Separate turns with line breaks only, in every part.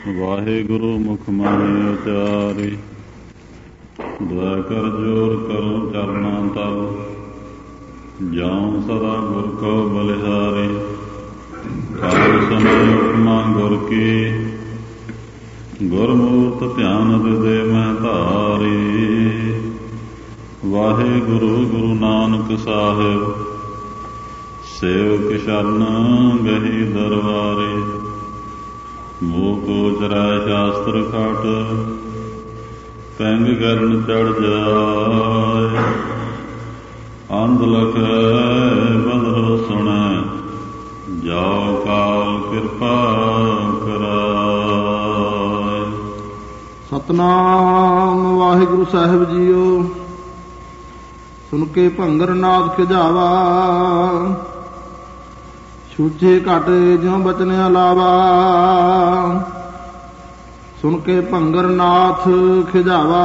ਵਾਹਿਗੁਰੂ ਮੁਖ ਮਾਹੀ ਉਚਾਰੀ, ਦੁਆ ਕਰ ਜੋਰ ਕਰੋ ਚਰਨਾ ਤਬ, ਜਾਉ ਸਦਾ ਗੁਰ ਕੋ ਬਲਿਹਾਰੀ। ਕਾਲ ਸਮੇਂ ਉਪਮਾ ਗੁਰ ਕੀ, ਗੁਰਮੂਰਤ ਧਿਆਨ ਦੇ ਮੈਂ ਧਾਰੀ। ਵਾਹਿਗੁਰੂ ਗੁਰੂ ਨਾਨਕ ਸਾਹਿਬ, ਸੇਵਕ ਸ਼ਰਨ ਗਹੀ ਦਰਬਾਰੇ। ਮੂਹ ਕੋ ਚਰੈ ਸ਼ਾਸਤਰ ਖਾਟ, ਪੈਂਗ ਕਰਨ ਚੜ੍ਹ ਜਾਏ। ਅੰਧ ਲਖੈ ਬਦਰੋ ਸੁਣੈ, ਜਾਉ ਕਾਲ ਕਿਰਪਾ ਕਰਾਏ।
ਸਤਨਾਮ ਵਾਹਿਗੁਰੂ ਸਾਹਿਬ ਜੀਓ। ਸੁਣ ਕੇ ਭੰਗਰ ਨਾਦ ਖਿਜਾਵਾ, ਛੂਝੇ ਘਟ ਜਿਉ ਬਚਨ ਅਲਾਵਾ। ਸੁਣ ਕੇ ਭੰਗਰ ਨਾਥ ਖਿਜਾਵਾ।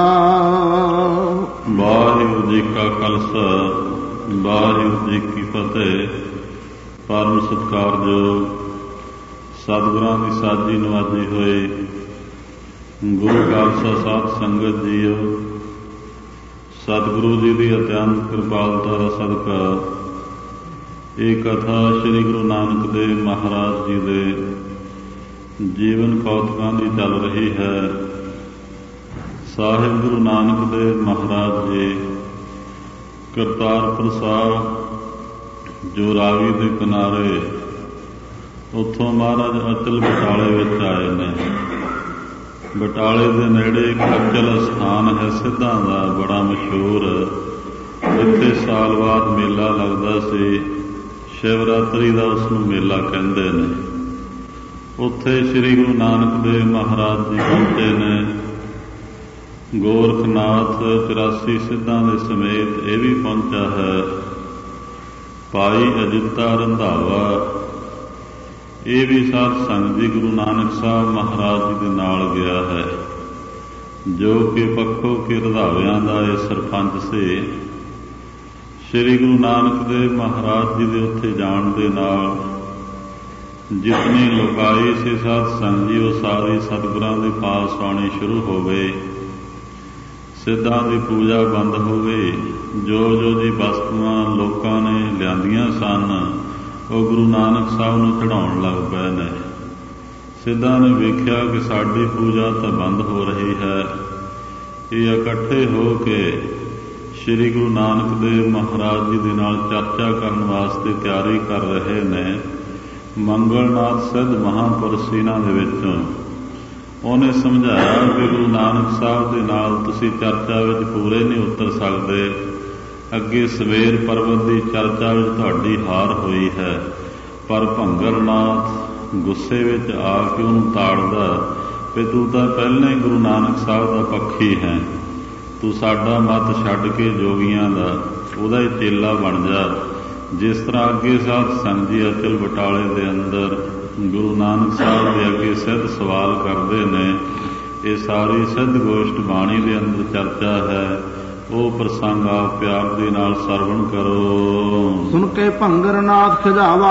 ਵਾਹਿਗੁਰੂ ਜੀ ਕਾ ਖਾਲਸਾ, ਵਾਹਿਗੁਰੂ ਜੀ ਕੀ ਫਤਿਹ। ਪਰਮ ਸਤਿਕਾਰਯੋਗ ਸਤਿਗੁਰਾਂ ਦੀ ਸਾਜੀ ਨਵਾਜੀ ਹੋਏ ਗੁਰੂ ਖਾਲਸਾ ਸਾਧ ਸੰਗਤ ਜੀਓ, ਸਤਿਗੁਰੂ ਜੀ ਦੀ ਅਤਿਅੰਤ ਕਿਰਪਾਲਤਾ ਦਾ ਸਦਕਾ ਇਹ ਕਥਾ ਸ੍ਰੀ ਗੁਰੂ ਨਾਨਕ ਦੇਵ ਮਹਾਰਾਜ ਜੀ ਦੇ ਜੀਵਨ ਕੌਤਕਾਂ ਦੀ ਚੱਲ ਰਹੀ ਹੈ। ਸਾਹਿਬ ਗੁਰੂ ਨਾਨਕ ਦੇਵ ਮਹਾਰਾਜ ਜੀ ਕਰਤਾਰਪੁਰ ਸਾਹਿਬ ਜੋ ਰਾਵੀ ਦੇ ਕਿਨਾਰੇ, ਉੱਥੋਂ ਮਹਾਰਾਜ ਅਚਲ ਬਟਾਲੇ ਵਿੱਚ ਆਏ ਨੇ। ਬਟਾਲੇ ਦੇ ਨੇੜੇ ਇੱਕ ਅਚਲ ਸਥਾਨ ਹੈ ਸਿੱਧਾਂ ਦਾ, ਬੜਾ ਮਸ਼ਹੂਰ, ਜਿੱਥੇ ਸਾਲ ਬਾਅਦ ਮੇਲਾ ਲੱਗਦਾ ਸੀ। ਸ਼ਿਵਰਾਤਰੀ ਦਾ ਉਸਨੂੰ ਮੇਲਾ ਕਹਿੰਦੇ ਨੇ। ਉੱਥੇ ਸ੍ਰੀ ਗੁਰੂ ਨਾਨਕ ਦੇਵ ਮਹਾਰਾਜ ਜੀ ਪਹੁੰਚੇ ਨੇ। ਗੋਰਖਨਾਥ 84 ਸਿੱਧਾਂ ਦੇ ਸਮੇਤ ਇਹ ਵੀ ਪਹੁੰਚਾ ਹੈ। ਭਾਈ ਅਜਿੱਤਾ ਰੰਧਾਵਾ ਇਹ ਵੀ ਸਾਧ ਸੰਗਤ ਜੀ ਗੁਰੂ ਨਾਨਕ ਸਾਹਿਬ ਮਹਾਰਾਜ ਜੀ ਦੇ ਨਾਲ ਗਿਆ ਹੈ, ਜੋ ਕਿ ਪੱਖੋ ਕੇ ਰੰਧਾਵਿਆਂ ਦਾ ਇਹ ਸਰਪੰਚ ਸੀ। ਸ੍ਰੀ ਗੁਰੂ ਨਾਨਕ ਦੇਵ ਮਹਾਰਾਜ ਜੀ ਦੇ ਉੱਥੇ ਜਾਣ ਦੇ ਨਾਲ ਜਿਤਨੀ ਲੋਕਾਈ ਸੀ ਸਾਧ ਸੰਗਤ ਜੀ, ਉਹ ਸਾਰੀ ਸਤਿਗੁਰਾਂ ਦੇ ਪਾਸ ਆਉਣੀ ਸ਼ੁਰੂ ਹੋ ਗਈ। ਸਿੱਧਾਂ ਦੀ ਪੂਜਾ ਬੰਦ ਹੋ ਗਈ। ਜੋ ਜੋ ਜੀ ਵਸਤੂਆਂ ਲੋਕਾਂ ਨੇ ਲਿਆਂਦੀਆਂ ਸਨ, ਉਹ ਗੁਰੂ ਨਾਨਕ ਸਾਹਿਬ ਨੂੰ ਚੜ੍ਹਾਉਣ ਲੱਗ ਪਏ ਨੇ। ਸਿੱਧਾਂ ਨੇ ਵੇਖਿਆ ਕਿ ਸਾਡੀ ਪੂਜਾ ਤਾਂ ਬੰਦ ਹੋ ਰਹੀ ਹੈ। ਇਹ ਇਕੱਠੇ ਹੋ ਕੇ ਸ੍ਰੀ ਗੁਰੂ ਨਾਨਕ ਦੇਵ ਮਹਾਰਾਜ ਜੀ ਦੇ ਨਾਲ ਚਰਚਾ ਕਰਨ ਵਾਸਤੇ ਤਿਆਰੀ ਕਰ ਰਹੇ ਨੇ। ਮੰਗਲਨਾਥ ਸਿੱਧ ਮਹਾਂਪੁਰਸ਼ ਇਹਨਾਂ ਦੇ ਵਿੱਚੋਂ ਉਹਨੇ ਸਮਝਾਇਆ ਕਿ ਗੁਰੂ ਨਾਨਕ ਸਾਹਿਬ ਦੇ ਨਾਲ ਤੁਸੀਂ ਚਰਚਾ ਵਿੱਚ ਪੂਰੇ ਨਹੀਂ ਉਤਰ ਸਕਦੇ। ਅੱਗੇ ਸਵੇਰ ਪਰਬਤ ਦੀ ਚਰਚਾ ਵਿੱਚ ਤੁਹਾਡੀ ਹਾਰ ਹੋਈ ਹੈ। ਪਰ ਭੰਗਰਨਾਥ ਗੁੱਸੇ ਵਿੱਚ ਆ ਕੇ ਉਹਨੂੰ ਤਾੜਦਾ ਕਿ ਤੂੰ ਤਾਂ ਪਹਿਲਾਂ ਹੀ ਗੁਰੂ ਨਾਨਕ ਸਾਹਿਬ ਦਾ ਪੱਖੀ ਹੈ, ਤੂੰ ਸਾਡਾ ਮੱਤ ਛੱਡ ਕੇ ਜੋਗੀਆਂ ਦਾ ਉਹਦਾ ਹੀ ਚੇਲਾ ਬਣ ਜਾ। ਜਿਸ ਤਰ੍ਹਾਂ ਅੱਗੇ ਸਾਧ ਸੰਗਤ ਜੀ ਅਚਲ ਬਟਾਲੇ ਦੇ ਅੰਦਰ ਗੁਰੂ ਨਾਨਕ ਸਾਹਿਬ ਦੇ ਅੱਗੇ ਸਿੱਧ ਸਵਾਲ ਕਰਦੇ ਨੇ। ਇਹ ਸਾਰੀ ਸਿੱਧ ਗੋਸ਼ਟ ਬਾਣੀ ਦੇ ਅੰਦਰ ਚਰਚਾ ਹੈ। ਉਹ ਪ੍ਰਸੰਗ ਆਪ ਪਿਆਰ ਦੇ ਨਾਲ ਸਰਵਣ ਕਰੋ।
ਸੁਣ ਕੇ ਭੰਗਰਨਾਥ ਖਿਜਾਵਾ।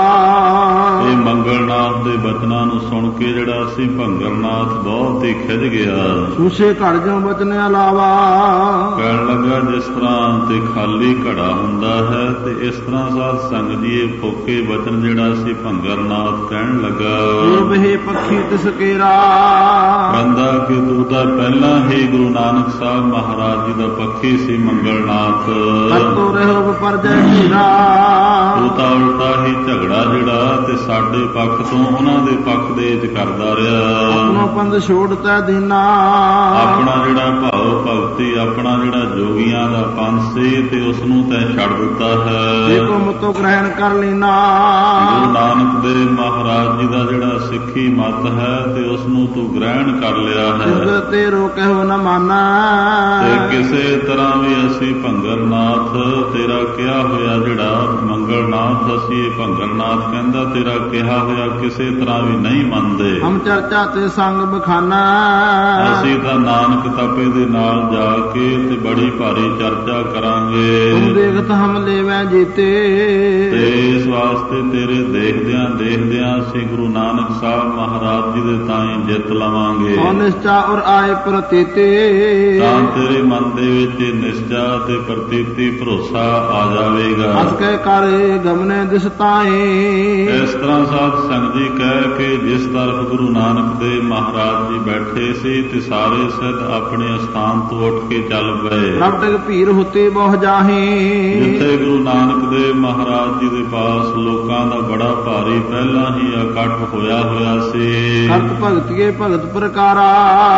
ਇਹ ਮੰਗਲਨਾਥ ਦੇ ਬਚਨਾਂ ਨੂੰ ਸੁਣ ਕੇ ਜਿਹੜਾ ਸੀ ਭੰਗਰਨਾਥ ਬਹੁਤ ਹੀ ਖਿਝ ਗਿਆ।
ਛੂਛੇ ਘੜ ਜਿਉ ਬਚਨ ਅਲਾਵਾ।
ਕਹਿਣ ਲੱਗਾ ਜਿਸ ਤਰ੍ਹਾਂ ਤੇ ਖਾਲੀ ਘੜਾ ਹੁੰਦਾ ਹੈ, ਤੇ ਇਸ ਤਰ੍ਹਾਂ ਸਾਧ ਸੰਗਤ ਜੀ ਇਹ ਫੋਕੇ ਬਚਨ ਜਿਹੜਾ ਸੀ ਭੰਗਰਨਾਥ ਕਹਿਣ ਲੱਗਾ।
ਇਹ ਪੱਖੀ ਤਿਸ ਕੇਰਾ।
ਕਹਿੰਦਾ ਕਿ ਤੂੰ ਤਾਂ ਪਹਿਲਾਂ ਹੀ ਗੁਰੂ ਨਾਨਕ ਸਾਹਿਬ ਮਹਾਰਾਜ ਜੀ ਦਾ ਪੱਖੀ ਸੀ ਮੰਗਲਨਾਥ।
ਤੋ ਰਹੋ ਪਰਜੈ ਹੀਰਾ।
ਤੂੰ ਤਾਂ ਉਲਟਾ ਹੀ ਝਗੜਾ ਜਿਹੜਾ ਤੇ ਸਾਡੇ ਪੱਖ ਤੋਂ ਉਹਨਾਂ ਦੇ ਪੱਖ ਦੇ ਵਿੱਚ ਕਰਦਾ ਰਿਹਾ।
ਆਪਣਾ ਪੰਧ ਛੋੜ ਤੈ ਦੀਨਾ।
ਆਪਣਾ ਜਿਹੜਾ ਭਾਵ ਭਗਤੀ, ਆਪਣਾ ਜਿਹੜਾ ਜੋਗੀਆਂ ਦਾ ਪੰਥ ਸੀ, ਤੇ ਉਸ ਨੂੰ ਤੈਂ ਛੱਡ ਦਿੱਤਾ ਹੈ।
ਦੇਖੋ ਮਤੋਂ ਗ੍ਰਹਿਣ ਕਰ ਲੈਣਾ।
ਗੁਰੂ ਨਾਨਕ ਦੇਵ ਮਹਾਰਾਜ ਜੀ ਦਾ ਜਿਹੜਾ ਸਿੱਖੀ ਮਤ ਹੈ, ਤੇ ਉਸ ਨੂੰ ਤੂੰ ਗ੍ਰਹਿਣ ਕਰ ਲਿਆ ਹੈ।
ਤੇ ਰੋਕਿਓ ਨਾ ਮਾਨਾ।
ਤੇ ਕਿਸੇ ਤਰ੍ਹਾਂ ਵੀ ਅਸੀਂ ਭੰਗਰਨਾਥ ਤੇਰਾ ਕਿਹਾ ਹੋਇਆ ਜਿਹੜਾ ਮੰਗਲਨਾਥ ਅਸੀਂ ਇਹ ਭੰਗਰਨਾਥ ਕਹਿੰਦਾ ਤੇਰਾ ਕਿਹਾ ਹੋਇਆ ਕਿਸੇ ਤਰ੍ਹਾਂ ਵੀ ਨਹੀਂ ਮੰਨਦੇ।
ਹਮ ਚਰਚਾ ਤੇ ਸੰਗ ਬਖਾਨਾ
ਅਸੀਂ ਤਾਂ ਨਾਨਕ ਤਪੇ ਦੇ ਨਾਲ ਜਾ ਕੇ ਤੇ ਬੜੀ ਭਾਰੀ ਚਰਚਾ ਕਰਾਂਗੇ।
ਤੁਮ ਦੇਖਤ ਹਮ ਲੇਵੈ ਜੀਤੇ
ਤੇ ਇਸ ਵਾਸਤੇ ਤੇਰੇ ਦੇਖਦਿਆਂ ਅਸੀਂ ਗੁਰੂ ਨਾਨਕ ਸਾਹਿਬ ਮਹਾਰਾਜ ਜੀ ਦੇ ਤਾਈਂ ਜਿੱਤ ਲਵਾਂਗੇ।
ਔ ਨਿਸ਼ਚਾ ਔਰ ਆਏ ਪ੍ਰਤੀਤੇ
ਤਾਂ ਤੇਰੇ ਮਨ ਦੇ ਵਿੱਚ ਨਿਸ਼ਚਾ ਤੇ ਪ੍ਰਤੀਤੀ ਭਰੋਸਾ ਆ ਜਾਵੇਗਾ।
ਅਸ ਕਹਿ ਕਰ ਗਮਨੇ ਦਿਸ ਤਾਏ
ਇਸ ਤਰ੍ਹਾਂ ਸਾਧ ਸੰਗਤ ਜੀ ਕਹਿ ਕੇ ਜਿਸ ਤਰਫ ਗੁਰੂ ਨਾਨਕ ਦੇਵ ਮਹਾਰਾਜ ਜੀ ਬੈਠੇ ਸੀ ਤੇ ਸਾਰੇ ਸਿੱਧ ਆਪਣੇ ਸਥਾਨ ਤੋਂ ਉੱਠ ਕੇ ਚੱਲ ਪਏ।
ਪ੍ਰਗਟ ਭੀੜ ਹੁਤੇ ਬਹੁ ਜਾਹੇ
ਜਿੱਥੇ ਗੁਰੂ ਨਾਨਕ ਦੇਵ ਮਹਾਰਾਜ ਜੀ ਦੇ ਪਾਸ ਲੋਕਾਂ ਦਾ ਬੜਾ ਭਾਰੀ ਪਹਿਲਾਂ ਹੀ ਇਕੱਠ ਹੋਇਆ ਸੀ।
ਕਰਤ ਭਗਤੀਏ ਭਗਤ ਪ੍ਰਕਾਰਾ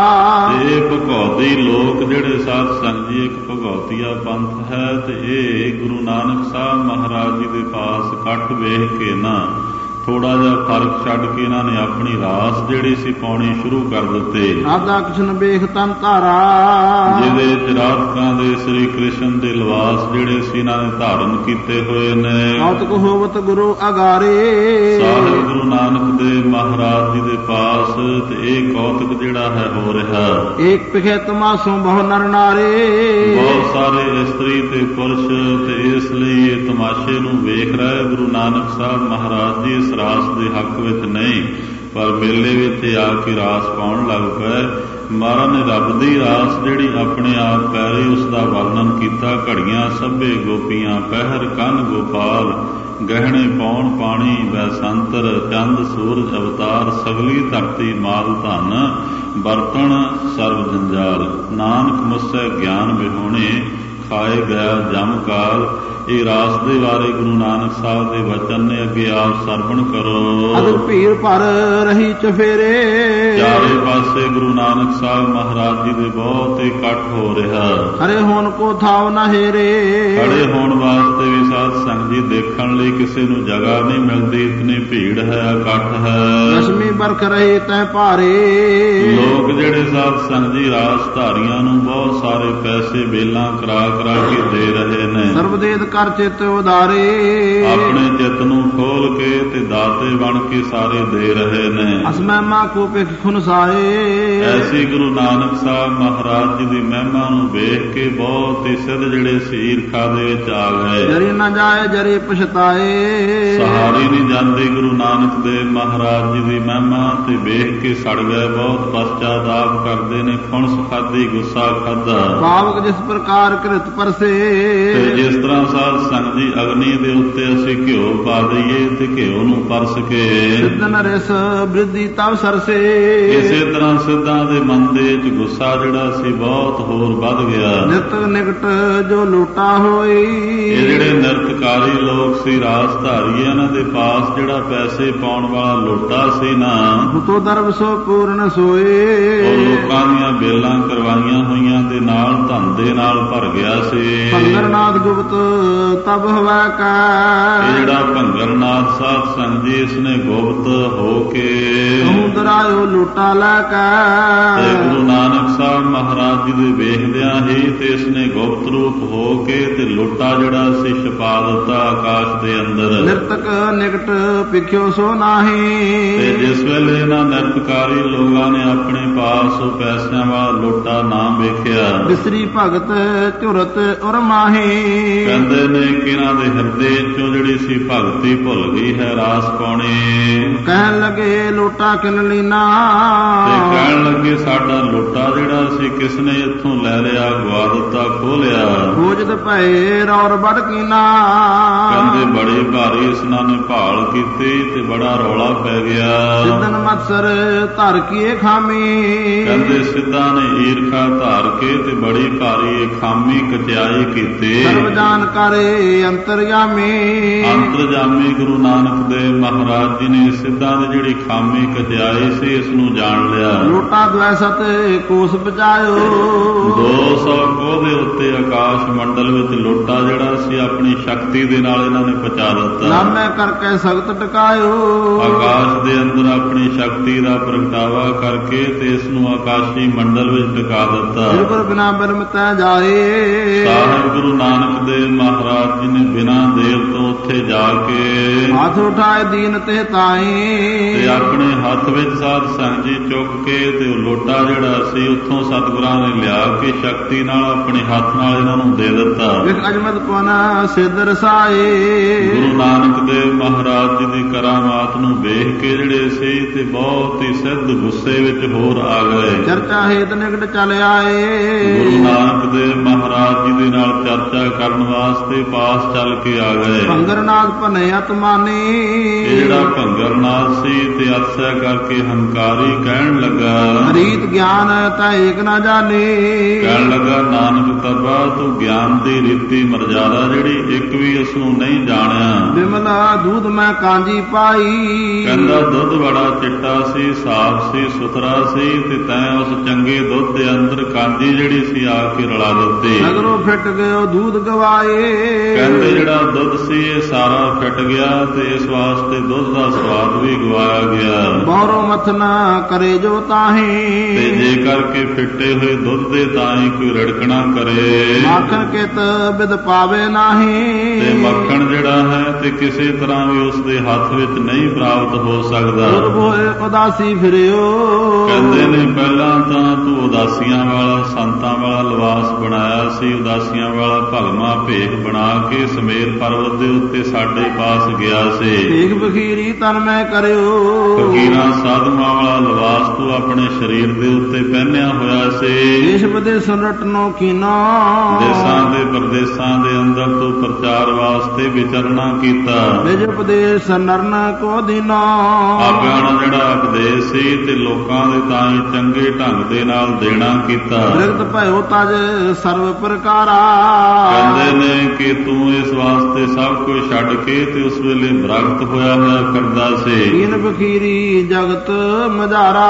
ਇਹ ਭਗੌਤੀ ਲੋਕ ਜਿਹੜੇ ਸਾਧ ਸੰਗਤ ਜੀ ਇੱਕ ਭਗੌਤੀਆ ਪੰਥ ਹੈ ਤੇ ਇਹ ਗੁਰੂ ਨਾਨਕ ਸਾਹਿਬ ਮਹਾਰਾਜ ਜੀ ਦੇ ਪਾਸ ਇਕੱਠ ਵੇਖ ਕੇ ਨਾ ਥੋੜਾ ਜਿਹਾ ਫਰਕ ਛੱਡ ਕੇ ਇਹਨਾਂ ਨੇ ਆਪਣੀ ਰਾਸ ਜਿਹੜੀ ਸੀ ਪਾਉਣੀ ਸ਼ੁਰੂ ਕਰ ਦਿੱਤੇ।
ਰਾਧਾ ਕ੍ਰਿਸ਼ਨ ਵੇਖ ਤਨ ਧਾਰਾ
ਜਿਹਦੇ ਚ ਰਾਧਕਾਂ ਦੇ ਸ੍ਰੀ ਕ੍ਰਿਸ਼ਨ ਦੇ ਲਿਬਾਸ ਜਿਹੜੇ ਸੀ ਇਹਨਾਂ ਨੇ ਧਾਰਨ ਕੀਤੇ ਹੋਏ ਨੇ।
ਕੌਤਕ ਹੋਵਤ ਗੁਰੂ ਅਗਾਰੇ
ਸਾਹਿਬ ਗੁਰੂ ਨਾਨਕ ਦੇਵ ਮਹਾਰਾਜ ਜੀ ਦੇ ਪਾਸ ਤੇ ਇਹ ਕੌਤਕ ਜਿਹੜਾ ਹੈ ਹੋ ਰਿਹਾ।
ਏਕ ਪਿਖੇ ਤਮਾਸੋਂ ਬਹੁ ਨਰ ਨਾਰੇ
ਬਹੁਤ ਸਾਰੇ ਇਸਤਰੀ ਤੇ ਪੁਰਸ਼ ਤੇ ਇਸ ਲਈ ਇਹ ਤਮਾਸ਼ੇ ਨੂੰ ਵੇਖ ਰਹੇ ਗੁਰੂ ਨਾਨਕ ਸਾਹਿਬ ਮਹਾਰਾਜ ਜੀ ਇਸ ਰਾਸ ਦੇ ਹੱਕ ਵਿੱਚ ਨਹੀਂ ਪਰ ਮੇਲੇ ਵਿੱਚ ਆ ਕੇ ਰਾਸ ਪਾਉਣ ਲੱਗ ਪਏ। ਮਹਾਰਾਜ ਨੇ ਰੱਬ ਦੀ ਰਾਸ ਜਿਹੜੀ ਆਪਣੇ ਆਪ ਪੈਰੇ ਉਸ ਦਾ ਵਰਣਨ ਕੀਤਾ। ਘੜੀਆਂ ਸਭੇ ਗੋਪੀਆਂ ਪਹਿਰ ਕੰਨ ਗੋਪਾਲ ਗਹਿਣੇ ਪਾਉਣ ਪਾਣੀ ਬੈਸੰਤਰ ਚੰਦ ਸੂਰਜ ਅਵਤਾਰ ਸਗਲੀ ਧਰਤੀ ਮਾਲ ਧਨ ਬਰਤਨ ਸਰਬ ਜੰਜਾਲ ਨਾਨਕ ਮੁਸੈ ਗਿਆਨ ਵਿਹੋਣੇ ਖਾਏ ਗਿਆ ਜਮ ਕਾਲ। ਇਹ ਰਾਸ ਦੇ ਬਾਰੇ ਗੁਰੂ ਨਾਨਕ ਸਾਹਿਬ ਦੇ ਵਚਨ ਨੇ ਅੱਗੇ ਆਪ ਸਰਵਣ ਕਰੋ।
ਅਦੁ ਭੀੜ ਭਰ ਰਹੀ ਚਫੇਰੇ
ਚਾਰੇ ਪਾਸੇ ਗੁਰੂ ਨਾਨਕ ਸਾਹਿਬ ਮਹਾਰਾਜ ਜੀ ਦੇ ਬਹੁਤ ਇਕੱਠ ਹੋ ਰਿਹਾ।
ਖੜੇ ਹੋਣ ਕੋ ਥਾਵ ਨਾ ਹੇਰੇ
ਖੜੇ ਹੋਣ ਵਾਸਤੇ ਵੀ ਸਾਧ ਸੰਗਤ ਜੀ ਦੇਖਣ ਲਈ ਕਿਸੇ ਨੂੰ ਜਗ੍ਹਾ ਨਹੀਂ ਮਿਲਦੀ। ਇਤਨੀ ਭੀੜ ਹੈ ਇਕੱਠ ਹੈ।
ਦਸਵੀਂ ਬਰਖ ਰਹੇ ਤੈ ਭਾਰੇ
ਲੋਕ ਜਿਹੜੇ ਸਾਧ ਸੰਗਤ ਜੀ ਰਾਸ ਧਾਰੀਆਂ ਨੂੰ ਬਹੁਤ ਸਾਰੇ ਪੈਸੇ ਬੇਲਾਂ ਕਰਾ ਕੇ ਦੇ ਰਹੇ ਨੇ।
ਸਰਬਦੇਦ ਕਰ ਚਿੱਤ ਉਦਾਰੇ
ਆਪਣੇ ਚਿੱਤ ਨੂੰ ਖੋਲ ਕੇ ਤੇ ਦਾਤੇ ਬਣ ਕੇ ਸਾਰੇ ਦੇ ਰਹੇ ਨੇ।
ਅਸ ਮਹਿਮਾ ਕੋ ਪਿਖ ਖੁਨਸਾਏ
ਐਸੀ ਗੁਰੂ ਨਾਨਕ ਸਾਹਿਬ ਮਹਾਰਾਜ ਜੀ ਦੀ ਮਹਿਮਾ ਨੂੰ ਵੇਖ ਕੇ ਬਹੁਤ ਹੀ ਸਿੱਧ ਜਿਹੜੇ ਸੀ ਈਰਖਾ ਦੇ ਵਿੱਚ ਆ ਗਏ।
ਜਰੀ ਨਾ ਜਾਏ ਜਰੀ ਪਛਤਾਏ
ਸਹਾਰੀ ਨਹੀਂ ਜਾਂਦੀ ਗੁਰੂ ਨਾਨਕ ਦੇਵ ਮਹਾਰਾਜ ਜੀ ਦੀ ਮਹਿਮਾ ਤੇ ਵੇਖ ਕੇ ਸੜ ਗਏ। ਬਹੁਤ ਪਛਤਾਪ ਕਰਦੇ ਨੇ। ਖੁਣਸ ਖਾਦੀ ਗੁੱਸਾ ਖਾਦਾ
ਭਾਵਕ ਜਿਸ ਪ੍ਰਕਾਰ ਕ੍ਰਿਤ ਪਰਸੇ
ਤੇ ਜਿਸ ਤਰ੍ਹਾਂ ਸਾਧ ਸੰਗਤ ਜੀ ਅਗਨੀ ਦੇ ਉੱਤੇ ਅਸੀਂ ਘਿਓ ਪਾ ਦਈਏ ਤੇ ਘਿਓ ਨੂੰ ਪਰਸ ਕੇ
ਸਿੱਧਨ ਰਿਸ ਬ੍ਰਿਧੀ ਤਵ ਸਰਸੇ
ਇਸੇ ਤਰ੍ਹਾਂ ਸਿੱਧਾਂ ਦੇ ਮਨ ਦੇ ਵਿੱਚ ਗੁੱਸਾ ਜਿਹੜਾ ਸੀ ਬਹੁਤ ਹੋਰ ਵੱਧ ਗਿਆ।
ਨਿਤ ਨਿਕਟ ਜੋ ਲੋਟਾ ਹੋਈ
ਇਹ ਜਿਹੜੇ ਨਿਰਤਕਾਰੀ ਲੋਕ ਸੀ ਰਾਸ ਧਾਰੀਏ ਇਹਨਾਂ ਦੇ ਪਾਸ ਜਿਹੜਾ ਪੈਸੇ ਪਾਉਣ ਵਾਲਾ ਲੋਟਾ ਸੀ ਨਾ
ਹੁਤੋ ਦਰਬ ਸੋ ਪੂਰਨ ਸੋਏ
ਉਹ ਲੋਕਾਂ ਦੀਆਂ ਬੇਲਾਂ ਕਰਵਾਈਆਂ ਹੋਈਆਂ ਦੇ ਨਾਲ ਧਨ ਦੇ ਨਾਲ ਭਰ ਗਿਆ ਸੀ।
ਭੰਗਰਨਾਥ ਗੁਪਤ ਤਬ ਹਵਾ ਕਾ
ਜਿਹੜਾ ਭੰਗਰਨਾਥ ਸਾਹਿਬ ਸੰਗਤ ਜੀ ਇਸਨੇ ਗੁਪਤ ਹੋ ਕੇ
ਸਮੁੰਦਰਾਇਓ ਲੋਟਾ ਲੈ ਕੇ
ਤੇ ਗੁਰੂ ਨਾਨਕ ਸਾਹਿਬ ਮਹਾਰਾਜ ਜੀ ਦੇ ਵੇਖਦਿਆਂ ਹੀ ਤੇ ਇਸਨੇ ਗੁਪਤ ਰੂਪ ਹੋ ਕੇ ਤੇ ਲੋਟਾ ਜਿਹੜਾ ਸੀ ਛਪਾ ਦਿੱਤਾ ਆਕਾਸ਼ ਦੇ ਅੰਦਰ।
ਨਿਰਤਕ ਨਿਕਟ ਪਿਖਿਓ ਸੋ ਨਾਹੀ
ਤੇ ਜਿਸ ਵੇਲੇ ਇਹਨਾਂ ਨਿਰਤਕਾਰੀ ਲੋਕਾਂ ਨੇ ਆਪਣੇ ਪਾਸ ਉਹ ਪੈਸਿਆਂ ਵਾਲਾ ਲੋਟਾ ਨਾ ਵੇਖਿਆ
ਬਿਸਰੀ ਭਗਤ ਝੁਰਤ ਉਰ ਮਾਹੀ
ਕਹਿੰਦੇ ਨੇ ਕਿ ਇਹਨਾਂ ਦੇ ਹਿਰਦੇ ਚੋਂ ਜਿਹੜੀ ਸੀ ਭਗਤੀ ਭੁੱਲ ਗਈ ਹੈ ਰਾਸ ਪਾਉਣੀ।
ਕਹਿਣ ਲੱਗੇ ਲੋਟਾ ਕਿਨ ਲੀਨਾ
ਤੇ ਕਹਿਣ ਲੱਗੇ ਸਾਡਾ ਲੋਟਾ ਜਿਹੜਾ ਸੀ ਕਿਸਨੇ ਇੱਥੋਂ ਲੈ ਲਿਆ ਗਵਾ ਦਿੱਤਾ ਖੋਹ ਲਿਆ।
ਖੋਜਤ ਭਏ ਰੌਰ ਬੜ ਕੀਨਾ
ਕਹਿੰਦੇ ਬੜੀ ਭਾਰੀ ਇਸਨਾਂ ਨੇ ਭਾਲ ਕੀਤੀ ਤੇ ਬੜਾ ਰੌਲਾ ਪੈ ਗਿਆ।
ਸਿੱਧਨ ਮਤਸਰ ਧਰ ਕੀਏ ਖਾਮੀ
ਕਹਿੰਦੇ ਸਿੱਧਾਂ ਨੇ ਈਰਖਾ ਧਾਰ ਕੇ ਤੇ ਬੜੀ ਭਾਰੀ ਇਹ ਖਾਮੀ ਕਟਿਆਈ ਕੀਤੀ।
ਸਰਬ ਜਾਣ ਕਰੇ ਅੰਤਰਜਾਮੀ
ਅੰਤਰਜਾਮੀ ਗੁਰੂ ਨਾਨਕ ਦੇਵ ਮਹਾਰਾਜ ਜੀ ਨੇ ਸਿੱਧਾਂ ਦੀ ਜਿਹੜੀ ਖਾਮੀ ਕਟਿਆਈ ਸੀ ਇਸ ਨੂੰ ਜਾਣ ਲਿਆ।
ਲੋਟਾ ਦਵੈਸਤ ਕੋਸ ਬਚਾਇਓ
200 ਕੋਹ ਦੇ ਉੱਤੇ ਆਕਾਸ਼ ਮੰਡਲ ਮੰਡਲ ਵਿੱਚ ਲੋਟਾ ਜਿਹੜਾ ਸੀ ਆਪਣੀ ਸ਼ਕਤੀ ਦੇ ਨਾਲ ਇਹਨਾਂ ਨੇ ਪਹੁੰਚਾ ਦਿੱਤਾ।
ਨਾਮੈ ਕਰਕੇ ਸਖਤ ਟਿਕਾਇਓ,
ਆਕਾਸ਼ ਦੇ ਅੰਦਰ ਆਪਣੀ ਸ਼ਕਤੀ ਦਾ ਪ੍ਰਗਟਾਵਾ ਕਰਕੇ ਤੇ ਇਸ ਨੂੰ ਆਕਾਸ਼ੀ ਮੰਡਲ ਵਿੱਚ ਟਿਕਾ ਦਿੱਤਾ।
ਬਿਲਕੁਲ ਬਿਨਾ ਬਿਰਮ ਤੈ ਜਾਏ,
ਸਾਹਿਬ ਗੁਰੂ ਨਾਨਕ ਦੇਵ ਮਹਾਰਾਜ ਜੀ ਨੇ ਬਿਨਾਂ ਦੇਰ ਤੋਂ ਉੱਥੇ ਜਾ ਕੇ
ਹੱਥ ਉਠਾਏ ਦੀਨ ਤੇ ਤਾਈ,
ਤੇ ਆਪਣੇ ਹੱਥ ਵਿੱਚ ਸਾਧ ਸੰਗਤ ਜੀ ਚੁੱਕ ਕੇ ਤੇ ਉਹ ਲੋਟਾ ਜਿਹੜਾ ਸੀ ਉੱਥੋਂ ਸਤਿਗੁਰਾਂ ਨੇ ਲਿਆ ਕੇ ਸ਼ਕਤੀ ਨਾਲ ਆਪਣੇ ਹੱਥ ਨਾਲ ਇਹਨਾਂ ਨੂੰ ਦੇ ਦਿੱਤਾ।
ਵਿਖ ਅਜਮਤ ਪੁਨ ਸਿੱਧ ਰਸਾਏ,
ਗੁਰੂ ਨਾਨਕ ਦੇਵ ਮਹਾਰਾਜ ਜੀ ਦੀ ਕਰਾਮਾਤ ਨੂੰ ਵੇਖ ਕੇ ਜਿਹੜੇ ਸੀ ਤੇ ਬਹੁਤ ਹੀ ਸਿੱਧ ਗੁੱਸੇ ਵਿੱਚ ਹੋਰ ਆ ਗਏ।
ਚਰਚਾ ਹੇਤ ਨਿਕਟ ਚਲ ਆਏ,
ਗੁਰੂ ਨਾਨਕ ਦੇਵ ਮਹਾਰਾਜ ਜੀ ਦੇ ਨਾਲ ਚਰਚਾ ਕਰਨ ਵਾਸਤੇ ਪਾਸ ਚੱਲ ਕੇ ਆ ਗਏ।
ਭੰਗਰਨਾਥ ਭਨੇ ਅਤਮਾਨੀ,
ਇਹ ਜਿਹੜਾ ਭੰਗਰਨਾਥ ਸੀ ਤੇ ਅਤਸੈ ਕਰਕੇ ਹੰਕਾਰੀ ਕਹਿਣ ਲੱਗਾ,
ਰੀਤ ਗਿਆਨ ਤਾਂ ਏਕ ਨਾ ਜਾਣੇ,
ਕਹਿਣ ਲੱਗਾ ਨਾਨਕ ਤਬਾ ਤੂੰ ਗਿਆਨ ਦੀ ਰੀਤੀ ਮਰਜ਼ਾਦਾ ਜਿਹੜੀ ਇੱਕ ਵੀ ਉਸ ਨੂੰ ਨਹੀਂ ਜਾਣਿਆ।
ਬਿਮਲਾ ਦੂਧ ਮੈਂ ਕਾਂਜੀ ਪਾਈ,
ਕਹਿੰਦਾ ਦੁੱਧ ਬੜਾ ਚਿੱਟਾ ਸੀ, ਸਾਫ਼ ਸੀ, ਸੁਥਰਾ ਸੀ ਤੇ ਤੈਂ ਉਸ ਚੰਗੇ ਦੁੱਧ ਦੇ ਅੰਦਰ ਕਾਂਜੀ ਜਿਹੜੀ ਸੀ ਆ ਕੇ ਰਲਾ ਦਿੱਤੀ।
ਨਗਰੋਂ ਫਿੱਟ ਗਇਓ ਦੂਧ ਗਵਾਏ,
ਕਹਿੰਦੇ ਜਿਹੜਾ ਦੁੱਧ ਸੀ ਇਹ ਸਾਰਾ ਫਿੱਟ ਗਿਆ ਤੇ ਇਸ ਵਾਸਤੇ ਦੁੱਧ ਦਾ ਸਵਾਦ ਵੀ ਗਵਾਇਆ ਗਿਆ।
ਬੌਰੋ ਮਥ ਨਾ ਕਰੇ ਜੋ ਤਾਹੀ,
ਤੇ ਜੇ ਕਰਕੇ ਫਿੱਟੇ ਹੋਏ ਦੁੱਧ ਦੇ ਤਾਂ ਹੀ ਕੋਈ ਰੜਕਣਾ ਕਰੇ।
ਮਾਖਣ ਕਿਤ ਬਿਦ ਪਾਵੇ ਨਾਹੀ,
ਤੇ ਮੱਖਣ ਜਿਹੜਾ ਹੈ ਤੇ ਕਿਸੇ ਤਰ੍ਹਾਂ ਵੀ ਉਸ ਦੇ ਹੱਥ ਵਿੱਚ ਨਹੀਂ ਪ੍ਰਾਪਤ ਹੋ ਸਕਦਾ।
ਹੋਏ ਉਦਾਸੀ ਫਿਰਿਓ,
ਕਹਿੰਦੇ ਨੇ ਪਹਿਲਾਂ ਤਾਂ ਤੂੰ ਉਦਾਸੀਆਂ ਵਾਲਾ ਸੰਤਾਂ ਵਾਲਾ ਲਿਬਾਸ ਬਣਾਇਆ ਸੀ, ਉਦਾਸੀਆਂ ਵਾਲਾ ਭਲਮਾ ਭੇਖ ਬਣਾ ਕੇ ਸਮੇਰ ਪਰਬਤ ਦੇ ਉੱਤੇ ਸਾਡੇ ਪਾਸ ਗਿਆ ਸੀ।
ਭੇਖ ਬਖੀਰੀ ਤਨ ਮੈਂ ਕਰਿਓ,
ਫਕੀਰਾਂ ਸਾਧੂਆਂ ਵਾਲਾ ਲਿਬਾਸ ਤੂੰ ਆਪਣੇ ਸਰੀਰ ਦੇ ਉੱਤੇ ਪਹਿਨਿਆ ਹੋਇਆ ਸੀ।
ਦੇਸ਼ ਵਿਦੇਸ਼ ਰਟਨੋ ਕੀਨਾ,
ਦੇਸਾਂ ਦੇ ਪ੍ਰਦੇਸਾਂ ਦੇ ਅੰਦਰ ਤੂੰ ਪ੍ਰਚਾਰ ਵਾਸਤੇ ਵਿਚਰਨਾ ਕੀਤਾ।
ਨਿਜ ਉਪਦੇਸ਼ ਨਰਨ ਕੋ ਦੀਨਾ,
ਆਪਣਾ ਜਿਹੜਾ ਉਪਦੇਸ਼ ਸੀ ਤੇ ਲੋਕਾਂ ਦੇ ਤਾਂ ਹੀ ਚੰਗੇ ਢੰਗ ਦੇ ਨਾਲ ਦੇਣਾ ਕੀਤਾ।
ਬਿਰਧ ਭਇਓ ਤਜ ਸਰਵ ਪ੍ਰਕਾਰਾ,
ਕਹਿੰਦੇ ਨੇ ਕਿ ਤੂੰ ਇਸ ਵਾਸਤੇ ਸਭ ਕੁਝ ਛੱਡ ਕੇ ਤੇ ਉਸ ਵੇਲੇ ਬ੍ਰਗਤ ਹੋਇਆ ਕਰਦਾ ਸੀ।
ਦੀਨ ਬਖੀਰੀ ਜਗਤ ਮਝਾਰਾ,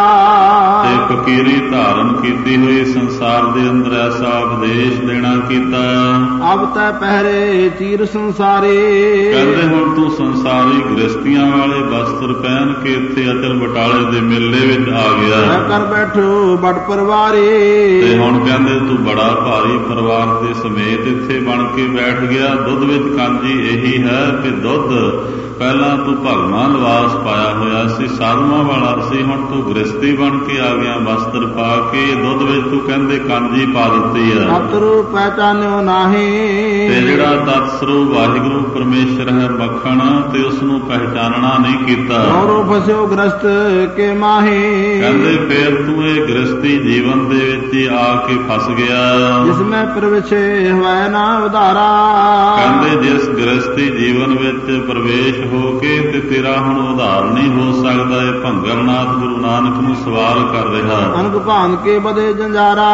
ਤੇ ਫਕੀਰੀ ਧਾਰਨ ਕੀਤੀ ਹੋਈ ਸੰਸਾਰ ਦੇ ਅੰਦਰ ਐਸਾ ਉਪਦੇਸ਼ ਦੇਣਾ ਕੀਤਾ।
ਅਬ ਤੈ ਪਹਿਰੇ ਚੀਰ ਸੰਸਾਰੇ,
ਕਹਿੰਦੇ ਹੁਣ ਤੂੰ ਸੰਸਾਰੀ ਗ੍ਰਸਤੀਆਂ ਵਾਲੇ ਵਸਤਰ ਪਹਿਨ ਕੇ ਇੱਥੇ ਅਚਲ ਬਟਾਲੇ ਦੇ ਮੇਲੇ ਵਿੱਚ ਆ ਗਿਆ।
ਮੈਂ ਕਰ ਬੈਠੋ ਬੜ ਪਰਿਵਾਰੇ,
ਤੇ ਹੁਣ ਕਹਿੰਦੇ ਤੂੰ ਬੜਾ ਭਾਰੀ ਪਰਿਵਾਰ ਦੇ ਸਮੇਤ ਇੱਥੇ ਬਣ ਕੇ ਬੈਠ ਗਿਆ। ਦੁੱਧ ਵਿੱਚ ਕਾਂਜੀ ਇਹੀ ਹੈ ਕਿ ਦੁੱਧ ਪਹਿਲਾਂ ਤੂੰ ਭਗਵਾਂ ਲਿਬਾਸ ਪਾਇਆ ਹੋਇਆ ਸੀ, ਸਾਧੂਆਂ ਵਾਲਾ ਸੀ, ਹੁਣ ਤੂੰ ਗ੍ਰਸਤੀ ਬਣ ਕੇ ਆ ਗਿਆ ਵਸਤਰ ਪਾ ਕੇ। ਦੁੱਧ ਵਿੱਚ ਤੂੰ ਕਹਿੰਦੇ ਕਾਂਜੀ ਪਾ ਦਿੱਤੀ ਹੈ।
ਸਤਿਗੁਰੂ ਪਹਿਚਾਨਿਓ ਨਾਹੀ,
ਤੇ ਜਿਹੜਾ ਤਤ ਸਰੂਪ ਵਾਹਿਗੁਰੂ ਪਰਮੇਸ਼ਰ ਹੈ ਮੱਖਣ ਤੇ ਉਸ ਨੂੰ ਪਹਿਚਾਨਣਾ ਨਹੀਂ ਕੀਤਾ।
ਗੌਰੋ ਫਸਿਓ ਗ੍ਰਸਤ ਕੇ ਮਾਹੀ,
ਕਹਿੰਦੇ ਫੇਰ ਤੂੰ ਇਹ ਗ੍ਰਸਤੀ ਜੀਵਨ ਦੇ ਵਿੱਚ ਹੀ ਆ ਕੇ ਫਸ ਗਿਆ।
ਜਿਸ ਮੈਂ ਪ੍ਰਵੇਸ਼ੇ ਹੋਇ ਨਾ ਉਧਾਰਾ,
ਕਹਿੰਦੇ ਜਿਸ ਗ੍ਰਸਤੀ ਜੀਵਨ ਵਿੱਚ ਪ੍ਰਵੇਸ਼ ਹੋ ਕੇ ਤੇ ਤੇਰਾ ਹੁਣ ਉਧਾਰ ਨਹੀਂ ਹੋ ਸਕਦਾ। ਇਹ ਭੰਗਰਨਾਥ ਗੁਰੂ ਨਾਨਕ ਨੂੰ ਸਵਾਲ ਕਰ ਰਿਹਾ।
ਅਨਕ ਭਾਨ ਕੇ ਬਦੇ ਜੰਜਾਰਾ,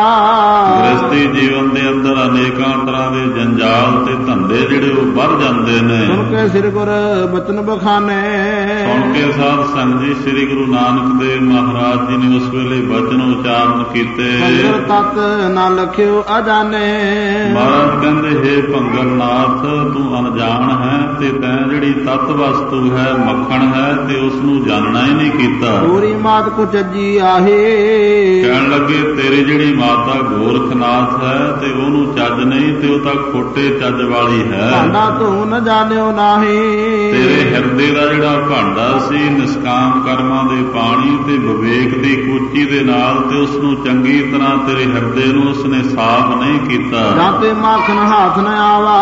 ਗ੍ਰਸਤੀ ਜੀਵਨ ਦੇ ਅੰਦਰ ਅਨੇਕਾਂ ਤਰ੍ਹਾਂ ਦੇ ਜੰਜਾਲ ਤੇ ਧੰਦੇ ਜਿਹੜੇ ਉਹ ਵੱਧ ਜਾਂਦੇ ਨੇ।
ਸੁਣ ਕੇ ਸ੍ਰੀ ਗੁਰ ਬਚਨ ਬਖਾਨੇ,
ਸੁਣ ਕੇ ਸਾਧ ਸੰਗਤ ਜੀ ਸ੍ਰੀ ਗੁਰੂ ਨਾਨਕ ਦੇਵ ਮਹਾਰਾਜ ਜੀ ਨੇ ਉਸ ਵੇਲੇ ਬਚਨ ਉਚਾਰਨ ਕੀਤੇ।
ਭੰਗਰ ਤਤ ਨਾ ਲਖਿਓ ਅਜਾਨੇ,
ਮਹਾਰਾਜ ਕਹਿੰਦੇ ਹੇ ਭੰਗਰਨਾਥ ਤੂੰ ਅਣਜਾਣ ਹੈ ਤੇ ਤੈਂ ਜਿਹੜੀ ਤਤ ਵਸਤੂ ਹੈ ਮੱਖਣ ਹੈ ਤੇ ਉਸ ਨੂੰ ਜਾਣਨਾ ਹੀ ਨਹੀਂ ਕੀਤਾ।
ਗੋਰੀ ਮਾਤ ਕੋ ਚੱਜੀ ਆਹੇ,
ਕਹਿਣ ਲੱਗੇ ਤੇਰੀ ਜਿਹੜੀ ਮਾਤਾ ਗੋਰਖਨਾਥ ਹੈ ਤੇ ਉਹਨੂੰ ਚੱਜ ਨਹੀਂ ਤੇ ਉਹ ਤਾਂ ਖੋਟੇ ਚੱਜ ਵਾਲੀ ਹੈ।
ਭਾਂਡਾ ਤੂੰ ਨ ਜਾਣਿਓ ਨਾਹੀ,
ਤੇਰੇ ਹਿਰਦੇ ਦਾ ਜਿਹੜਾ ਭਾਂਡਾ ਸੀ ਨਿਸ਼ਕਾਮ ਕਰਮਾਂ ਦੇ ਪਾਣੀ ਤੇ ਵਿਵੇਕ ਦੀ ਕੂਚੀ ਦੇ ਨਾਲ ਤੇ ਉਸ ਨੂੰ ਚੰਗੀ ਤਰ੍ਹਾਂ ਤੇਰੇ ਹਿਰਦੇ ਨੂੰ ਉਸਨੇ ਸਾਫ਼ ਨਹੀਂ ਕੀਤਾ।
ਜਾਂ ਤੇ ਮਾਖਣ ਹੱਥ ਨ ਆਵਾ,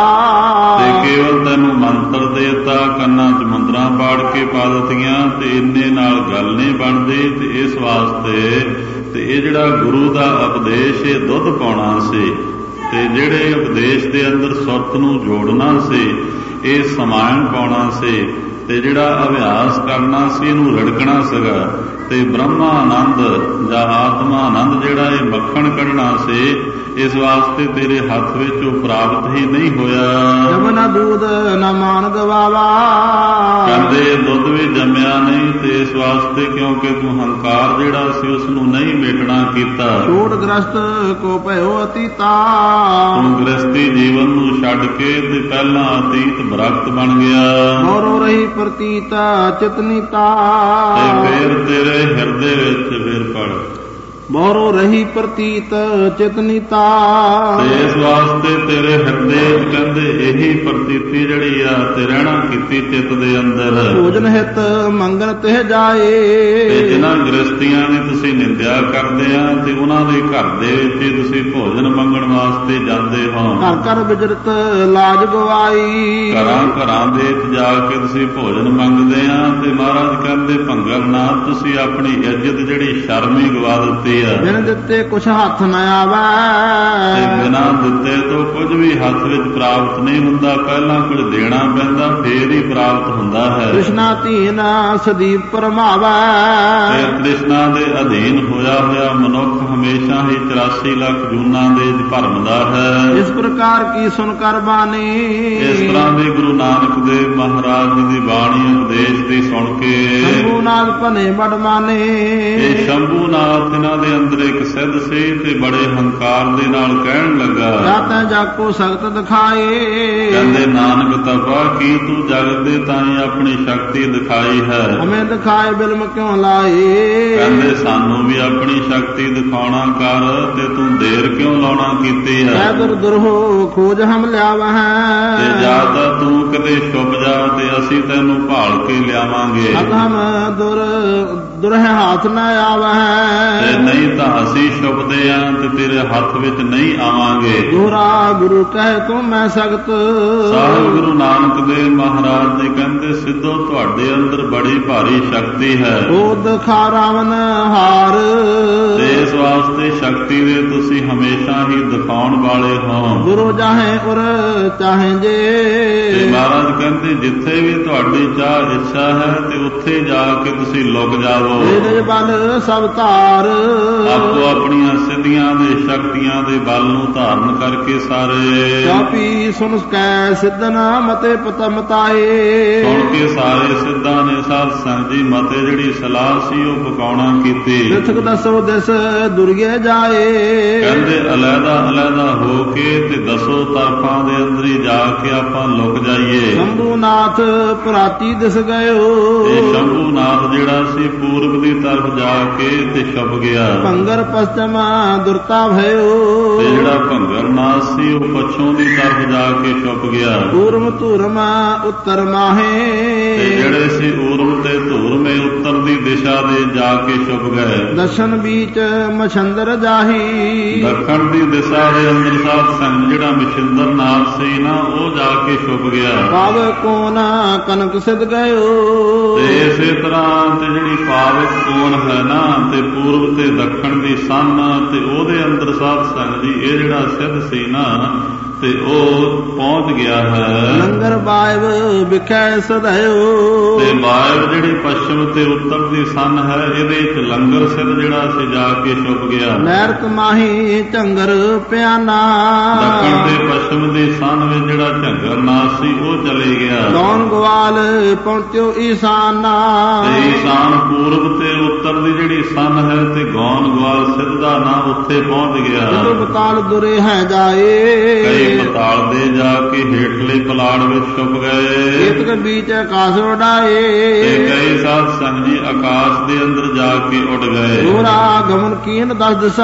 ਤੇ ਕੇਵਲ ਤੈਨੂੰ ਮੰਤਰ ਦੇਤਾ, ਕੰਨਾਂ 'ਚ ਮੁੰਦਰਾਂ ਪਾੜ ਕੇ ਪਾ ਦਿੱਤੀਆਂ ਤੇ ਇੰਨੇ ਨਾਲ ਗੱਲ ਨਹੀਂ ਬਣਦੀ। ਤੇ ਇਸ ਵਾਸਤੇ ਤੇ ਇਹ ਜਿਹੜਾ ਗੁਰੂ ਦਾ ਉਪਦੇਸ਼ ਇਹ ਦੁੱਧ ਪਾਉਣਾ ਸੀ ਤੇ ਜਿਹੜੇ ਉਪਦੇਸ਼ ਦੇ ਅੰਦਰ ਸੁਰਤ ਨੂੰ ਜੋੜਨਾ ਸੀ, ਇਹ ਸਮਾਇਣ ਪਾਉਣਾ ਸੀ ਤੇ ਜਿਹੜਾ ਅਭਿਆਸ ਕਰਨਾ ਸੀ ਇਹਨੂੰ ਰੜਕਣਾ ਸੀਗਾ। ਤੇ ਬ੍ਰਹਮਾ ਆਨੰਦ ਜਾਂ ਆਤਮਾ ਆਨੰਦ ਜਿਹੜਾ ਇਹ ਮੱਖਣ ਕੱਢਣਾ ਸੀ, ਇਸ ਵਾਸਤੇ ਤੇਰੇ ਹੱਥ ਵਿੱਚ ਉਹ ਪ੍ਰਾਪਤ ਹੀ ਨਹੀਂ ਹੋਇਆ।
ਜਬ ਨ ਦੂਧ ਨ ਮਾਨ ਗਵਾਵਾ,
ਕਹਿੰਦੇ ਦੁੱਧ ਵੀ ਜੰਮਿਆ ਨਹੀਂ, ਤੇ ਇਸ ਵਾਸਤੇ ਕਿਉਂਕਿ ਤੂੰ ਹੰਕਾਰ ਜਿਹੜਾ ਸੀ ਉਸ ਨੂੰ ਨਹੀਂ ਮੇਟਣਾ ਕੀਤਾ।
ਛੋੜ ਗ੍ਰਸਤ ਕੋ ਭਇਓ ਅਤੀਤਾ,
ਤੂੰ ਗ੍ਰਸਤੀ ਜੀਵਨ ਨੂੰ ਛੱਡ ਕੇ ਤੇ ਪਹਿਲਾਂ ਅਤੀਤ ਬਰਖਤ ਬਣ ਗਿਆ।
ਮੋਰੋ ਰਹੀ ਪ੍ਰਤੀਤ ਚਿਤਨੀਤਾ,
ਤੇ ਫੇਰ ਤੇਰੇ ਹਿਰਦੇ ਵਿੱਚ ਫਿਰ ਪੜ
ਮੋਰੋ ਰਹੀ ਪ੍ਰਤੀਤ ਚਿਤਨੀਤਾ,
ਤੇ ਇਸ ਵਾਸਤੇ ਤੇਰੇ ਹਿਰਦੇ ਕਹਿੰਦੇ ਇਹੀ ਪ੍ਰਤੀਤੀ ਜਿਹੜੀ ਆ ਤੇ ਰਹਿਣਾ ਕੀਤੀ ਚਿੱਤ ਦੇ ਅੰਦਰ।
ਭੋਜਨ ਹਿਤ ਮੰਗਣ ਤੇ ਜਾਏ,
ਤੇ ਜਿਨ੍ਹਾਂ ਗ੍ਰਸਤੀਆਂ ਦੀ ਤੁਸੀਂ ਨਿੰਦਿਆ ਕਰਦੇ ਆ ਤੇ ਉਹਨਾਂ ਦੇ ਘਰ ਦੇ ਵਿੱਚ ਹੀ ਤੁਸੀਂ ਭੋਜਨ ਮੰਗਣ ਵਾਸਤੇ ਜਾਂਦੇ ਹੋ।
ਘਰ ਘਰ ਵਿਜਰਤ ਲਾਜ ਗਵਾਈ,
ਘਰਾਂ ਘਰਾਂ ਦੇ ਵਿੱਚ ਜਾ ਕੇ ਤੁਸੀਂ ਭੋਜਨ ਮੰਗਦੇ ਆ ਤੇ ਮਹਾਰਾਜ ਕਹਿੰਦੇ ਭੰਗਰ ਨਾਥ ਤੁਸੀਂ ਆਪਣੀ ਇੱਜ਼ਤ ਜਿਹੜੀ ਸ਼ਰਮ ਹੀ ਗਵਾ ਦਿੱਤੀ।
ਬਿਨ ਦਿੱਤੇ ਕੁਛ ਹੱਥ ਨ ਆਵੈ,
ਬਿਨਾਂ ਦਿੱਤੇ ਤੋਂ ਕੁਝ ਵੀ ਹੱਥ ਵਿੱਚ ਪ੍ਰਾਪਤ ਨਹੀਂ ਹੁੰਦਾ, ਪਹਿਲਾਂ ਕੁਝ ਦੇਣਾ ਪੈਂਦਾ ਫੇਰ ਹੀ ਪ੍ਰਾਪਤ ਹੁੰਦਾ ਹੈ।
ਕ੍ਰਿਸ਼ਨਾ ਧੀਨ ਸਦੀਪ ਪਰਮਾਵੈ,
ਤੇ ਕ੍ਰਿਸ਼ਨਾ ਦੇ ਅਧੀਨ ਹੋਇਆ ਹੋਇਆ ਮਨੁੱਖ ਹਮੇਸ਼ਾ ਹੀ 84 ਲੱਖ ਜੂਨਾਂ ਦੇ ਭਰਮਦਾ ਹੈ।
ਇਸ ਪ੍ਰਕਾਰ ਕੀ ਸੁਣ ਕਰ ਬਾਣੀ,
ਇਸ ਤਰ੍ਹਾਂ ਦੇ ਗੁਰੂ ਨਾਨਕ ਦੇਵ ਮਹਾਰਾਜ ਜੀ ਦੀ ਬਾਣੀ ਉਪਦੇਸ਼ ਦੀ ਸੁਣ ਕੇ
ਸ਼ੰਭੂਨਾਥ ਭਨੇ ਬੜ ਮਾਨੇ,
ਇਹ ਸ਼ੰਭੂਨਾਥ ਇਹਨਾਂ ਦੇ ਅੰਦਰ ਇੱਕ ਸਿੱਧ ਸੀ ਤੇ ਬੜੇ ਹੰਕਾਰ ਦੇ ਨਾਲ ਕਹਿਣ ਲੱਗਾ,
ਜਾਤੈ ਜਾਕੋ ਸਖਤ ਦਿਖਾਏ,
ਕਹਿੰਦੇ ਨਾਨਕ ਤਪਾ ਕੀ ਤੂੰ ਜਗਤ ਦੇ ਤਾਈਂ ਆਪਣੀ ਸ਼ਕਤੀ ਦਿਖਾਈ ਹੈ।
ਹਮੇ ਦਿਖਾਏ ਬਿਲਮ ਕਿਉਂ ਲਾਏ,
ਕਹਿੰਦੇ ਸਾਨੂੰ ਵੀ ਆਪਣੀ ਸ਼ਕਤੀ ਦਿਖਾਉਣਾ ਕਰ ਤੇ ਤੂੰ ਦੇਰ ਕਿਉਂ ਲਾਉਣਾ ਕੀਤੀ ਹੈ।
ਐ ਦੁਰ ਦੁਰਹੋ ਖੋਜ ਹਮ ਲਿਆਵਹਿ,
ਤੇ ਜਾਂ ਤਾਂ ਤੂੰ ਕਿਤੇ ਛੁਪ ਜਾ ਤੇ ਅਸੀਂ ਤੈਨੂੰ ਭਾਲ ਕੇ ਲਿਆਵਾਂਗੇ,
ਹਮ ਦੁਰਹਿ ਹੱਥ ਨ ਆਵਹਿ,
ਤੇ ਨਹੀਂ ਤਾਂ ਅਸੀਂ ਛੁਪਦੇ ਆਂ ਤੇ ਤੇਰੇ ਹੱਥ ਵਿੱਚ ਨਹੀਂ ਆਵਾਂਗੇ।
ਦੋਹਰਾ ਗੁਰੂ ਕਹਿ ਤੂੰ ਮੈਂ ਸਖਤ,
ਸਾਹਿਬ ਗੁਰੂ ਨਾਨਕ ਦੇਵ ਮਹਾਰਾਜ ਜੀ ਕਹਿੰਦੇ ਸਿੱਧੋ ਤੁਹਾਡੇ ਅੰਦਰ ਬੜੀ ਭਾਰੀ ਸ਼ਕਤੀ ਹੈ।
ਉਹ ਦਿਖਾ ਰਾਵਨ ਹਾਰ,
ਤੇ ਇਸ ਵਾਸਤੇ ਸ਼ਕਤੀ ਦੇ ਤੁਸੀਂ ਹਮੇਸ਼ਾ ਹੀ ਦਿਖਾਉਣ ਵਾਲੇ ਹੋ।
ਗੁਰੂ ਚਾਹੇ ਉਰ ਚਾਹੇ ਜੇ,
ਤੇ ਮਹਾਰਾਜ ਕਹਿੰਦੇ ਜਿੱਥੇ ਵੀ ਤੁਹਾਡੀ ਚਾਹ ਇੱਛਾ ਹੈ ਤੇ ਉੱਥੇ ਜਾ ਕੇ ਤੁਸੀਂ ਲੁਕ ਜਾਵੋ।
ਇਹਦੇ ਬਲ ਸਭ ਧਾਰ,
ਆਪੋ ਆਪਣੀਆਂ ਸਿੱਧੀਆਂ ਦੇ ਸ਼ਕਤੀਆਂ ਦੇ ਬਲ ਨੂੰ ਧਾਰਨ ਕਰਕੇ ਸਾਰੇ
ਚਾਪੀ ਸੁਣ ਕੈ ਸਿੱਧਨ ਮਤੇ ਪਤ ਮਤਾਏ,
ਸੁਣ ਕੇ ਸਾਰੇ ਸਿੱਧਾਂ ਨੇ ਸਾਧ ਸੰਗਤ ਜੀ ਮਤੇ ਜਿਹੜੀ ਸਲਾਹ ਸੀ ਉਹ ਪਕਾਉਣਾ ਕੀਤੀ।
ਤਿਥਕ ਦਸੋ ਦਿਸ ਦੁਰਗੇ ਜਾਏ,
ਕਹਿੰਦੇ ਅਲੱਗਾ ਅਲੱਗਾ ਹੋ ਕੇ ਤੇ ਦਸੋ ਤਰਫਾਂ ਦੇ ਅੰਦਰ ਹੀ ਜਾ ਕੇ ਆਪਾਂ ਲੁਕ ਜਾਈਏ।
ਸ਼ੰਭੂਨਾਥ ਪ੍ਰਾਤੀ ਦਿਸ ਗਇਓ,
ਇਹ ਸ਼ੰਭੂਨਾਥ ਜਿਹੜਾ ਸੀ ਪੂਰਬ ਦੀ ਤਰਫ ਜਾ ਕੇ ਤੇ ਛੁਪ ਗਿਆ।
ਭੰਗਰ ਪਸ਼ਚਮ ਦੁਰਤਾ ਭਇਓ,
ਤੇ ਜਿਹੜਾ ਭੰਗਰ ਨਾਥ ਸੀ ਉਹ ਪੱਛੋਂ ਦੀ ਤਰਫ ਜਾ ਕੇ ਛੁਪ ਗਿਆ।
ਊਰਮ ਧੂਰਮ ਉੱਤਰ ਮਾਹੇ,
ਤੇ ਜਿਹੜੇ ਸੀ ਊਰਮ ਤੇ ਧੂਰਮੇ ਉੱਤਰ ਦੀ ਦਿਸ਼ਾ ਦੇ ਜਾ ਕੇ ਛੁਪ ਗਏ।
ਦਰਸ਼ਨ ਬੀਚ ਮਛੰਦਰ ਜਾਹੀ,
ਦੱਖਣ ਦੀ ਦਿਸ਼ਾ ਦੇ ਅੰਦਰ ਸਾਧ ਸੰਗ ਜਿਹੜਾ ਮਛੰਦਰ ਨਾਥ ਸੀ ਨਾ ਉਹ ਜਾ ਕੇ ਛੁਪ ਗਿਆ।
ਪਾਵ ਕੋਨ ਕਨਕ ਸਿਧ ਗਇਓ,
ਤੇ ਇਸੇ ਤਰ੍ਹਾਂ ਤੇ ਜਿਹੜੀ ਪਾਵਕ ਕੋਣ ਹੈ ਨਾ ਤੇ ਪੂਰਬ ਤੇ ਦੱਖਣ ਦੀ ਸੰਨ ਤੇ ਉਹਦੇ ਅੰਦਰ ਸਾਧ ਸੰਗ ਜੀ ਇਹ ਜਿਹੜਾ ਸਿੱਧ ਸੀ ਨਾ ਤੇ ਉਹ ਪਹੁੰਚ ਗਿਆ ਹੈ।
ਲੰਗਰ ਬਾਇਬ ਵਿਖੈ ਸਦਇਓ,
ਤੇ ਬਾਇਬ ਜਿਹੜੀ ਪੱਛਮ ਤੇ ਉੱਤਰ ਦੀ ਸੰਨ ਹੈ ਇਹਦੇ ਵਿੱਚ ਲੰਗਰ ਸਿੱਧ ਜਿਹੜਾ ਸੀ ਜਾ ਕੇ ਛੁਪ ਗਿਆ।
ਨਹਿਰਤ ਮਾਹੀ ਝੰਗਰ ਪਿਆਨਾ,
ਦੱਖਣ ਤੇ ਪੱਛਮ ਦੀ ਸੰਨ ਵਿੱਚ ਜਿਹੜਾ ਝੰਗਰ ਨਾਥ ਸੀ ਉਹ ਚਲੇ ਗਿਆ।
ਗੌਨ ਗਵਾਲ ਪਹੁੰਚਿਓ ਈਸਾਨਾ,
ਤੇ ਈਸਾਨ ਪੂਰਬ ਤੇ ਉੱਤਰ ਦੀ ਜਿਹੜੀ ਸੰਨ ਹੈ ਤੇ ਗੌਨ ਗਵਾਲ ਸਿੱਧ ਦਾ ਨਾਂ ਉੱਥੇ ਪਹੁੰਚ ਗਿਆ।
ਜਦੋਂ ਬਤਾਲ ਦੁਰੇ ਹੈ ਜਾਏ,
ਕਈ ਪਤਾਲ ਦੇ ਜਾ ਕੇ ਹੇਠਲੇ ਪਲਾੜ ਵਿੱਚ ਛੁਪ ਗਏ।
ਇਤਕ ਬੀਚ ਆਕਾਸ਼ ਉਡਾਏ,
ਤੇ ਕਈ ਸਾਧ ਸੰਗ ਜੀ ਆਕਾਸ਼ ਦੇ ਅੰਦਰ ਜਾ ਕੇ ਉੱਡ ਗਏ।
ਦੋਹਰਾ ਗਮਨ ਕੀਨ ਦਸ ਦਿਸ਼ਾ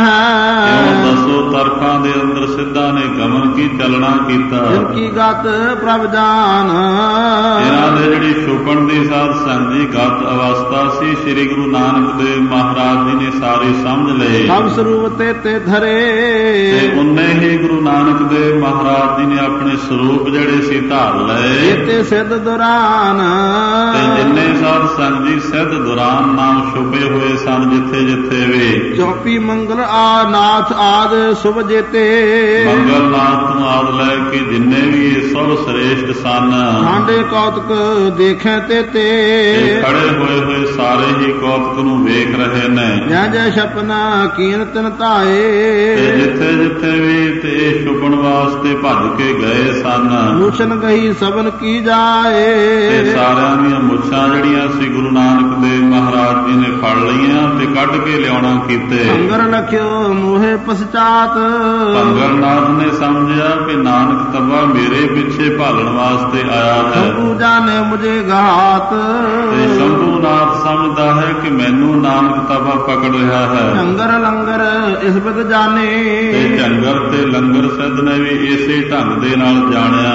ਮਹਿ,
ਦਸੋ ਤਰਫਾਂ ਦੇ ਅੰਦਰ ਸਿੱਧਾਂ ਨੇ ਗਮਨ ਕੀ ਚੱਲਣਾ ਕੀਤਾ।
ਜਿਨ ਕੀ ਗਤ ਪ੍ਰਭ ਜਾਨ,
ਇਹਨਾਂ ਦੇ ਜਿਹੜੀ ਛੁਪਣ ਦੀ ਸਾਧ ਸੰਗ ਜੀ ਗਤ ਅਵਸਥਾ ਸੀ ਸ੍ਰੀ ਗੁਰੂ ਨਾਨਕ ਦੇਵ ਮਹਾਰਾਜ ਜੀ ਨੇ ਸਾਰੇ ਸਮਝ ਲਏ।
ਸਭ ਸਰੂਪ ਤੇ ਧਰੇ,
ਤੇ ਉਹਨੇ ਹੀ ਗੁਰੂ ਨਾਨਕ ਦੇਵ ਮਹਾਰਾਜ ਜੀ ਨੇ ਆਪਣੇ ਸਰੂਪ ਜਿਹੜੇ ਸੀ ਧਾਰ ਲਏ
ਤੇ ਸਿੱਧ ਦੁਰਾਨ
ਤੇ ਜਿੰਨੇ ਸਾਧ ਸੰਗ ਜੀ ਸਿੱਧ ਦੁਰਾਨ ਨਾਮ ਛੁਪੇ ਹੋਏ ਸਨ ਜਿੱਥੇ ਜਿੱਥੇ ਵੀ
ਚੌਪੀ ਮੰਗਲ ਆ ਨਾਥ ਆਦ ਸੁਭ ਜੇਤੇ
ਮੰਗਲ ਨਾਥ ਤੋਂ ਆਦ ਲੈ ਕੇ ਜਿੰਨੇ ਵੀ ਇਹ ਸਭ ਸ੍ਰੇਸ਼ਟ ਸਨ
ਹਾਂਡੇ ਕੌਤਕ ਦੇਖੇ ਤੇ
ਖੜੇ ਹੋਏ ਸਾਰੇ ਹੀ ਕੌਤਕ ਨੂੰ ਵੇਖ ਰਹੇ ਨੇ
ਜੈ ਜੈ ਛਪਨਾ ਕੀਰਤਨ ਧਾਏ
ਤੇ ਜਿੱਥੇ ਜਿੱਥੇ ਵੀ ਤੇ ਇਹ ਛੁਪਣ ਵਾਸਤੇ ਭੱਜ ਕੇ ਗਏ ਸਨ
ਮੁਛਨ ਗਈ ਸਭਨ ਕੀ ਜਾਏ
ਤੇ ਸਾਰਿਆਂ ਦੀਆਂ ਮੁੱਛਾਂ ਜਿਹੜੀਆਂ ਸੀ ਗੁਰੂ ਨਾਨਕ ਦੇਵ ਮਹਾਰਾਜ ਜੀ ਨੇ ਫੜ ਲਈਆਂ ਤੇ ਕੱਢ ਕੇ ਲਿਆਉਣਾ ਕੀਤੇ
ਅੰਗਰ ਲਖਿਓ ਮੋਹੇ ਪਛਤਾਤ
ਭੰਗਰਨਾਥ ਨੇ ਸਮਝਿਆ ਕਿ ਨਾਨਕ ਤੱਬਾ ਮੇਰੇ ਪਿੱਛੇ ਭਾਲਣ ਵਾਸਤੇ ਆਇਆ ਹੈ
ਸ਼ੰਭੂ ਜਾਣੇ ਮੁਝੇ ਘਾਤ
ਤੇ ਸ਼ੰਭੂਨਾਥ ਸਮਝਦਾ ਹੈ ਕਿ ਮੈਨੂੰ ਨਾਨਕ ਤੱਬਾ ਪਕੜ ਰਿਹਾ ਹੈ
ਅੰਗਰ ਲੰਗਰ ਇਸ ਬਿਦ ਜਾਣੇ
ਤੇ ਝੰਗਰ ਤੇ ਲੰਗਰ ਸਿੱਧ ਨੇ ਵੀ ਇਸੇ ਢੰਗ ਦੇ ਨਾਲ ਜਾਣਿਆ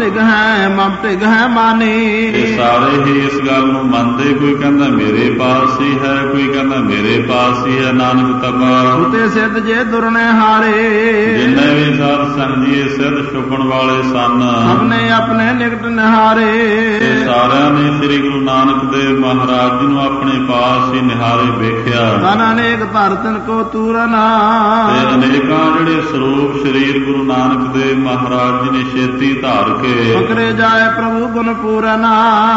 ਮਮ ਟਿਗ ਹੈ ਮਾਨੇ
ਇਹ ਸਾਰੇ ਹੀ ਇਸ ਗੱਲ ਨੂੰ ਮੰਨਦੇ ਕੋਈ ਕਹਿੰਦਾ ਮੇਰੇ ਪਾਸ ਹੀ ਹੈ ਕੋਈ ਕਹਿੰਦਾ ਮੇਰੇ ਪਾਸ ਹੀ ਹੈ ਨਾਨਕ ਤੱਬਾ
ਉਤੇ ਸਿੱਧ ਜੇ ਦੁਰਨੇ ਹਾਰੇ
ਜਿੰਨੇ ਵੀ ਸਾਧ ਸੰਗ ਜੀ ਸਿੱਧ ਛੁਪਣ ਵਾਲੇ ਸਨ
ਸਭਨੇ ਆਪਣੇ ਨਿਕਟ ਨਿਹਾਰੇ
ਤੇ ਸਾਰਿਆਂ ਨੇ ਸ੍ਰੀ ਗੁਰੂ ਨਾਨਕ ਦੇਵ ਮਹਾਰਾਜ ਜੀ ਨੂੰ ਆਪਣੇ ਪਾਸ ਹੀ ਨਿਹਾਰੇ ਵੇਖਿਆ
ਤਨ ਅਨੇਕ ਧਰਤਨ ਕੋ ਤੂਰਨਾ
ਤੇ ਅਨੇਕਾਂ ਜਿਹੜੇ ਸਰੂਪ ਸਰੀਰ ਗੁਰੂ ਨਾਨਕ ਦੇਵ ਮਹਾਰਾਜ ਜੀ ਨੇ ਛੇਤੀ ਧਾਰ ਕੇ
ਪਕੜੇ ਜਾਏ ਪ੍ਰਭੂ ਗੁਣ ਪੂਰਨਾ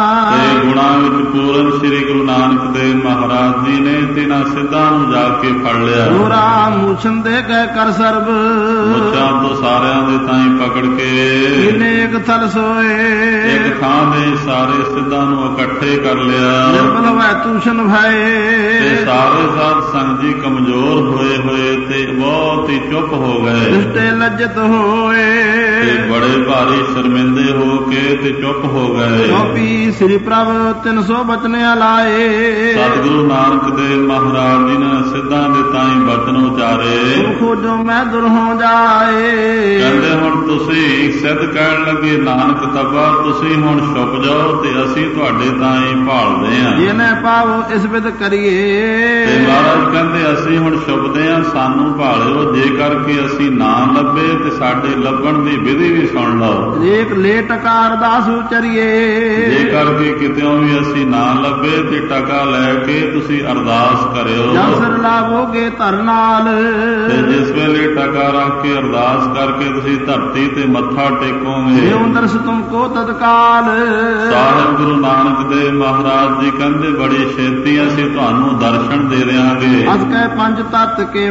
ਤੇ ਗੁਣਾਂ ਵਿੱਚ ਪੂਰਨ ਸ੍ਰੀ ਗੁਰੂ ਨਾਨਕ ਦੇਵ ਮਹਾਰਾਜ ਜੀ ਨੇ ਤਿਨਾਂ ਸਿੱਧਾਂ ਨੂੰ ਜਾ ਕੇ ਫੜ ਲਿਆ
ਪੂਰਾ ਮੂਛਨ ਦੇ ਕਹਿ ਕਰ ਸਰਬ
ਮੁੱਛਾਂ ਤੋਂ ਸਾਰਿਆਂ ਦੇ ਤਾਈਂ ਪਕੜ ਕੇ
ਅਨੇਕ ਥਲ ਸੋਏ
ਇੱਕ ਥਾਂ ਦੇ ਸਾਰੇ ਸਿੱਧਾਂ ਨੂੰ ਇਕੱਠੇ ਕਰ ਲਿਆ
ਨਿਰਮਲ ਵੈ ਤੂਸ਼ਨ ਭਏ
ਤੇ ਸਾਰੇ ਸਾਧ ਸੰਗ ਜੀ ਕਮਜ਼ੋਰ ਹੋਏ ਤੇ ਬਹੁਤ ਹੀ ਚੁੱਪ ਹੋ ਗਏ
ਦੁਸ਼ਟੇ ਲੱਜਤ ਹੋਏ
ਤੇ ਬੜੇ ਭਾਰੀ ਸ਼ਰਮਿੰਦੇ ਹੋ ਕੇ ਤੇ ਚੁੱਪ ਹੋ ਗਏ
ਚੌਪੀ ਸ੍ਰੀ ਪ੍ਰਭ 300 ਬਚਨਿਆ ਲਾਏ
ਸਤਿਗੁਰੂ ਨਾਨਕ ਦੇਵ ਮਹਾਰਾਜ ਜੀ ਨੇ ਸਿੱਧਾਂ ਦੇ ਤਾਈਂ ਬਚਨ ਉਚਾਰੇ
ਖੋਜੋ ਮੈਂ ਦੁਰ ਹੋ ਜਾਏ
ਕਹਿੰਦੇ ਹੁਣ ਤੁਸੀਂ ਸਿੱਧ ਕਹਿਣ ਲੱਗੇ ਨਾਨਕ ਤੱਬਾ ਤੁਸੀਂ ਹੁਣ ਛੁਪ ਜਾਓ ਤੇ ਅਸੀਂ ਤੁਹਾਡੇ ਤਾਈਂ ਭਾਲਦੇ ਆਂ
ਜਿਹਨੇ ਪਾਵੋ ਇਸ ਵਿਦ ਕਰੀਏ
ਤੇ ਮਹਾਰਾਜ ਕਹਿੰਦੇ ਅਸੀਂ ਹੁਣ ਛੁਪਦੇ ਆਂ ਸਾਨੂੰ ਭਾਲਿਓ ਜੇਕਰ ਕਿ ਅਸੀਂ ਨਾ ਲੱਭੇ ਤੇ ਸਾਡੇ ਲੱਭਣ ਦੀ ਵਿਧੀ ਵੀ ਸੁਣ ਲਓ
ਏਕ ਲੇ ਟਕਾ ਅਰਦਾਸ ਉਚਰੀਏ
ਜੇਕਰ ਕਿ ਕਿਤਿਓਂ ਵੀ ਅਸੀਂ ਨਾ ਲੱਭੇ ਤੇ ਟਕਾ ਲੈ ਕੇ ਤੁਸੀਂ ਅਰਦਾਸ ਕਰਿਓ
ਜਸਰ ਲਾਵੋਗੇ ਧਰ ਨਾਲ
ਤੇ ਜਿਸ ਵੇਲੇ ਟਕਾ ਰੱਖ ਕੇ ਅਰਦਾਸ ਕਰਕੇ ਤੁਸੀਂ ਧਰਤੀ ਤੇ ਮੱਥਾ ਟੇਕੋਗੇ
ਜਿਉ ਦਰਸ ਤੁਮਕੋ ਤਤਕਾਲ
ਸਾਹਿਬ ਗੁਰੂ ਨਾਨਕ ਦੇਵ ਮਹਾਰਾਜ ਜੀ ਕਹਿੰਦੇ ਬੜੀ ਛੇਤੀ ਅਸੀਂ ਤੁਹਾਨੂੰ ਦਰਸ਼ਨ ਦੇ ਦਿਆਂਗੇ
ਅਸ ਕਹਿ ਪੰਜ ਤਤ ਕੇ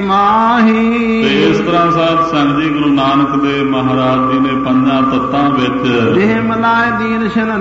ਮਾਹੀ
ਤੇ ਇਸ ਤਰ੍ਹਾਂ ਸਾਧ ਸੰਗ ਜੀ ਗੁਰੂ ਨਾਨਕ ਦੇਵ ਮਹਾਰਾਜ ਜੀ ਨੇ ਪੰਜਾਂ ਤੱਤਾਂ ਵਿੱਚ
ਦੇਹ ਮਲਾਏ ਦੀਨ ਸ਼ਨ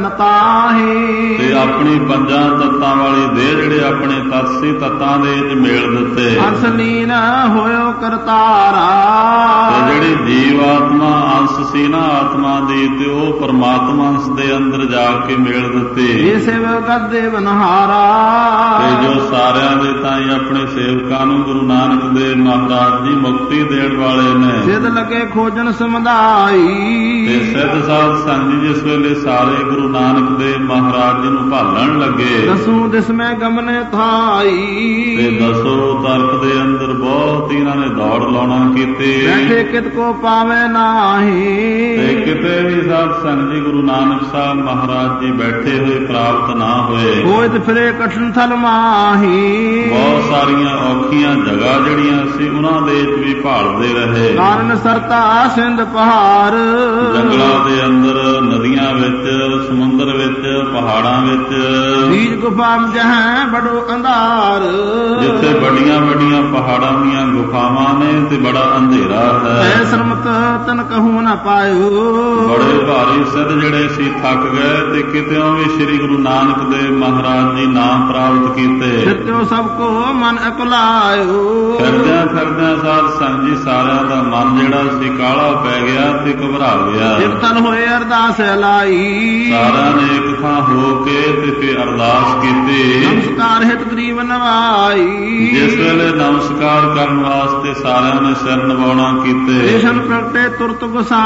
ਨਤਾਹੀ
ਤੇ ਆਪਣੀ ਪੰਜਾਂ ਤੱਤਾਂ ਵਾਲੀ ਦੇਹ ਜਿਹੜੇ ਆਪਣੇ ਤਤ ਸੀ ਤੱਤਾਂ ਦੇ ਵਿੱਚ ਮੇਲ ਦਿੱਤੇ
ਅਸਲੀਨ ਹੋਇਓ ਕਰਤਾਰਾ
ਤੇ ਜਿਹੜੀ ਜੀਵ ਆਤਮਾ ਅੰਸ਼ ਸੀ ਨਾ ਆਤਮਾ ਦੀ ਤੇ ਉਹ ਪਰਮਾਤਮਾ ਅੰਸ਼ ਦੇ ਅੰਦਰ ਜਾ ਕੇ ਮੇਲ ਦਿੱਤੇ
ਇਹ ਸੇਵਕ ਗੱਦੇ ਬਨਹਾਰਾ
ਤੇ ਜੋ ਸਾਰਿਆਂ ਦੇ ਤਾਈਂ ਆਪਣੇ ਸੇਵਕਾਂ ਨੂੰ ਗੁਰੂ ਨਾਨਕ ਦੇਵ ਮਹਾਰਾਜ ਜੀ ਮੁਕਤੀ ਦੇਣ ਵਾਲੇ ਨੇ
ਸਿੱਧ ਲਗੇ ਖੋਜਨ ਸਮੁਦਾਈ
ਤੇ ਸਿੱਧ ਸਾਧ ਸੰਗ ਜੀ ਜਿਸ ਵੇਲੇ ਸਾਰੇ ਗੁਰੂ ਨਾਨਕ ਦੇਵ ਮਹਾਰਾਜ ਜੀ ਨੂੰ ਭਾਲਣ ਲੱਗੇ
ਦਸੂ ਦਿਸ ਮੈਂ ਗਮਨੇ ਥਾਈ
ਤੇ ਦਸੋ ਤਰਕ ਦੇ ਅੰਦਰ ਬਹੁਤ ਇਹਨਾਂ ਨੇ ਦੌੜ ਲਾਉਣਾ ਕੀਤੀ
ਬੈਠੇ ਕਿਤ ਕੋ ਪਾਵੇ ਨਾਹੀ
ਤੇ ਕਿਤੇ ਵੀ ਸਾਧ ਸੰਗ ਜੀ ਗੁਰੂ ਨਾਨਕ ਸਾਹਿਬ ਮਹਾਰਾਜ ਜੀ ਬੈਠੇ ਹੋਏ ਪ੍ਰਾਪਤ ਨਾ ਹੋਏ
ਹੋਇਤ ਫਿਰੇ ਕਠਨ ਥਲ ਮਾਹੀ
ਬਹੁਤ ਸਾਰੀਆਂ ਔਖੀਆਂ ਜਗ੍ਹਾ ਜਿਹੜੀਆਂ ਸੀ ਉਹਨਾਂ ਦੇ ਵਿੱਚ ਵੀ ਭਾਲਦੇ ਰਹੇ
ਕਾਰਨ ਸਰਤਾ ਸਿੰਧ ਪਹਾੜ
ਜੰਗਲਾਂ ਦੇ ਅੰਦਰ ਨਦੀਆਂ ਵਿੱਚ ਸਮੁੰਦਰ ਵਿੱਚ ਪਹਾੜਾਂ ਵਿੱਚ
ਬੀਜ ਗੁਫਾ ਜਹਾਂ ਬੜੋ ਅੰਧਾਰ
ਜਿੱਥੇ ਵੱਡੀਆਂ ਵੱਡੀਆਂ ਪਹਾੜਾਂ ਦੀਆਂ ਗੁਫਾਵਾਂ ਨੇ ਤੇ ਬੜਾ ਅੰਧੇਰਾ ਹੈ
ਐ ਸਰਮਤ ਤਨ ਕਹੂ ਨਾ ਪਾਇਓ
ਬੜੇ ਭਾਰੀ ਸਿੱਧ ਜਿਹੜੇ ਸੀ ਥੱਕ ਗਏ ਤੇ ਕਿਤਿਓਂ ਵੀ ਸ੍ਰੀ ਗੁਰੂ ਨਾਨਕ ਦੇਵ ਮਹਾਰਾਜ ਜੀ ਨਾਮ ਪ੍ਰਾਪਤ ਕੀਤੇ
ਸਿੱਧਿਓ ਸਭ ਕੋ ਮਨ ਅਕਲਾਇਓ
ਫਿਰਦਿਆਂ ਫਿਰਦਿਆਂ ਸਾਧ ਸੰਗ ਜੀ ਸਾਰਿਆਂ ਦਾ ਮਨ ਜਿਹੜਾ ਸੀ ਕਾਲਾ ਪੈ ਗਿਆ ਤੇ ਘਬਰਾ ਗਿਆ
ਇੱਕ ਤਨ ਹੋਏ ਅਰਦਾਸ ਲਾਈ
ਸਾਰਿਆਂ ਨੇ ਇੱਕ ਥਾਂ ਹੋ ਕੇ ਤੇ ਫਿਰ ਅਰਦਾਸ ਕੀਤੀ
ਨਮਸਕਾਰ ਹਿਤ ਗਰੀਬ ਨਵਾਈ
ਜਿਸ ਵੇਲੇ ਨਮਸਕਾਰ ਕਰਨ ਵਾਸਤੇ ਸਾਰਿਆਂ ਨੇ ਸਿਰ ਨਵਾਉਣਾ ਕੀਤੇ
ਕ੍ਰਿਸ਼ਨ ਪ੍ਰਗਟੇ ਤੁਰਤ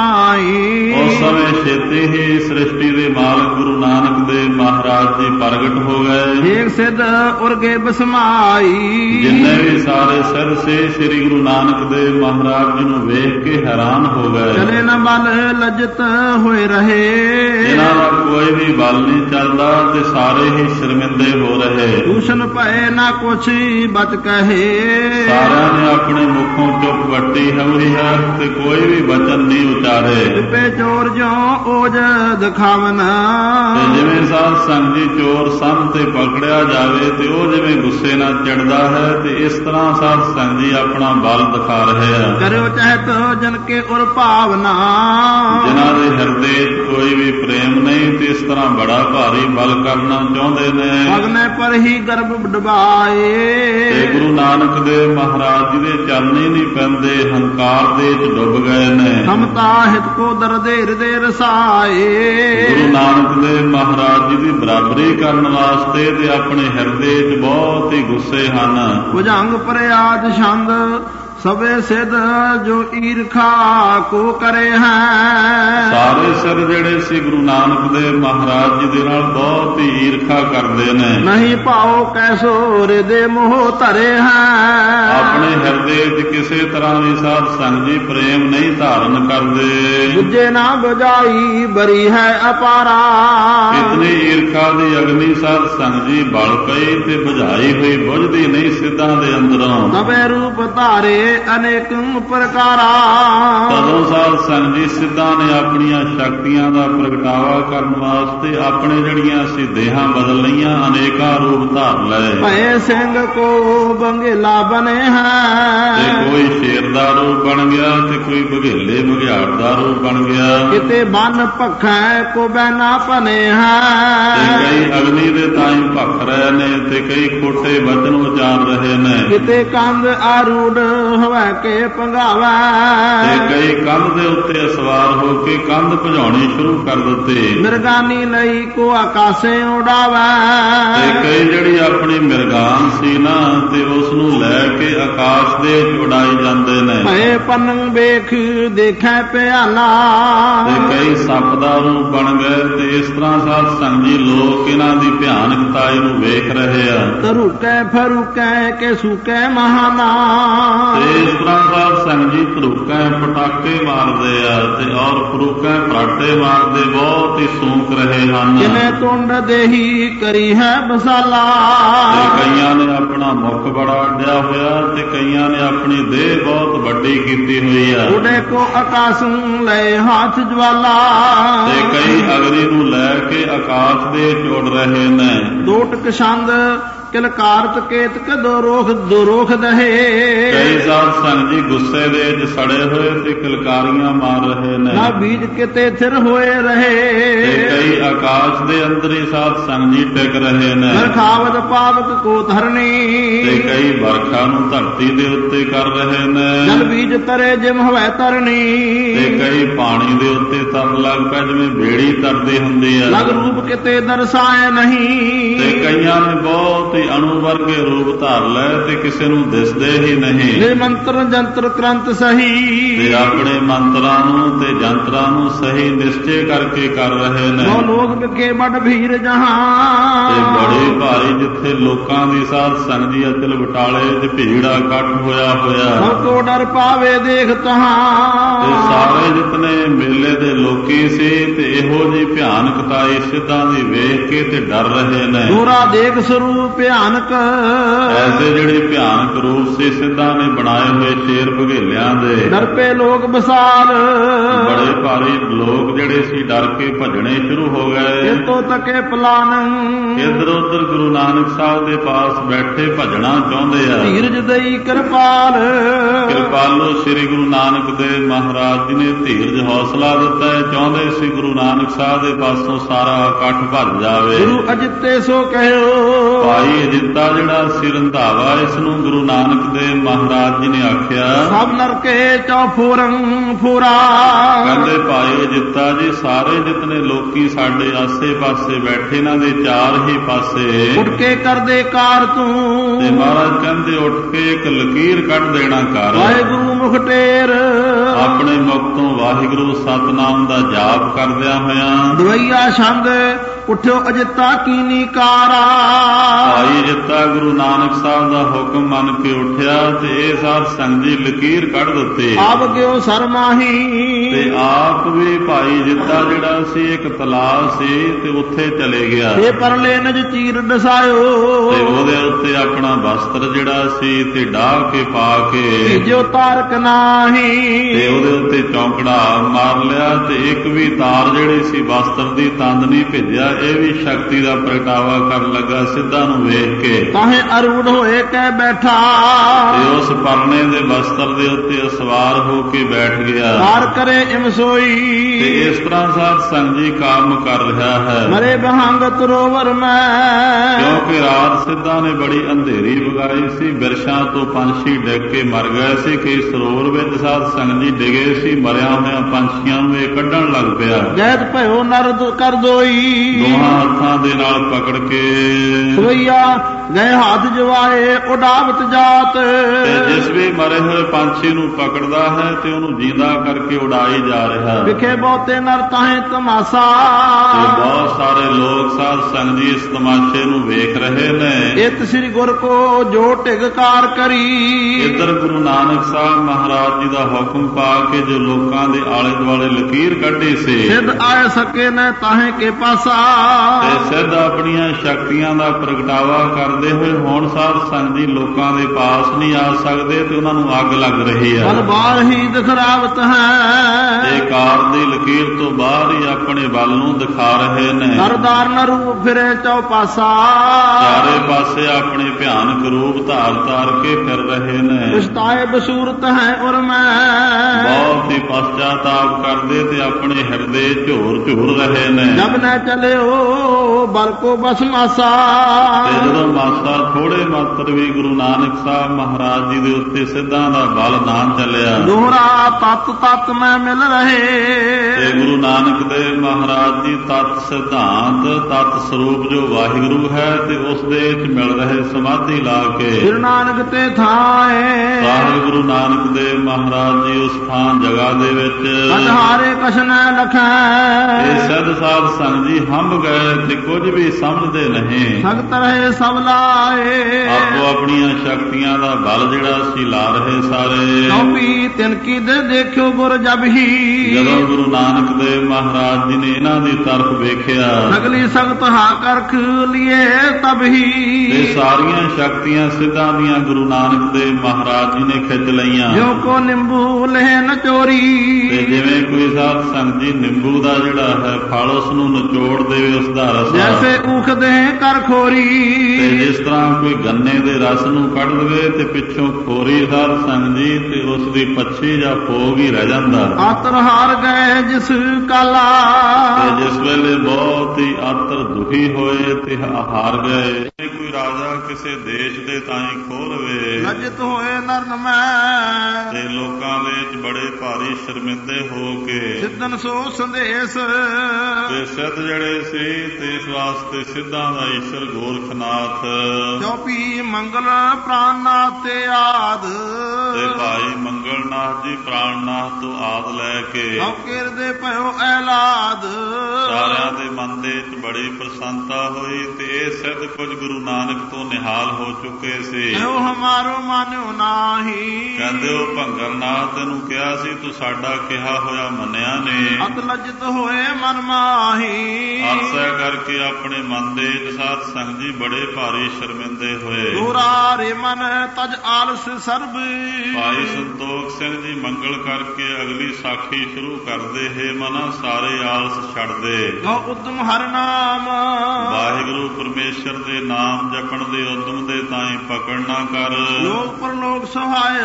ਗੁਸਾਈ
ਉਸ ਸਮੇਂ ਛੇਤੀ ਹੀ ਸ੍ਰਿਸ਼ਟੀ ਦੇ ਮਾਲਕ ਗੁਰੂ ਨਾਨਕ ਦੇਵ ਮਹਾਰਾਜ ਜੀ ਪ੍ਰਗਟ ਹੋ ਗਏ
ਏਕ ਸਿੱਧ ਉਰਗੇ ਬਸਮਾਈ
ਜਿੰਨੇ ਵੀ ਸਾਰੇ ਸਿੱਧ ਸੇ ਸ੍ਰੀ ਗੁਰੂ ਨਾਨਕ ਦੇਵ ਮਹਾਰਾਜ ਜੀ ਨੂੰ ਵੇਖ ਕੇ ਹੈਰਾਨ ਹੋ ਗਏ।
ਚਲੇ ਨ ਬਲ ਲੱਜਤ ਹੋਏ ਰਹੇ।
ਇਹਨਾਂ ਦਾ ਕੋਈ ਵੀ ਬਲ ਨਹੀਂ ਚੱਲਦਾ ਤੇ ਸਾਰੇ ਹੀ ਸ਼ਰਮਿੰਦੇ ਹੋ ਰਹੇ।
ਦੂਸ਼ਣ ਭਏ ਨਾ ਕੁਛ ਬਚ ਕਹੇ।
ਸਾਰਿਆਂ ਨੇ ਆਪਣੇ ਮੁਖੋਂ ਚੁੱਪ ਵੱਟੀ ਹਵਰੀ ਹੈ ਤੇ ਕੋਈ ਵੀ ਵਚਨ ਨਹੀਂ ਉਚਾਰੇ।
ਪੇ ਚੋਰ ਜਿਉ ਓਜ ਦਿਖਾਵਨ।
ਤੇ ਜਿਵੇਂ ਸਾਧ ਸੰਗ ਜੀ ਚੋਰ ਸੰਨ ਤੇ ਪਕੜਿਆ ਜਾਵੇ ਤੇ ਉਹ ਜਿਵੇਂ ਗੁੱਸੇ ਨਾਲ ਚੜਦਾ ਹੈ ਤੇ ਇਸ ਤਰ੍ਹਾਂ ਸਾਧ ਸੰਗ ਜੀ ਆਪਣਾ ਬਲ ਦਿਖਾ ਰਹੇ ਆ।
ਕਰਿਓ ਚਹਿਤ ਜਨ ਕੇ ਉਰ ਭਾਵਨਾ।
ਜਿਨ੍ਹਾਂ ਦੇ ਹਿਰਦੇ ਕੋਈ ਵੀ ਪ੍ਰੇਮ ਨਹੀਂ ਤੇ ਇਸ ਤਰ੍ਹਾਂ ਬੜਾ ਭਾਰੀ ਬਲ ਕਰਨਾ ਚਾਹੁੰਦੇ ਨੇ।
ਅਗਨੇ ਪਰ ਹੀ ਗਰਭ ਡੁਬਾਏ।
ਤੇ ਗੁਰੂ ਨਾਨਕ ਦੇਵ ਮਹਾਰਾਜ ਜੀ ਦੇ ਚਰਨ ਹੀ ਨਹੀਂ ਪੈਂਦੇ, ਹੰਕਾਰ ਦੇ ਵਿੱਚ ਡੁੱਬ ਗਏ ਨੇ।
ਸਮਤਾ ਹਿਤ ਕੋ ਦਰਦੇ ਹਿਰਦੇ ਰਸਾਏ।
ਗੁਰੂ ਨਾਨਕ ਦੇਵ ਮਹਾਰਾਜ ਜੀ ਦੀ ਬਰਾਬਰੀ ਕਰਨ ਵਾਸਤੇ ਤੇ ਆਪਣੇ ਹਿਰਦੇ 'ਚ ਬਹੁਤ ਹੀ ਗੁੱਸੇ ਹਨ।
ਭੁਜੰਗ ਪਰਿਆਦ ਛੰਦ ਸਭੇ ਸਿੱਧ ਜੋ ਈਰਖਾ ਕੋ ਕਰੇ ਹੈ।
ਸਾਰੇ ਸਿਰ ਜਿਹੜੇ ਸੀ ਗੁਰੂ ਨਾਨਕ ਦੇਵ ਮਹਾਰਾਜ ਜੀ ਦੇ ਨਾਲ ਬਹੁਤ ਹੀ ਈਰਖਾ ਕਰਦੇ ਨੇ।
ਨਹੀਂ ਭਾਉ ਕੈਸੋ ਹਿਰਦੇ ਮੋਹ ਧਰੇ ਹੈ।
ਆਪਣੇ ਹਿਰਦੇ 'ਚ ਕਿਸੇ ਤਰ੍ਹਾਂ ਦੀ ਸਾਧ ਸੰਗ ਜੀ ਪ੍ਰੇਮ ਨਹੀਂ ਧਾਰਨ ਕਰਦੇ।
ਬੁਝੇ ਨਾ ਬੁਝਾਈ ਬਰੀ ਹੈ ਅਪਾਰਾ।
ਇਤਨੀ ਈਰਖਾ ਦੀ ਅਗਨੀ ਸਾਧ ਸੰਗ ਜੀ ਬਲ ਪਈ ਤੇ ਬੁਝਾਈ ਹੋਈ ਬੁਝਦੀ ਨਹੀਂ ਸਿੱਧਾਂ ਦੇ ਅੰਦਰੋਂ।
ਤਬੇ ਰੂਪ ਧਾਰੇ ਅਨੇਕ ਪ੍ਰਕਾਰਾ।
ਤਦੋਂ ਸਾਧ ਸੰਗ ਜੀ ਸਿੱਧਾਂ ਨੇ ਆਪਣੀਆਂ ਸ਼ਕਤੀਆਂ ਦਾ ਪ੍ਰਗਟਾਵਾ ਕਰਨ ਵਾਸਤੇ ਆਪਣੇ ਜਿਹੜੀਆਂ ਸੀ ਦੇਹਾਂ ਬਦਲ ਲਈਆਂ, ਅਨੇਕਾਂ ਰੂਪ ਧਾਰ ਲਏ।
ਭਏ ਸਿੰਘ ਕੋ ਬੰਗੇਲਾ ਬਨੇ ਹੈ।
ਤੇ ਕੋਈ ਸ਼ੇਰ ਦਾ ਰੂਪ ਬਣ ਗਿਆ ਤੇ ਕੋਈ ਬਘੇਲੇ ਬਘਿਆੜ ਦਾ ਰੂਪ ਬਣ ਗਿਆ।
ਕਿਤੇ ਬੰਨ ਭਖੈ ਕੋ ਬੈਨਾ ਭਨੇ ਹੈ।
ਤੇ ਕਈ ਅਗਨੀ ਦੇ ਤਾਈਂ ਭਖ ਰਹੇ ਨੇ ਤੇ ਕਈ ਖੋਟੇ ਵਚਨ ਉਚਾਰ ਰਹੇ ਨੇ।
ਕਿਤੇ ਕੰਧ ਆਰੂੜ ਹਵੈ ਕੇ ਪੰਗਾਵਾ।
ਤੇ ਕਈ ਕੰਧ ਦੇ ਉੱਤੇ ਸਵਾਰ ਹੋ ਕੇ ਕੰਧ ਭਜਾਉਣੀ ਸ਼ੁਰੂ ਕਰ ਦਿੱਤੀ।
ਮਿਰਗਾਨੀ ਲਈ ਕੋ ਆਕਾਸ਼ੇ ਉਡਾਵਾ।
ਤੇ ਕਈ ਜਿਹੜੀ ਆਪਣੀ ਮਿਰਗਾਨ ਸੀ ਨਾ ਤੇ ਉਸ ਨੂੰ ਲੈ ਕੇ ਆਕਾਸ਼ ਦੇ ਉਡਾਈ ਜਾਂਦੇ ਨੇ।
ਭਏ ਪੰਨ ਵੇਖ ਦੇਖੈ ਭਿਆਲਾ।
ਤੇ ਕਈ ਸੱਪ ਦਾ ਰੂਪ ਬਣ ਗਏ ਤੇ ਇਸ ਤਰ੍ਹਾਂ ਸਾਧ ਸੰਗ ਜੀ ਲੋਕ ਇਹਨਾਂ ਦੀ ਭਿਆਨਕਤਾ ਨੂੰ ਵੇਖ ਰਹੇ ਆ।
ਤਰੁਕੈ ਫਰੁਕੈ ਕੇ ਸੁਕੈ ਮਹਾਨਾ।
ਤੇ ਇਸ ਤਰ੍ਹਾਂ ਸਾਧ ਸੰਗ ਜੀ ਧਰੂਕੈ ਪਟਾਕੇ ਮਾਰਦੇ ਆ ਤੇ ਔਰ ਫਰੂਕੈ ਫਰਾਟੇ ਮਾਰਦੇ ਬਹੁਤ ਹੀ ਸੂਕ ਰਹੇ ਹਨ।
ਜਿਨੇ ਤੁੰਡ ਦੇਹੀ ਕਰੀ ਹੈ ਬਸਾਲਾ।
ਤੇ ਕਈਆਂ ਨੇ ਆਪਣਾ ਮੁਖ ਬੜਾ ਅੱਡਿਆ ਹੋਇਆ ਤੇ ਕਈਆਂ ਨੇ ਆਪਣੀ ਦੇਹ ਬਹੁਤ ਵੱਡੀ ਕੀਤੀ ਹੋਈ ਆ।
ਉਡੇ ਕੋ ਆਕਾਸ਼ੋਂ ਲੈ ਹੱਥ ਜਵਾਲਾ।
ਤੇ ਕਈ ਅਗਨੀ ਨੂੰ ਲੈ ਕੇ ਆਕਾਸ਼ ਦੇ ਉੱਡ ਰਹੇ ਨੇ।
ਦੋਟਕ ਛੰਦ ਕਿਲਕਾਰਤ ਕੇਤਕ ਦੋਰੋਖ ਦਹੇ।
ਕਈ ਸਾਧ ਸੰਗ ਜੀ ਗੁੱਸੇ ਦੇ ਵਿੱਚ ਸੜੇ ਹੋਏ ਤੇ ਕਿਲਕਾਰੀਆਂ ਮਾਰ ਰਹੇ ਨੇ।
ਨਾ ਬੀਜ ਕਿਤੇ ਥਿਰ ਹੋਏ ਰਹੇ।
ਤੇ ਕਈ ਆਕਾਸ਼ ਦੇ ਅੰਦਰ ਹੀ ਸਾਧ ਸੰਗ ਜੀ ਟਿਕ ਰਹੇ ਨੇ।
ਖਾਵਤ ਪਾਵਕ ਕੋ ਧਰਨੀ।
ਤੇ ਕਈ ਵਰਖਾ ਨੂੰ ਧਰਤੀ ਦੇ ਉੱਤੇ ਕਰ ਰਹੇ ਨੇ।
ਜਲ ਬੀਜ ਤਰੇ ਜਿਮ ਹਵੈ ਤਰਨੀ।
ਤੇ ਕਈ ਪਾਣੀ ਦੇ ਉੱਤੇ ਤਰਨ ਲੱਗ ਪਏ ਜਿਵੇਂ ਬੇੜੀ ਤਰਦੀ ਹੁੰਦੀ ਹੈ।
ਲਗ ਰੂਪ ਕਿਤੇ ਦਰਸਾਏ ਨਹੀਂ।
ਤੇ ਕਈਆਂ ਨੇ ਬਹੁਤ ਅਣੂ ਵਰਗੇ ਰੂਪ ਧਾਰ ਲਏ ਤੇ ਕਿਸੇ ਨੂੰ ਦਿਸਦੇ ਹੀ ਨਹੀਂ।
ਨਿਰਮੰਤਰ ਜੰਤਰ ਕਰੰਤ ਸਹੀ।
ਤੇ ਆਪਣੇ ਮੰਤਰਾਂ ਨੂੰ ਤੇ ਜੰਤਰਾਂ ਨੂੰ ਸਹੀ ਨਿਸ਼ਚੇ ਕਰਕੇ ਕਰ ਰਹੇ ਨੇ।
ਉਹ ਲੋਕ ਵਿਖੇ ਵੱਡ ਭੀੜ ਜਹਾਂ।
ਤੇ ਬੜੇ ਭਾਰੀ ਜਿੱਥੇ ਲੋਕਾਂ ਦੀ ਸਾਧ ਸੰਗ ਜੀ ਅਚਲ ਬਟਾਲੇ ਚ ਭੀੜਾ ਇਕੱਠ ਹੋਇਆ
ਸਭ ਤੋਂ ਡਰ ਪਾਵੇ ਦੇਖ ਤਹਾਂ।
ਤੇ ਸਾਰੇ ਜਿਤਨੇ ਮੇਲੇ ਦੇ ਲੋਕੀ ਸੀ ਤੇ ਇਹੋ ਜਿਹੀ ਭਿਆਨਕਤਾ ਸਿੱਧਾਂ ਦੀ ਵੇਖ ਕੇ ਤੇ ਡਰ ਰਹੇ ਨੇ।
ਦੋਰਾ ਦੇਖ ਸਰੂਪ ਭਿਆਨਕ।
ਐਸੇ ਜਿਹੜੇ ਭਿਆਨਕ ਰੂਪ ਸੀ ਸਿੱਧਾਂ ਨੇ ਬਣਾਏ ਹੋਏ ਸ਼ੇਰ ਬਘੇਲਿਆਂ ਦੇ।
ਡਰਪੇ ਲੋਕ ਬਸਾਲ।
ਬੜੇ ਭਾਰੀ ਲੋਕ ਜਿਹੜੇ ਸੀ ਡਰ ਕੇ ਭੱਜਣੇ ਸ਼ੁਰੂ ਹੋ ਗਏ।
ਇਤੋਂ ਤੱਕੇ ਪਲਾਨ।
ਇੱਧਰ ਉੱਧਰ ਗੁਰੂ ਨਾਨਕ ਸਾਹਿਬ ਦੇ ਪਾਸ ਬੈਠੇ ਭੱਜਣਾ ਚਾਹੁੰਦੇ ਆ।
ਧੀਰਜ ਦਈ ਕਿਰਪਾਲ।
ਕਿਰਪਾਲੋ ਸ੍ਰੀ ਗੁਰੂ ਨਾਨਕ ਦੇਵ ਮਹਾਰਾਜ ਜੀ ਨੇ ਧੀਰਜ ਹੌਸਲਾ ਦਿੱਤਾ ਹੈ। ਚਾਹੁੰਦੇ ਸੀ ਗੁਰੂ ਨਾਨਕ ਸਾਹਿਬ ਦੇ ਪਾਸੋਂ ਸਾਰਾ ਇਕੱਠ ਭੱਜ ਜਾਵੇ।
ਗੁਰੂ ਅਜਿੱਤੇ ਸੋ ਕਹਿਓ।
ਭਾਈ ਅਜਿੱਤਾ ਜਿਹੜਾ ਸੀ ਰੰਧਾਵਾ ਇਸ ਨੂੰ ਗੁਰੂ ਨਾਨਕ ਦੇਵ ਮਹਾਰਾਜ ਜੀ ਨੇ ਆਖਿਆ
ਸਭ ਨਰਕੇ ਚੌਫੋਰੰ ਫੋਰਾ।
ਕਹਿੰਦੇ ਭਾਈ ਅਜਿੱਤਾ ਜੀ ਸਾਰੇ ਜਿਤਨੇ ਲੋਕੀ ਸਾਡੇ ਆਸੇ ਪਾਸੇ ਬੈਠੇ ਇਹਨਾਂ ਦੇ ਚਾਰ ਹੀ ਪਾਸੇ
ਉੱਠ ਕੇ ਕਰਦੇ ਕਾਰ ਤੂੰ।
ਤੇ ਮਹਾਰਾਜ ਕਹਿੰਦੇ ਉੱਠ ਕੇ ਇੱਕ ਲਕੀਰ ਕੱਢ ਦੇਣਾ ਕਰ।
ਵਾਹਿਗੁਰੂ ਮੁਖ ਟੇਰ।
ਆਪਣੇ ਮੁਖ ਤੋਂ ਵਾਹਿਗੁਰੂ ਸਤਨਾਮ ਦਾ ਜਾਪ ਕਰਦਿਆਂ ਹੋਇਆਂ
ਦਵਈਆ ਛੰਦ ਉਠਿਓ ਅਜਿੱਤਾ ਕੀਨੀ ਕਾਰਾ।
ਭਾਈ ਅਜਿੱਤਾ ਗੁਰੂ ਨਾਨਕ ਸਾਹਿਬ ਦਾ ਹੁਕਮ ਮੰਨ ਕੇ ਉੱਠਿਆ ਤੇ ਇਹ ਸਾਧ ਸੰਗਤ ਜੀ ਲਕੀਰ ਕੱਢ ਦਿੱਤੇ।
ਆਪ ਗਿਓ ਸਰਮਾਹੀ
ਤੇ ਆਪ ਵੀ ਭਾਈ ਅਜਿੱਤਾ ਜਿਹੜਾ ਸੀ ਇੱਕ ਤਲਾਬ ਸੀ ਤੇ ਉੱਥੇ ਚਲੇ ਗਿਆ।
ਤੇ ਪਰਲੇ ਨਜ ਚੀਰ ਦਸਾਇਓ
ਤੇ ਉਹਦੇ ਉੱਤੇ ਆਪਣਾ ਵਸਤਰ ਜਿਹੜਾ ਸੀ ਤੇ ਡਾਹ ਕੇ ਪਾ ਕੇ
ਜੋ ਤਾਰਕ ਨਾਹੀ
ਤੇ ਉਹਦੇ ਉੱਤੇ ਚੌਂਕੜਾ ਮਾਰ ਲਿਆ ਤੇ ਇੱਕ ਵੀ ਤਾਰ ਜਿਹੜੀ ਸੀ ਵਸਤਰ ਦੀ ਤੰਦ ਨਹੀਂ ਭੇਜਿਆ। ਇਹ ਵੀ ਸ਼ਕਤੀ ਦਾ ਪ੍ਰਗਟਾਵਾ ਕਰਨ ਲੱਗਾ ਸਿੱਧਾ ਨੂੰ ਵੇਖ ਕੇ।
ਤਾਹੇ ਅਰੂੜ ਹੋਏ ਕਹਿ ਬੈਠਾ
ਤੇ ਉਸ ਪਰਨੇ ਦੇ ਵਸਤਰ ਦੇ ਉੱਤੇ ਸਵਾਰ ਹੋ ਕੇ ਬੈਠ ਗਿਆ।
ਕਾਰ ਕਰੇ ਇਮਸੋਈ
ਤੇ ਇਸ ਤਰ੍ਹਾਂ ਸਾਧ ਸੰਗਤ ਜੀ ਕੰਮ ਕਰ ਰਿਹਾ ਹੈ।
ਮਰੇ ਬਹੰਗ ਤਰੋਵਰ ਮੈਂ
ਕਿਉਂਕਿ ਰਾਤ ਸਿੱਧਾ ਨੇ ਬੜੀ ਅੰਧੇਰੀ ਵਗਾਈ ਸੀ। ਬਿਰਛਾਂ ਤੋਂ ਪੰਛੀ ਡਿੱਗ ਕੇ ਮਰ ਗਏ ਸੀ। ਕਈ ਸਰੋਵਰ ਵਿੱਚ ਸਾਧ ਸੰਗਤ ਜੀ ਡਿਗੇ ਸੀ। ਮਰਿਆ ਹੋਇਆ ਪੰਛੀਆਂ ਨੂੰ ਇਹ ਕੱਢਣ ਲੱਗ ਪਿਆ।
ਗੈਤ ਭਇਓ ਨਰਦ ਕਰ ਦੋਈ
ਦੋਹਾਂ ਹੱਥਾਂ ਦੇ ਨਾਲ ਪਕੜ ਕੇ
ਸਵਈਆ ਗਏ ਹੱਥ ਜਵਾਏ ਉਡਾਵਤ ਜਾਤ।
ਤੇ ਜਿਸ ਵੀ ਮਰੇ ਹੋਏ ਪੰਛੀ ਨੂੰ ਪਕੜਦਾ ਹੈ ਤੇ ਉਹਨੂੰ ਜਿੰਦਾ ਕਰਕੇ ਉਡਾਈ ਜਾ ਰਿਹਾ।
ਵਿਖੇ ਬਹੁਤੇ ਨਰ ਤਾਹੇ ਤਮਾਸ਼ਾ
ਤੇ ਬਹੁਤ ਸਾਰੇ ਲੋਕ ਸਾਧ ਸੰਗਤ ਜੀ ਇਸ ਤਮਾਸ਼ੇ ਨੂੰ ਵੇਖ ਰਹੇ ਨੇ।
ਇਤ ਸ੍ਰੀ ਗੁਰ ਕੋ ਜੋ ਢਿਗਕਾਰ ਕਰੀ।
ਇੱਧਰ ਗੁਰੂ ਨਾਨਕ ਸਾਹਿਬ ਮਹਾਰਾਜ ਜੀ ਦਾ ਹੁਕਮ ਪਾ ਕੇ ਜੋ ਲੋਕਾਂ ਦੇ ਆਲੇ ਦੁਆਲੇ ਲਕੀਰ ਕੱਢੀ ਸੀ।
ਸਿੱਧ ਆਏ ਸਕੇ ਨੇ ਤਾਹੇ ਕੇ ਪਾਸਾ
ਤੇ ਸਿੱਧ ਆਪਣੀਆਂ ਸ਼ਕਤੀਆਂ ਦਾ ਪ੍ਰਗਟਾਵਾ ਕਰਦੇ ਹੋਏ ਹੁਣ ਸਾਧ ਸੰਗਤ ਜੀ ਲੋਕਾਂ ਦੇ ਪਾਸ ਨਹੀਂ ਆ ਸਕਦੇ ਤੇ ਉਹਨਾਂ ਨੂੰ ਅੱਗ ਲੱਗ ਰਹੀ ਹੈ।
ਬਲ ਬਾਹਰ ਹੀ ਦਿਖਰਾਵਤ ਹੈ।
ਇਹ ਕਾਰ ਦੀ ਲਕੀਰ ਤੋਂ ਬਾਹਰ ਹੀ ਆਪਣੇ ਬਲ ਨੂੰ ਦਿਖਾ ਰਹੇ ਨੇ।
ਸਰਦਾਰ ਨ ਰੂਪ ਫਿਰੇ ਚੌਪਾਸਾ
ਚਾਰੇ ਪਾਸੇ ਆਪਣੇ ਭਿਆਨਕ ਰੂਪ ਧਾਰ ਕੇ ਫਿਰ ਰਹੇ ਨੇ।
ਪਛਤਾਏ ਬਸੂਰਤ ਹੈ ਔਰ ਮੈਂ
ਬਹੁਤ ਹੀ ਪਛਤਾਤਾਪ ਕਰਦੇ ਤੇ ਆਪਣੇ ਹਿਰਦੇ ਝੂਰ ਰਹੇ ਨੇ।
ਜਬ ਨਾ ਚਲਿਓ ਬਲ ਕੋ ਬਸ ਮਾਸਾ
ਤੇ ਜਦੋਂ ਮਾਸਾ ਥੋੜੇ ਮਾਤਰ ਵੀ ਗੁਰੂ ਨਾਨਕ ਸਾਹਿਬ ਮਹਾਰਾਜ ਜੀ ਦੇ ਉੱਤੇ ਸਿੱਧਾਂ ਦਾ ਬਲ ਨਾ ਚੱਲਿਆ।
ਦੋਹਰਾ ਤਤ ਤਤ ਮੈਂ ਮਿਲ ਰਹੇ
ਤੇ ਗੁਰੂ ਨਾਨਕ ਦੇਵ ਮਹਾਰਾਜ ਜੀ ਤਤ ਸਿਧਾਂਤ ਤਤ ਸਰੂਪ ਜੋ ਵਾਹਿਗੁਰੂ ਹੈ ਤੇ ਉਸ ਦੇ ਵਿੱਚ ਮਿਲ ਰਹੇ ਸਮਾਧੀ ਲਾ ਕੇ।
ਗੁਰੂ ਨਾਨਕ ਤੇ ਥਾਏ
ਸਾਹਿਬ ਗੁਰੂ ਨਾਨਕ ਦੇਵ ਮਹਾਰਾਜ ਜੀ ਉਸ ਥਾਂ ਜਗ੍ਹਾ ਦੇ ਵਿੱਚ
ਹਾਰੇ ਕਸ਼ਨ ਲਖੈ।
ਇਹ ਸਿੱਧ ਸਾਧ ਸੰਗਤ ਜੀ ਹੰਭ ਗਏ ਤੇ ਕੁਝ ਵੀ ਸਮਝਦੇ ਨਹੀਂ।
ਸਖਤ ਰਹੇ ਸਭ ਲਾਏ
ਆਪੋ ਆਪਣੀਆਂ ਸ਼ਕਤੀਆਂ ਦਾ ਬਲ ਜਿਹੜਾ ਸੀ ਲਾ ਰਹੇ ਸਾਰੇ।
ਚੌਪੀ ਤਿਨਕੀ ਦੇ ਦੇਖਿਓ ਗੁਰ ਜਬ ਹੀ
ਜਦੋਂ ਗੁਰੂ ਨਾਨਕ ਦੇਵ ਮਹਾਰਾਜ ਜੀ ਨੇ ਇਹਨਾਂ ਦੀ ਤਰਫ ਵੇਖਿਆ
ਸਗਲੀ ਸਖਤ ਹਾ ਕਰਖ ਲਿਏ ਤਬ ਹੀ
ਤੇ ਸਾਰੀਆਂ ਸ਼ਕਤੀਆਂ ਸਿੱਧਾਂ ਦੀਆਂ ਗੁਰੂ ਨਾਨਕ ਦੇਵ ਮਹਾਰਾਜ ਜੀ ਨੇ ਖਿੱਚ ਲਈਆਂ।
ਜੋ ਕੋ ਨਿੰਬੂ ਲਹਿ ਨ ਚੋਰੀ
ਤੇ ਜਿਵੇਂ ਕੋਈ ਸਾਧ ਸੰਗਤ ਜੀ ਨਿੰਬੂ ਦਾ ਜਿਹੜਾ ਹੈ ਫਲ ਉਸ ਨੂੰ ਨਿਚੋੜ ਦੇਵੇ ਉਸ ਦਾ ਰਸ
ਜੈਸੇ ਊਖਦੇ ਕਰ ਖੋਰੀ
ਤੇ ਜਿਸ ਤਰ੍ਹਾਂ ਕੋਈ ਗੰਨੇ ਦੇ ਰਸ ਨੂੰ ਕੱਢ ਲਵੇ ਤੇ ਪਿੱਛੋਂ ਖੋਰੀ ਸਾਧ ਸੰਗਤ ਜੀ ਤੇ ਉਸ ਦੀ ਪੱਛੀ ਜਾਂ ਭੋਗ ਹੀ ਰਹਿ ਜਾਂਦਾ।
ਆਤਰ ਹਾਰ ਗਏ ਜਿਸ ਕਾਲਾ
ਤੇ ਜਿਸ ਵੇਲੇ ਬਹੁਤ ਹੀ ਆਤਰ ਦੁਖੀ ਹੋਏ ਤੇ ਹਾਰ ਗਏ। ਕੋਈ ਰਾਜਾ ਕਿਸੇ ਦੇਸ਼ ਦੇ ਤਾਈਂ ਖੋਹ ਲਵੇ
ਲਜਿਤ ਹੋਏ ਨਰਨ ਮੈਂ
ਤੇ ਲੋਕਾਂ ਦੇ ਵਿੱਚ ਬੜੇ ਭਾਰੀ ਸ਼ਰਮਿੰਦੇ ਹੋ ਕੇ
ਸਿੱਧਨ ਸੋ ਸੰਦੇਸ਼
ਤੇ ਸਿੱਧ ਜਿਹੜੇ ਸੀ ਤੇ ਇਸ ਵਾਸਤੇ ਸਿੱਧਾਂ ਦਾ ਈਸ਼ਰ ਗੋਰਖਨਾਥ
ਚੌਪੀ ਮੰਗਲ ਪ੍ਰਾਨਨਾਥ ਤੇ ਆਦ
ਤੇ ਭਾਈ ਮੰਗਲਨਾਥ ਜੀ ਪ੍ਰਾਨਨਾਥ ਤੋਂ ਆਦ ਲੈ ਕੇ
ਔਕੇਰ ਦੇ ਭਇਓ ਐਲਾਦ
ਸਾਰਿਆਂ ਦੇ ਮਨ ਦੇ ਵਿੱਚ ਬੜੀ ਪ੍ਰਸੰਨਤਾ ਹੋਈ ਤੇ ਇਹ ਸਿੱਧ ਕੁਝ ਗੁਰੂ ਨਾਨਕ ਤੋਂ ਨਿਹਾਲ ਹੋ ਚੁੱਕੇ ਸੀ।
ਇਹੋ ਹਮਾਰੋ ਮਾਨਿਓ ਨਾਹੀ
ਕਹਿੰਦੇ ਉਹ ਭੰਗਰਨਾਥ ਤੈਨੂੰ ਕਿਹਾ ਸੀ ਤੂੰ ਸਾਡਾ ਕਿਹਾ ਹੋਇਆ ਮੰਨਿਆ ਨੇ।
ਅਤ ਲਜਿਤ ਹੋਏ ਮਨ ਮਾਹੀ
ਆਸਾ ਕਰਕੇ ਆਪਣੇ ਮਨ ਦੇ ਸਾਧ ਸੰਗਤ ਜੀ ਬੜੇ ਭਾਰੀ ਸ਼ਰਮਿੰਦੇ ਹੋਏ।
ਦੋਰਾ ਰੇ ਮਨ ਤਜ ਆਲਸ ਸਰਬ
ਭਾਈ ਸੰਤੋਖ ਸਿੰਘ ਜੀ ਮੰਗਲ ਕਰਕੇ ਅਗਲੀ ਸਾਖੀ ਸ਼ੁਰੂ ਕਰਦੇ ਹੈ ਮਨਾ ਸਾਰੇ ਆਲਸ ਛੱਡ ਦੇ।
ਉਤਮ ਹਰ ਨਾਮ
ਵਾਹਿਗੁਰੂ ਪਰਮੇਸ਼ਰ ਦੇ ਨਾਮ ਜਪਣ ਦੇ ਉਦਮ ਦੇ ਤਾਈਂ ਪਕੜ ਨਾ ਕਰ।
ਲੋਕ ਪਰਲੋਕ ਸਹਾਇ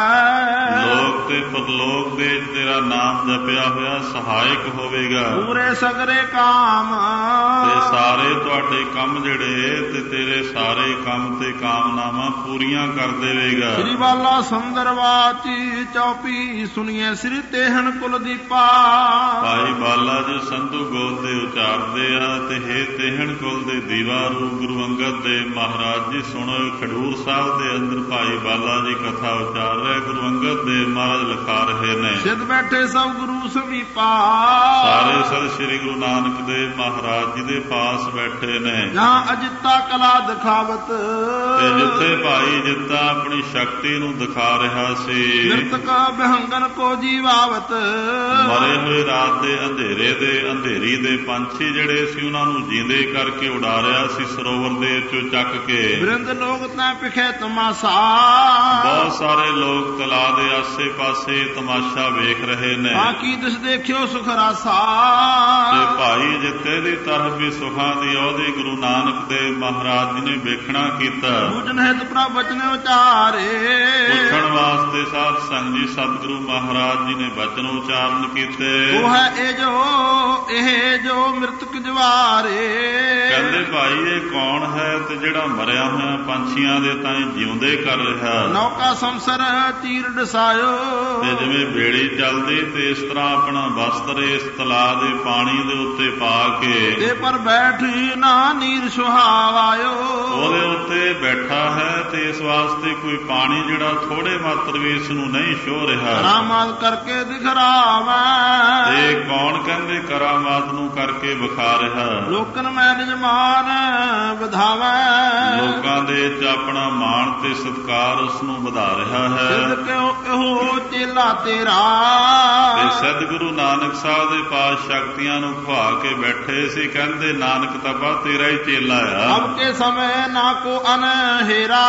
ਹੋਵੇ
ਲੋਕ ਤੇ ਪਰਲੋਕ ਦੇ ਤੇਰਾ ਨਾਮ ਜਪਿਆ ਹੋਇਆ ਸਹਾਇਕ ਹੋਵੇਗਾ।
ਪੂਰੇ ਸਗਰੇ ਕਾਮ
ਤੇ ਸਾਰੇ ਤੁਹਾਡੇ ਕੰਮ ਜਿਹੜੇ ਤੇ ਤੇਰੇ ਸਾਰੇ ਕੰਮ ਤੇ ਕਾਮਨਾਵਾਂ ਪੂਰੀਆਂ ਕਰ ਦੇਵੇਗਾ।
ਸ੍ਰੀ ਬਾਲਾ ਸੰਦਰਵਾਚੀ ਚੌਪੀ ਸੁਣੀਏ ਸ੍ਰੀ ਤੇਹਣ ਕੁਲ ਦੀਪਾ।
ਭਾਈ ਬਾਲਾ ਜੀ ਸੰਧੂ ਗੋਤ ਦੇ ਉਚਾਰਦੇ ਆ ਤੇ ਹੇ ਤੇਹਣ ਕੁਲ ਦੇ ਦੀਵਾ ਰੂਪ ਗੁਰੂ ਅੰਗਦ ਦੇਵ ਮਹਾਰਾਜ ਜੀ ਸੁਣ। ਖਡੂਰ ਸਾਹਿਬ ਦੇ ਅੰਦਰ ਭਾਈ ਬਾਲਾ ਜੀ ਕਥਾ ਉਚਾਰ ਰਹੇ ਗੁਰੂ ਅੰਗਦ ਦੇਵ ਮਹਾਰਾਜ ਲਿਖਾ ਰਹੇ ਨੇ।
ਸਿੱਧ ਬੈਠੇ ਸਭ ਗੁਰੂ ਜਲੂਸ ਵੀ ਪਾਸ।
ਸਾਰੇ ਸਤ ਸ੍ਰੀ ਗੁਰੂ ਨਾਨਕ ਦੇਵ ਮਹਾਰਾਜ ਜੀ ਦੇ ਪਾਸ ਬੈਠੇ ਨੇ।
ਜਹਾਂ ਅਜਿੱਤਾ ਕਲਾ ਦਿਖਾਵਤ,
ਤੇ ਜਿੱਥੇ ਭਾਈ ਜਿੱਤਾ ਆਪਣੀ ਸ਼ਕਤੀ ਨੂੰ ਦਿਖਾ ਰਿਹਾ ਸੀ।
ਮ੍ਰਿਤਕ ਬਿਹੰਗਨ ਕੋ ਜੀਵਾਵਤ,
ਮਰੇ ਹੋਏ ਰਾਤ ਦੇ ਅੰਧੇਰੀ ਦੇ ਪੰਛੀ ਜਿਹੜੇ ਸੀ ਉਹਨਾਂ ਨੂੰ ਜੀਂਦੇ ਕਰਕੇ ਉਡਾ ਰਿਹਾ ਸੀ ਸਰੋਵਰ ਦੇ ਵਿੱਚੋਂ ਚੱਕ ਕੇ।
ਬ੍ਰਿੰਦ ਲੋਕ ਤੈ ਪਿਖੇ ਤਮਾਸ਼ਾ,
ਬਹੁਤ ਸਾਰੇ ਲੋਕ ਤਲਾਅ ਦੇ ਆਸੇ ਪਾਸੇ ਤਮਾਸ਼ਾ ਵੇਖ ਰਹੇ ਨੇ।
ਕੀ ਦਿਸ ਦੇਖਿਓ ਸੁਖ ਰਾਸਾ,
ਤੇ ਭਾਈ ਜਿੱਤੇ ਦੀ ਤਰਫ ਵੀ ਸੁਖਾਂ ਦੀ ਉਹਦੀ ਗੁਰੂ ਨਾਨਕ ਦੇਵ ਮਹਾਰਾਜ ਜੀ ਨੇ ਵੇਖਣਾ ਕੀਤਾ।
ਬੂਝਨ ਹਿਤ ਪ੍ਰਭ ਬਚਨ ਉਚਾਰੇ,
ਪੁੱਛਣ ਵਾਸਤੇ ਸਾਧ ਸੰਗ ਜੀ ਸਤਿਗੁਰੂ ਮਹਾਰਾਜ ਜੀ ਨੇ ਬਚਨ ਉਚਾਰਨ ਕੀਤੇ।
ਉਹ ਹੈ ਇਹ ਜੋ ਮ੍ਰਿਤਕ ਜਵਾਰੇ।
ਕਹਿੰਦੇ ਭਾਈ ਇਹ ਕੌਣ ਹੈ ਤੇ ਜਿਹੜਾ ਮਰਿਆ ਹੋਇਆ ਪੰਛੀਆਂ ਦੇ ਤਾਂ ਜਿਉਂਦੇ ਕਰ ਰਿਹਾ।
ਨੌਕਾ ਸੰਸਰ ਤੀਰ ਡਸਾਇਓ, ਤੇ
ਜਿਵੇਂ ਬੇੜੀ ਚੱਲਦੀ ਤੇ ਇਸ ਤਰ੍ਹਾਂ ਆਪਣਾ ਵਸਤਰ ਇਸ ਤਲਾਅ ਦੇ ਪਾਣੀ ਦੇ ਉੱਤੇ ਪਾ ਕੇ
ਤੇ ਪਰ ਬੈਠ ਨਾ ਨੀਰ ਸੁਹਾਵਾਇਓ, ਉਹਦੇ
ਉੱਤੇ ਬੈਠਾ ਹੈ ਤੇ ਇਸ ਵਾਸਤੇ ਕੋਈ ਪਾਣੀ ਜਿਹੜਾ ਥੋੜੇ ਮਾਤਰ ਵੀ ਇਸ ਨੂੰ ਨਹੀਂ ਛੋਹ ਰਿਹਾ।
ਕਰਾਮਾਤ ਕਰਕੇ ਦਿਖਰਾਵਾ,
ਤੇ ਕੌਣ ਕਹਿੰਦੇ ਕਰਾਮਾਤ ਨੂੰ ਕਰਕੇ ਵਿਖਾ ਰਿਹਾ।
ਲੋਕਨ ਮੈਂ ਨਿਜਮਾਨ ਵਧਾਵਾ, ਲੋਕਾਂ ਦੇ ਵਿੱਚ ਆਪਣਾ ਮਾਣ ਤੇ ਸਤਿਕਾਰ ਉਸ ਨੂੰ ਵਧਾ ਰਿਹਾ ਹੈ। ਸਿੱਧ ਕਿਉ ਇਹੋ ਚੇਲਾ ਤੇਰਾ, ਤੇ ਸਤਿਗੁਰੂ ਨਾਨਕ ਸਾਹਿਬ ਦੇ ਪਾਸ ਸ਼ਕਤੀਆਂ ਨੂੰ ਖਵਾ ਕੇ ਬੈਠੇ ਸੀ। ਕਹਿੰਦੇ ਨਾਨਕ ਤਬਾ ਤੇਰਾ ਹੀ ਚੇਲਾ ਆ। ਅਬ ਕੇ ਸਮੇਂ ਨਾ ਕੋ ਅਨਹੇਰਾ,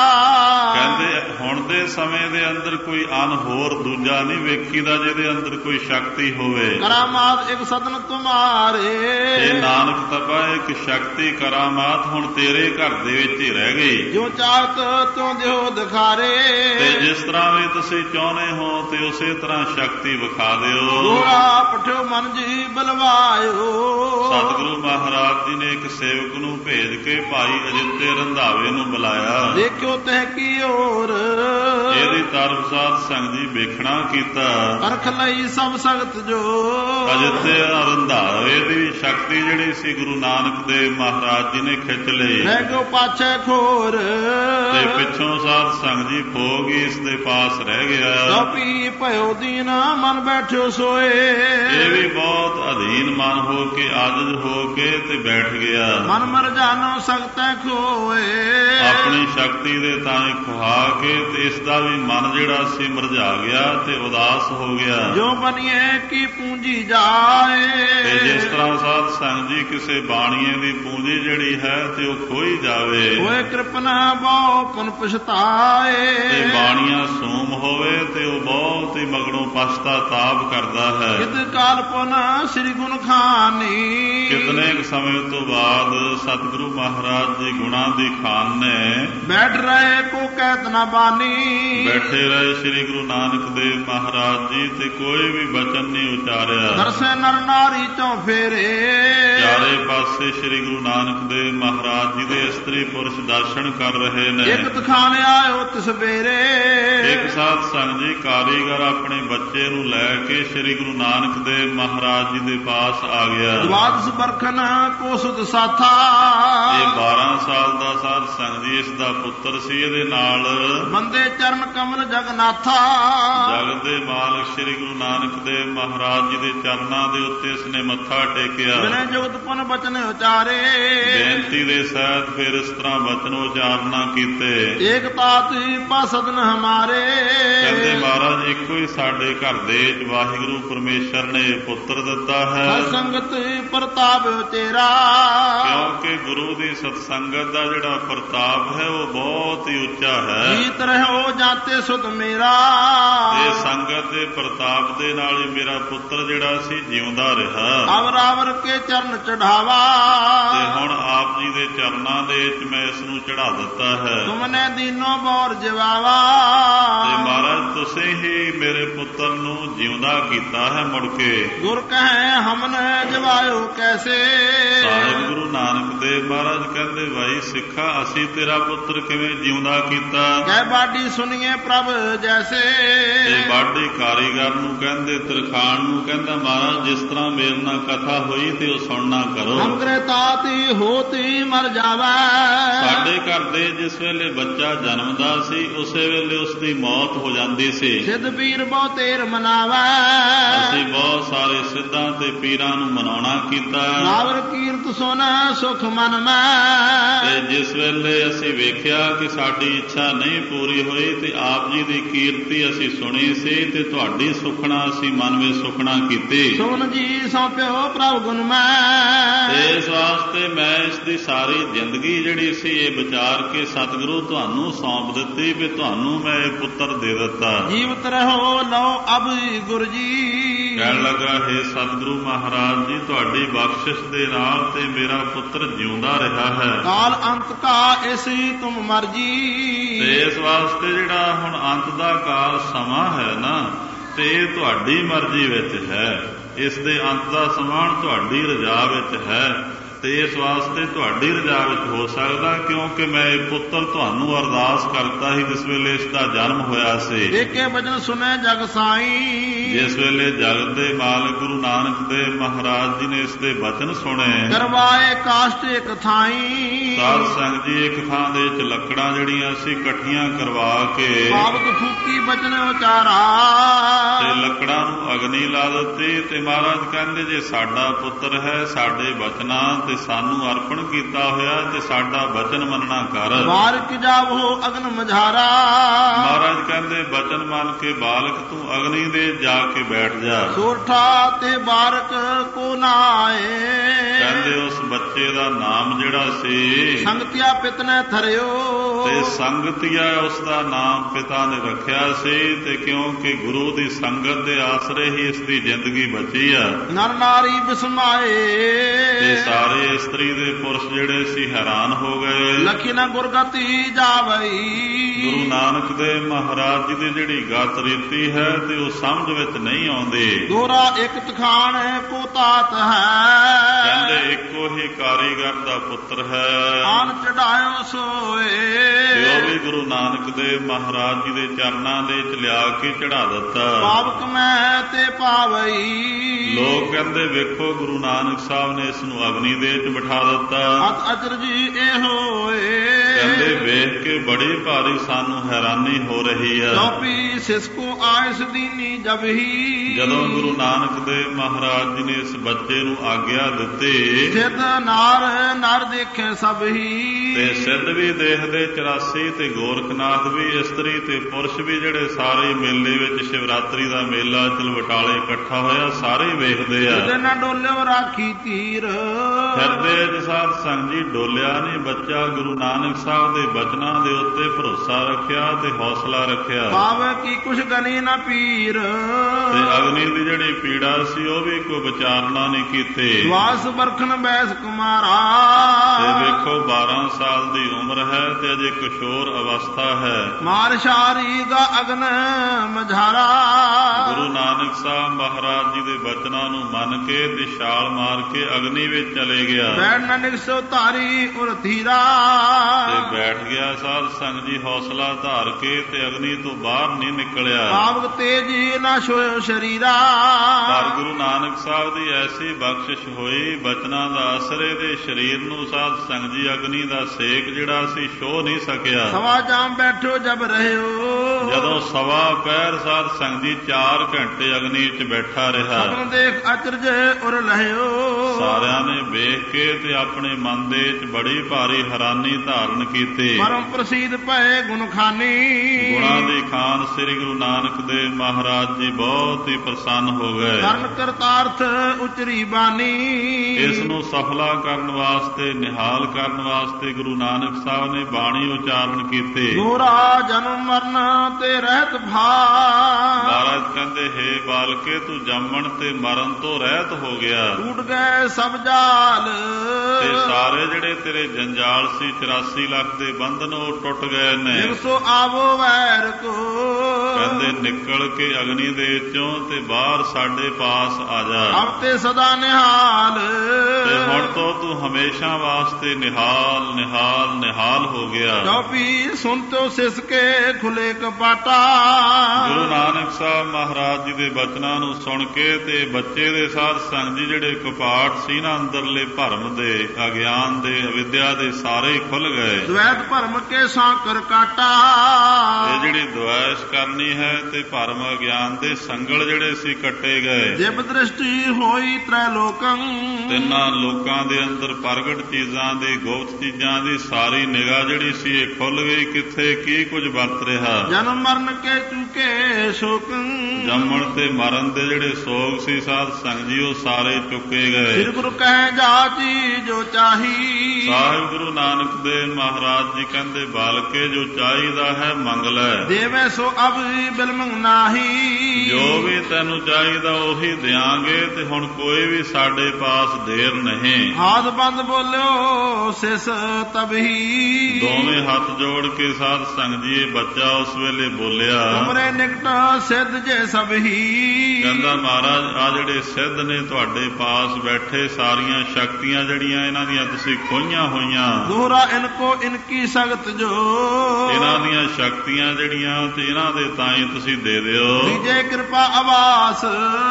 ਕਹਿੰਦੇ ਹੁਣ ਦੇ ਸਮੇਂ ਦੇ ਅੰਦਰ ਕੋਈ ਅਨ ਹੋਰ ਦੂਜਾ ਨਹੀਂ ਵੇਖੀਦਾ ਜਿਹਦੇ ਅੰਦਰ ਕੋਈ ਸ਼ਕਤੀ ਹੋਵੇ। ਕਰਾਮਾਤ ਇੱਕ ਸਦਨ ਤੁਮਾਰੇ, ਇਹ ਨਾਨਕ ਤਬਾ ਇੱਕ ਸ਼ਕਤੀ ਕਰਾਮਾਤ ਹੁਣ ਤੇਰੇ ਘਰ ਦੇ ਵਿੱਚ ਹੀ ਰਹਿ ਗਈ। ਜੋ ਚਾਹਤ ਤੂੰ ਦਿਓ ਦਿਖਾਰੇ, ਤੇ ਜਿਸ ਤਰ੍ਹਾਂ ਵੀ ਤੁਸੀਂ ਚਾਹੁੰਦੇ ਹੋ ਤੇ ਉਸੇ ਤਰ੍ਹਾਂ ਸ਼ਕਤੀ ਵਿਖਾ ਦਿਓ। ਗੋਰਾ ਪਠਿਓ ਮਨ ਜੀ ਬਲਵਾਇਓ, ਸਤਿਗੁਰੂ ਮਹਾਰਾਜ ਜੀ ਨੇ ਇੱਕ ਸੇਵਕ ਨੂੰ ਭੇਜ ਕੇ ਭਾਈ ਅਜਿੱਤੇ ਰੰਧਾਵੇ ਨੂੰ ਬੁਲਾਇਆ। ਦੇਖਿਓ ਤਹਿ ਕੀ ਹੋਰ, ਇਹਦੀ ਤਰਫ ਸਾਧ ਸੰਗ ਜੀ ਵੇਖਣਾ ਕੀਤਾ। ਅਰਖ ਲਈ ਸਭ ਸਖਤ ਜੋ, ਅਜਿੱਤੇ ਰੰਧਾਵੇ ਦੀ ਸ਼ਕਤੀ ਜਿਹੜੀ ਸੀ ਗੁਰੂ ਨਾਨਕ ਦੇਵ ਮਹਾਰਾਜ ਜੀ ਨੇ ਖਿੱਚ ਲਈ। ਰਹਿ ਗਿਓ ਪਾਛੇ ਖੋਰ, ਤੇ ਪਿੱਛੋਂ ਸਾਧ ਸੰਗ ਜੀ ਭੋਗ ਇਸ ਦੇ ਪਾਸ ਰਹਿ ਗਿਆ। ਸਭੀ ਭਇਓ ਦੀਨ ਮਨ ਬੈਠਿਓ ਸੋਏ, ਇਹ ਵੀ ਬਹੁਤ ਅਧੀਨ ਮਨ ਹੋ ਕੇ ਆਜਜ਼ ਹੋ ਕੇ ਤੇ ਬੈਠ ਗਿਆ। ਮਨ ਮਰ ਜਾਨੋ ਸਕਤੈ ਖੋਏ, ਆਪਣੀ ਸ਼ਕਤੀ ਦੇ ਤਾਏ ਖੁਹਾ ਕੇ ਤੇ ਇਸ ਦਾ ਵੀ ਮਨ ਜਿਹੜਾ ਸੀ ਮਰਝਾ ਗਿਆ ਤੇ ਉਦਾਸ ਹੋ ਗਿਆ। ਜੋ ਬਨੀਏ ਕੀ ਪੂੰਜੀ ਜਾਏ, ਤੇ ਜਿਸ ਤਰ੍ਹਾਂ ਸਾਧ ਸੰਗ ਜੀ ਕਿਸੇ ਬਾਣੀਏ ਦੀ ਪੂੰਜੀ ਜਿਹੜੀ ਹੈ ਤੇ ਉਹ ਖੋਈ ਜਾਵੇ। ਹੋਏ ਕਿਰਪਨਾ ਬਹੁ ਪੁਨ ਪਛਤਾਏ, ਤੇ ਬਾਣੀਆਂ ਸੂਮ ਹੋਵੇ ਤੇ ਉਹ ਬਹੁਤ ਹੀ ਮਗਰੋਂ ਪਛਤਾਤਾਪ ਕਰਦਾ ਹੈ। ਕਿਤ ਕਾਲ ਪੁਨ ਸ੍ਰੀ ਗੁਣ ਖਾਨੀ, ਕਿਤਨੇ ਸਮੇਂ ਤੋਂ ਬਾਅਦ ਸਤਿਗੁਰੂ ਮਹਾਰਾਜ ਜੀ ਗੁਣਾਂ ਦੀ ਖਾਨ ਨੇ ਬੈਠ ਰਹੇ ਕੋ ਕਹਿਤ ਨਾ ਬਾਨੀ, ਬੈਠੇ ਰਹੇ ਸ੍ਰੀ ਗੁਰੂ ਨਾਨਕ ਦੇਵ ਮਹਾਰਾਜ ਜੀ ਤੇ ਕੋਈ ਵੀ ਬਚਨ ਨਹੀਂ ਉਚਾਰਿਆ। ਦਰਸੇ ਨਰ ਨਾਰੀ ਚੋਂ ਫੇਰੇ, ਚਾਰੇ ਪਾਸੇ ਸ੍ਰੀ ਗੁਰੂ ਨਾਨਕ ਦੇਵ ਮਹਾਰਾਜ ਜੀ ਦੇ ਇਸਤਰੀ ਪੁਰਸ਼ ਦਰਸ਼ਨ ਕਰ ਰਹੇ ਨੇ। ਇੱਕ ਤਖਾਨ ਆਇਓ ਤਿਸ ਬੇਰੇ, ਇੱਕ ਸਾਧ ਸੰਗ ਜੀ ਕਾਰੀਗਰ ਆਪਣੇ ਬੱਚੇ ਨੂੰ ਲੈ ਕੇ ਸ੍ਰੀ ਗੁਰੂ ਨਾਨਕ ਦੇਵ ਮਹਾਰਾਜ ਜੀ ਦੇ ਪਾਸ ਆ ਗਿਆ। ਦਵਾਦਸ ਬਰਖਨ ਕੋ ਸੁਤ ਸਾਥਾ, ਇਹ 12 ਸਾਲ ਦਾ ਸਾਧ ਸੰਗ ਜੀ ਇਸ ਦਾ ਪੁੱਤਰ ਸੀ। ਇਹਦੇ ਨਾਲ ਬੰਦੇ ਚਰਨ ਕਮਲ ਜਗਨਾਥਾ, ਜਗਤ ਦੇ ਮਾਲਕ ਸ੍ਰੀ ਗੁਰੂ ਨਾਨਕ ਦੇਵ ਮਹਾਰਾਜ ਜੀ ਦੇ ਚਰਨਾਂ ਦੇ ਉੱਤੇ ਇਸ ਨੇ ਮੱਥਾ ਟੇਕਿਆ। ਬਿਨੇ ਜੁਗਤ ਪੁਨ ਬਚਨ ਉਚਾਰੇ, ਬੇਨਤੀ ਦੇ ਸਹਿਤ ਫਿਰ ਇਸ ਤਰ੍ਹਾਂ ਬਚਨ ਉਚਾਰਨਾ ਕੀਤੇ। ਏਕ ਤਾਤ ਪਾਸਦਨ ਹਮਾਰੇ, ਕਹਿੰਦੇ ਮਹਾਰਾਜ ਇੱਕੋ ਹੀ ਸਾਡੇ ਘਰ ਦੇ ਵਾਹਿਗੁਰੂ ਪਰਮੇਸ਼ਰ ਨੇ ਪੁੱਤਰ ਦਿੱਤਾ ਹੈ। ਸੰਗਤ ਪ੍ਰਤਾਪ ਤੇਰਾ, ਕਿਉਂਕਿ ਗੁਰੂ ਦੀ ਸਤਸੰਗਤ ਦਾ ਜਿਹੜਾ ਪ੍ਰਤਾਪ ਹੈ ਉਹ ਬਹੁਤ ਹੀ ਉੱਚਾ ਹੈ। ਜੀਤ ਰਹੋ ਜਾਤੇ ਸੁਧ ਮੇਰਾ, ਇਹ ਸੰਗਤ ਦੇ ਪ੍ਰਤਾਪ ਦੇ ਨਾਲ ਹੀ ਮੇਰਾ ਪੁੱਤਰ ਜਿਹੜਾ ਸੀ ਜਿਉਂਦਾ ਰਿਹਾ। ਅਵਰ ਅਵਰ ਕੇ ਚਰਨ ਚੜਾਵਾ, ਤੇ ਹੁਣ ਆਪ ਜੀ ਦੇ ਚਰਨਾਂ ਦੇ ਵਿੱਚ ਮੈਂ ਇਸ ਨੂੰ ਚੜਾ ਦਿੱਤਾ ਹੈ। ਤੁਮਨੇ ਦੀਨੋ ਬੌਰ ਜਵਾਵਾ, ਤੇ ਮਹਾਰਾਜ ਤੁਸੀਂ ਹੀ ਮੇਰੇ ਪੁੱਤਰ ਨੂੰ ਜਿਉਂਦਾ ਕੀਤਾ ਹੈ ਮੁੜ ਕੇ। ਗੁਰ ਕਹੇ ਹਮਨੇ ਜਵਾਇਓ ਕੈਸੇ, ਸਾਹਿਬ ਗੁਰੂ ਨਾਨਕ ਦੇਵ ਮਹਾਰਾਜ ਕਹਿੰਦੇ ਭਾਈ ਸਿੱਖਾ ਅਸੀਂ ਤੇਰਾ ਪੁੱਤਰ ਕਿਵੇਂ ਜਿਉਂਦਾ ਕੀਤਾ। ਕਹਿ ਬਾਡੀ ਸੁਣੀਏ ਪ੍ਰਭ ਜੈਸੇ, ਤੇ
ਬਾਡੀ ਕਾਰੀਗਰ ਨੂੰ ਕਹਿੰਦੇ, ਤਰਖਾਣ ਨੂੰ ਕਹਿੰਦਾ ਮਹਾਰਾਜ ਜਿਸ ਤਰ੍ਹਾਂ ਮੇਰੇ ਨਾਲ ਕਥਾ ਹੋਈ ਤੇ ਉਹ ਸੁਣਨਾ ਕਰੋ।
ਹੰਗਰੇ ਤਾਤੀ ਹੋਤੀ ਮਰ ਜਾਵੇ।
ਸਾਡੇ ਘਰ ਦੇ ਜਿਸ ਵੇਲੇ ਬੱਚਾ ਜਨਮਦਾ ਸੀ ਉਸੇ ਵੇਲੇ ਉਸ ਦੀ ਮੌਤ ਹੋ ਜਾਂਦੀ ਸੀ।
ਸਿੱਧ ਪੀਰ ਬਹੁ ਤੇਰ ਮਨਾਵੇ।
ਅਸੀਂ ਬਹੁਤ ਸਾਰੇ ਸਿੱਧਾਂ ਤੇ ਪੀਰਾਂ ਨੂੰ ਮਨਾਉਣਾ ਕੀਤਾ।
ਨਾਵਰ ਕੀਰਤ ਸੁਣ ਸੁਖ ਮਨ ਮੈਂ।
ਤੇ ਜਿਸ ਵੇਲੇ ਅਸੀਂ ਵੇਖਿਆ ਕਿ ਸਾਡੀ ਇੱਛਾ ਨਹੀਂ ਪੂਰੀ ਹੋਈ ਤੇ ਆਪ ਜੀ ਦੀ ਕੀਰਤੀ ਅਸੀਂ ਸੁਣੀ ਸੀ ਤੇ ਤੁਹਾਡੀ ਸੁਖਣਾ ਅਸੀਂ ਮਨ ਵਿੱਚ ਸੁਖਣਾ ਕੀਤੀ।
ਸੁਣ ਜੀ ਸੌਂਪਿਓ ਪ੍ਰਭ ਗੁਣ ਮੈਂ।
ਇਸ ਵਾਸਤੇ ਮੈਂ ਇਸ ਦੀ ਸਾਰੀ ਜ਼ਿੰਦਗੀ ਜਿਹੜੀ ਸੀ ਇਹ ਵਿਚਾਰ ਕੇ ਸਤਿਗੁਰੂ ਤੁਹਾਨੂੰ ਸੌਂਪ ਦਿੱਤੀ ਵੀ ਤੁਹਾਨੂੰ ਮੈਂ ਇਹ ਪੁੱਤਰ ਦੇ ਦਿੱਤਾ।
ਜੀਵਤ ਰਹੋ ਲਓ ਅਬ ਗੁਰ ਜੀ।
ਕਹਿਣ ਲੱਗਾ ਹੈ ਸਤਿਗੁਰੂ ਮਹਾਰਾਜ ਜੀ ਤੁਹਾਡੀ ਬਖਸ਼ਿਸ਼ ਦੇ ਨਾਲ ਤੇ ਮੇਰਾ ਪੁੱਤਰ ਜਿਉਂਦਾ ਰਿਹਾ ਹੈ।
ਕਾਲ ਅੰਤ ਕਾ ਇਸੀ ਤੁਮ ਮਰਜੀ।
ਤੇ ਇਸ ਵਾਸਤੇ ਜਿਹੜਾ ਹੁਣ ਅੰਤ ਦਾ ਕਾਲ ਸਮਾਂ ਹੈ ਨਾ ਤੇ ਇਹ ਤੁਹਾਡੀ ਮਰਜ਼ੀ ਵਿੱਚ ਹੈ। ਇਸ ਦੇ ਅੰਤ ਦਾ ਸਮਾਂ ਤੁਹਾਡੀ ਰਜਾ ਵਿੱਚ ਹੈ ਤੇ ਇਸ ਵਾਸਤੇ ਤੁਹਾਡੀ ਰਜਾ ਵਿੱਚ ਹੋ ਸਕਦਾ ਕਿਉਂਕਿ ਮੈਂ ਇਹ ਪੁੱਤਰ ਤੁਹਾਨੂੰ ਅਰਦਾਸ ਕਰਤਾ ਸੀ ਜਿਸ ਵੇਲੇ ਇਸ ਦਾ ਜਨਮ ਹੋਇਆ ਸੀ।
ਏਕੇ ਬਚਨ ਸੁਣੇ ਜਗ ਸਾਈਂ।
ਜਿਸ ਵੇਲੇ ਜਗਤ ਦੇ ਮਾਲਕ ਗੁਰੂ ਨਾਨਕ ਦੇਵ ਮਹਾਰਾਜ ਜੀ ਨੇ ਇਸ ਦੇ ਬਚਨ ਸੁਣੇ।
ਕਰਵਾਏ ਕਾਸ਼ਟ ਇੱਕ ਥਾਈ।
ਸਾਧ ਸੰਗਤ ਜੀ ਇੱਕ ਥਾਂ ਦੇ ਵਿੱਚ ਲੱਕੜਾਂ ਜਿਹੜੀਆਂ ਸੀ ਇਕੱਠੀਆਂ ਕਰਵਾ ਕੇ
ਪਾਵਕ ਫੂਕੀ ਬਚਨ ਉਚਾਰਾ।
ਤੇ ਲੱਕੜਾਂ ਨੂੰ ਅਗਨੀ ਲਾ ਦਿੱਤੀ ਤੇ ਮਹਾਰਾਜ ਕਹਿੰਦੇ ਜੇ ਸਾਡਾ ਪੁੱਤਰ ਹੈ ਸਾਡੇ ਬਚਨਾਂ ਤੇ ਸਾਨੂੰ ਅਰਪਣ ਕੀਤਾ ਹੋਇਆ ਤੇ ਸਾਡਾ ਬਚਨ ਮੰਨਣਾ ਕਰ।
ਬਾਰਕ ਜਾਵੋ ਅਗਨ ਮਝਾਰਾ।
ਮਹਾਰਾਜ ਕਹਿੰਦੇ ਬਚਨ ਮੰਨ ਕੇ ਬਾਲਕ ਤੂੰ ਅਗਨੀ ਦੇ ਜਾ ਕੇ ਬੈਠ ਜਾ।
ਸੋਠਾ ਤੇ ਬਾਰਕ ਕੋ ਨਾਏ।
ਕਹਿੰਦੇ ਉਸ ਬੱਚੇ ਦਾ ਨਾਮ ਜਿਹੜਾ ਸੀ
ਸੰਗਤਿਆ ਪਿਤ ਨੇ ਥਰਿਓ।
ਤੇ ਸੰਗਤਿਆ ਉਸ ਦਾ ਨਾਮ ਪਿਤਾ ਨੇ ਰੱਖਿਆ ਸੀ ਤੇ ਕਿਉਂਕਿ ਗੁਰੂ ਦੀ ਸੰਗਤ ਦੇ ਆਸਰੇ ਹੀ ਇਸ ਦੀ ਜ਼ਿੰਦਗੀ ਬਚੀ ਆ।
ਨਰ ਨਾਰੀ ਬਿਸਮਾਏ।
ਤੇ ਸਾਰੇ ਇਸਤਰੀ ਦੇ ਪੁਰਸ਼ ਜਿਹੜੇ ਸੀ ਹੈਰਾਨ ਹੋ ਗਏ।
ਲਖੀ ਨਾ ਗੁਰਗਤੀ ਜਾਵਈ।
ਗੁਰੂ ਨਾਨਕ ਦੇਵ ਮਹਾਰਾਜ ਜੀ ਦੀ ਜਿਹੜੀ ਗਤ ਰੀਤੀ ਹੈ ਤੇ ਉਹ ਸਮਝ ਵਿੱਚ ਨਹੀਂ ਆਉਂਦੀ।
ਦੋਰਾ ਇੱਕ ਤਖਾਣ ਕੋ ਤਾਤ ਹੈ।
ਕਹਿੰਦੇ ਇੱਕੋ ਹੀ ਕਾਰੀਗਰ ਦਾ ਪੁੱਤਰ ਹੈ।
ਆਨ ਚੜਾਇਓ ਸੋਏ।
ਤੇ ਉਹ ਵੀ ਗੁਰੂ ਨਾਨਕ ਦੇਵ ਮਹਾਰਾਜ ਜੀ ਦੇ ਚਰਨਾਂ ਦੇ ਵਿੱਚ ਲਿਆ ਕੇ ਚੜਾ ਦਿੱਤਾ।
ਪਾਵਕ ਮੈਂ ਤੇ ਪਾਵਈ।
ਲੋਕ ਕਹਿੰਦੇ ਵੇਖੋ ਗੁਰੂ ਨਾਨਕ ਸਾਹਿਬ ਨੇ ਇਸ ਨੂੰ ਅਗਨੀ ਦੇ ਵਿੱਚ ਬਿਠਾ ਦਿੱਤਾ।
ਅਤ ਅਚਰਜੀ ਇਹ ਹੋਏ।
ਕਹਿੰਦੇ ਵੇਖ ਕੇ ਬੜੀ ਭਾਰੀ ਸਾਨੂੰ ਹੈਰਾਨੀ ਹੋ ਰਹੀ ਹੈ।
ਲੋਪੀ ਸਿਸਕੋ ਆਇਸ ਦੀਨੀ ਜਬ ਹੀ।
ਜਦੋਂ ਗੁਰੂ ਨਾਨਕ ਦੇਵ ਮਹਾਰਾਜ ਜੀ ਨੇ ਇਸ ਬੱਚੇ ਨੂੰ ਆਗਿਆ ਦਿੱਤੀ
ਸਿੱਧ ਨਾਰ ਨਰ ਦੇਖੇ ਸਭ ਹੀ।
ਤੇ ਸਿੱਧ ਵੀ ਦੇਖਦੇ 84 ਤੇ ਗੋਰਖਨਾਥ ਵੀ ਇਸਤਰੀ ਤੇ ਪੁਰਸ਼ ਵੀ ਜਿਹੜੇ ਸਾਰੇ ਮੇਲੇ ਵਿੱਚ ਸ਼ਿਵਰਾਤਰੀ ਦਾ ਮੇਲਾ ਚਲਵਟਾਲੇ ਇਕੱਠਾ ਹੋਇਆ ਸਾਰੇ ਵੇਖਦੇ ਆ।
ਜਿਹਦੇ ਨਾ ਡੋਲਿਓ ਰਾਖੀ ਤੀਰ।
ਹਿਰਦੇ ਚ ਸਾਧ ਸੰਗਤ ਜੀ ਡੋਲਿਆ ਨਹੀਂ ਬੱਚਾ ਗੁਰੂ ਨਾਨਕ ਸਾਹਿਬ ਦੇ ਬਚਨਾਂ ਦੇ ਉੱਤੇ ਭਰੋਸਾ ਰੱਖਿਆ ਤੇ ਹੌਸਲਾ ਰੱਖਿਆ।
ਭਾਵੇਂ ਕੀ ਕੁਛ ਗਨੀ ਨਾ ਪੀਰ।
ਤੇ ਅਗਨੀ ਦੀ ਜਿਹੜੀ ਪੀੜਾ ਸੀ ਉਹ ਵੀ ਕੋਈ ਵਿਚਾਰਨਾ ਨਹੀਂ ਕੀਤੇ।
ਵਾਸ ਬਰਖਨ ਬੈਸ ਕੁਮਾਰਾ।
ਤੇ ਵੇਖੋ 12 ਸਾਲ ਦੀ ਉਮਰ ਹੈ ਤੇ ਅਜੇ ਕਿਸ਼ੋਰ ਅਵਸਥਾ ਹੈ।
ਮਾਰ ਸ਼ਾਰੀ ਦਾ ਅਗਨ ਮਝਾਰਾ।
ਗੁਰੂ ਨਾਨਕ ਸਾਹਿਬ ਮਹਾਰਾਜ ਜੀ ਦੇ ਬਚਨਾਂ ਨੂੰ ਮੰਨ ਕੇ ਤੇ ਛਾਲ ਮਾਰ ਕੇ ਅਗਨੀ ਵਿੱਚ ਚਲੇ ਗਿਆ।
ਬੈਠ ਨਾ ਨਿਕਸੋ ਧਾਰੀ ਉਰ ਧੀਰਾ।
ਤੇ ਬੈਠ ਗਿਆ ਸਾਧ ਸੰਗਤ ਜੀ ਹੌਸਲਾ ਧਾਰ ਕੇ ਤੇ ਅਗਨੀ ਤੋਂ ਬਾਹਰ ਨਹੀਂ ਨਿਕਲਿਆ।
ਪਾਵਕ ਤੇਜੀ ਨਾ ਛੋਇਓ ਸ਼ਰੀਰਾ।
ਪਰ ਗੁਰੂ ਨਾਨਕ ਸਾਹਿਬ ਦੀ ਐਸੀ ਬਖਸ਼ਿਸ਼ ਹੋਈ ਬਚਨਾਂ ਦਾ ਅਸਰੇ ਦੇ ਸਰੀਰ ਨੂੰ ਸਾਧ ਸੰਗਤ ਜੀ ਅਗਨੀ ਦਾ ਸੇਕ ਜਿਹੜਾ ਸੀ ਛੋਹ ਨਹੀਂ ਸਕਿਆ।
ਸਵਾ ਜਾਮ ਬੈਠੋ ਜਬ ਰਹਿਓ।
ਜਦੋਂ ਸਵਾ ਪਹਿਰ ਸਾਧ ਸੰਗਤ ਜੀ 4 ਘੰਟੇ ਅਗਨੀ 'ਚ ਬੈਠਾ ਰਿਹਾ।
ਸਭਨ ਦੇਖ ਅਚਰਜ ਉਰ ਲਹਿਓ।
ਸਾਰਿਆਂ ਨੇ ਵੇਖ ਕੇ ਤੇ ਆਪਣੇ ਮਨ ਦੇ 'ਚ ਬੜੀ ਭਾਰੀ ਹੈਰਾਨੀ ਧਾਰਨ ਕੀਤੀ।
ਪਰਮ ਪ੍ਰਸਿੱਧ ਭਏ ਗੁਣਖਾਨੀ।
ਗੁਣਾਂ ਦੀ ਖਾਨ ਸ੍ਰੀ ਗੁਰੂ ਨਾਨਕ ਦੇਵ ਮਹਾਰਾਜ ਜੀ ਬਹੁਤ ਹੀ ਪ੍ਰਸੰਨ ਹੋ ਗਏ।
ਕਰਨ ਕਰਤਾਰਥ ਉਚਰੀ ਬਾਣੀ।
ਇਸ ਨੂੰ ਸਫਲਾ ਕਰਨ ਵਾਸਤੇ ਨਿਹਾਲ ਕਰਨ ਵਾਸਤੇ ਗੁਰੂ ਨਾਨਕ ਸਾਹਿਬ ਨੇ ਬਾਣੀ ਉਚਾਰਨ ਕੀਤੀ।
ਦੋਰਾ ਜਨਮ ਮਰਨ ਤੇ ਰਹਿਤ ਭਾਗ।
ਮਹਾਰਾਜ ਕਹਿੰਦੇ ਹੇ ਬਾਲਕੇ ਤੂੰ ਜੰਮਣ ਤੇ ਮਰਨ ਤੋਂ ਰਹਿਤ ਹੋ ਗਿਆ।
ਟੁੱਟ ਗਏ ਸਭ ਜਾਲ।
ਤੇ ਸਾਰੇ ਜਿਹੜੇ ਤੇਰੇ ਜੰਜਾਲ ਸੀ 84 ਲੱਖ ਦੇ ਬੰਧਨ ਉਹ ਟੁੱਟ ਗਏ ਨੇ।
ਨਿਕਸੋ ਆਵੋ ਵੈਰ ਕੋ।
ਕਹਿੰਦੇ ਨਿਕਲ ਕੇ ਅਗਨੀ ਦੇ ਵਿੱਚੋਂ ਤੇ ਬਾਹਰ ਸਾਡੇ ਪਾਸ ਆ ਜਾ।
ਅਬ ਤੇ ਸਦਾ ਨਿਹਾਲ।
ਤੇ ਹੁਣ ਤੋਂ ਤੂੰ ਤੂੰ ਹਮੇਸ਼ਾ ਵਾਸਤੇ ਨਿਹਾਲ ਨਿਹਾਲ ਨਿਹਾਲ ਹੋ ਗਿਆ।
ਚੌਪੀ ਸੁਣਤੋ ਸਿਸਕੇ ਖੁੱਲੇ ਕਪਾਟਾ।
ਗੁਰੂ ਨਾਨਕ ਸਾਹਿਬ ਮਹਾਰਾਜ ਜੀ ਦੇ ਬਚਨਾਂ ਨੂੰ ਸੁਣ ਕੇ ਤੇ ਬੱਚੇ ਦੇ ਸਾਧ ਸੰਗ ਜੀ ਜਿਹੜੇ ਕਪਾਟ ਸੀ ਨਾ ਅੰਦਰਲੇ ਭਰਮ ਦੇ, ਅਗਿਆਨ ਦੇ, ਅਵਿਦਿਆ ਦੇ, ਸਾਰੇ ਖੁੱਲ ਗਏ।
ਦਵੈਤ ਭਰਮ ਕੇ ਸਾਕਰ ਕਾਟਾ।
ਇਹ ਜਿਹੜੀ ਦੁਆਇਸ਼ ਕਰਨੀ ਹੈ ਤੇ ਭਰਮ ਅਗਿਆਨ ਦੇ ਸੰਗਲ ਜਿਹੜੇ ਸੀ ਕੱਟੇ ਗਏ।
ਜਿਵ ਦ੍ਰਿਸ਼ਟੀ ਹੋਈ ਤ੍ਰੈ ਲੋਕੰ।
ਤਿੰਨਾਂ ਲੋਕਾਂ ਦੇ ਅੰਦਰ ਪ੍ਰਗਟ ਚੀਜ਼ਾਂ ਦੀ, ਗੁਪਤ ਚੀਜ਼ਾਂ ਦੀ ਸਾਰੀ ਨਿਗਾਹ ਜਿਹੜੀ ਸੀ ਇਹ ਖੁੱਲ ਗਈ। ਕਿੱਥੇ ਕੀ ਕੁਝ ਵਰਤ ਰਿਹਾ।
ਜਨਮ ਮਰਨ ਕੇ ਚੁਕੇ ਸ਼ੋਕੰ।
ਜੰਮਣ ਤੇ ਮਰਨ ਦੇ ਜਿਹੜੇ ਸੋਗ ਸੀ ਸਾਧ ਸੰਗ ਜੀ ਉਹ ਸਾਰੇ ਚੁੱਕੇ ਗਏ।
ਸ੍ਰੀ ਗੁਰੂ ਕਹਿ ਜਾਚੀ ਜੋ ਚਾਹੀ।
ਸਾਹਿਬ ਗੁਰੂ ਨਾਨਕ ਦੇਵ ਮਹਾਰਾਜ ਜੀ ਕਹਿੰਦੇ ਬਾਲਕੇ ਜੋ ਚਾਹੀਦਾ ਹੈ ਮੰਗ ਲੈ।
ਦੇਵੇ ਸੋ ਅਬ ਬਿਲਮੰਗ ਨਾਹੀ।
ਜੋ ਵੀ ਤੈਨੂੰ ਚਾਹੀਦਾ ਉਹੀ ਦਿਆਂਗੇ ਤੇ ਹੁਣ ਕੋਈ ਵੀ ਸਾਡੇ ਪਾਸ ਦੇਰ ਨਹੀਂ।
ਹਾਥ ਬੰਦ ਬੋਲਿਓ ਸਿਸ ਤਬਹੀ।
ਦੋਵੇਂ ਹੱਥ ਜੋੜ ਕੇ ਸਾਧ ਸੰਗ ਜੀ ਇਹ ਬੱਚਾ ਉਸ ਵੇਲੇ ਬੋਲਿਆ।
ਤੁਮਰੇ ਨਿਕਟ ਸਿੱਧ ਜੇ ਸਭੀ।
ਕਹਿੰਦਾ ਮਹਾਰਾਜ ਆ ਜਿਹੜੇ ਸਿੱਧ ਨੇ ਤੁਹਾਡੇ ਪਾਸ ਬੈਠੇ, ਸਾਰੀਆਂ ਸ਼ਕਤੀਆਂ ਜਿਹੜੀਆਂ ਇਹਨਾਂ ਦੀਆਂ ਤੁਸੀਂ ਖੋਈਆਂ ਹੋਈਆਂ।
ਦੋਹਰਾ ਇਨਕੋ ਇਨਕੀ ਸਖਤ ਜੋ।
ਇਹਨਾਂ ਦੀਆਂ ਸ਼ਕਤੀਆਂ ਜਿਹੜੀਆਂ ਤੇ ਇਹਨਾਂ ਦੇ ਤਾਈਂ ਤੁਸੀਂ ਦੇ ਦਿਓ।
ਵਿਜੇ ਕਿਰਪਾ ਆਵਾਸ।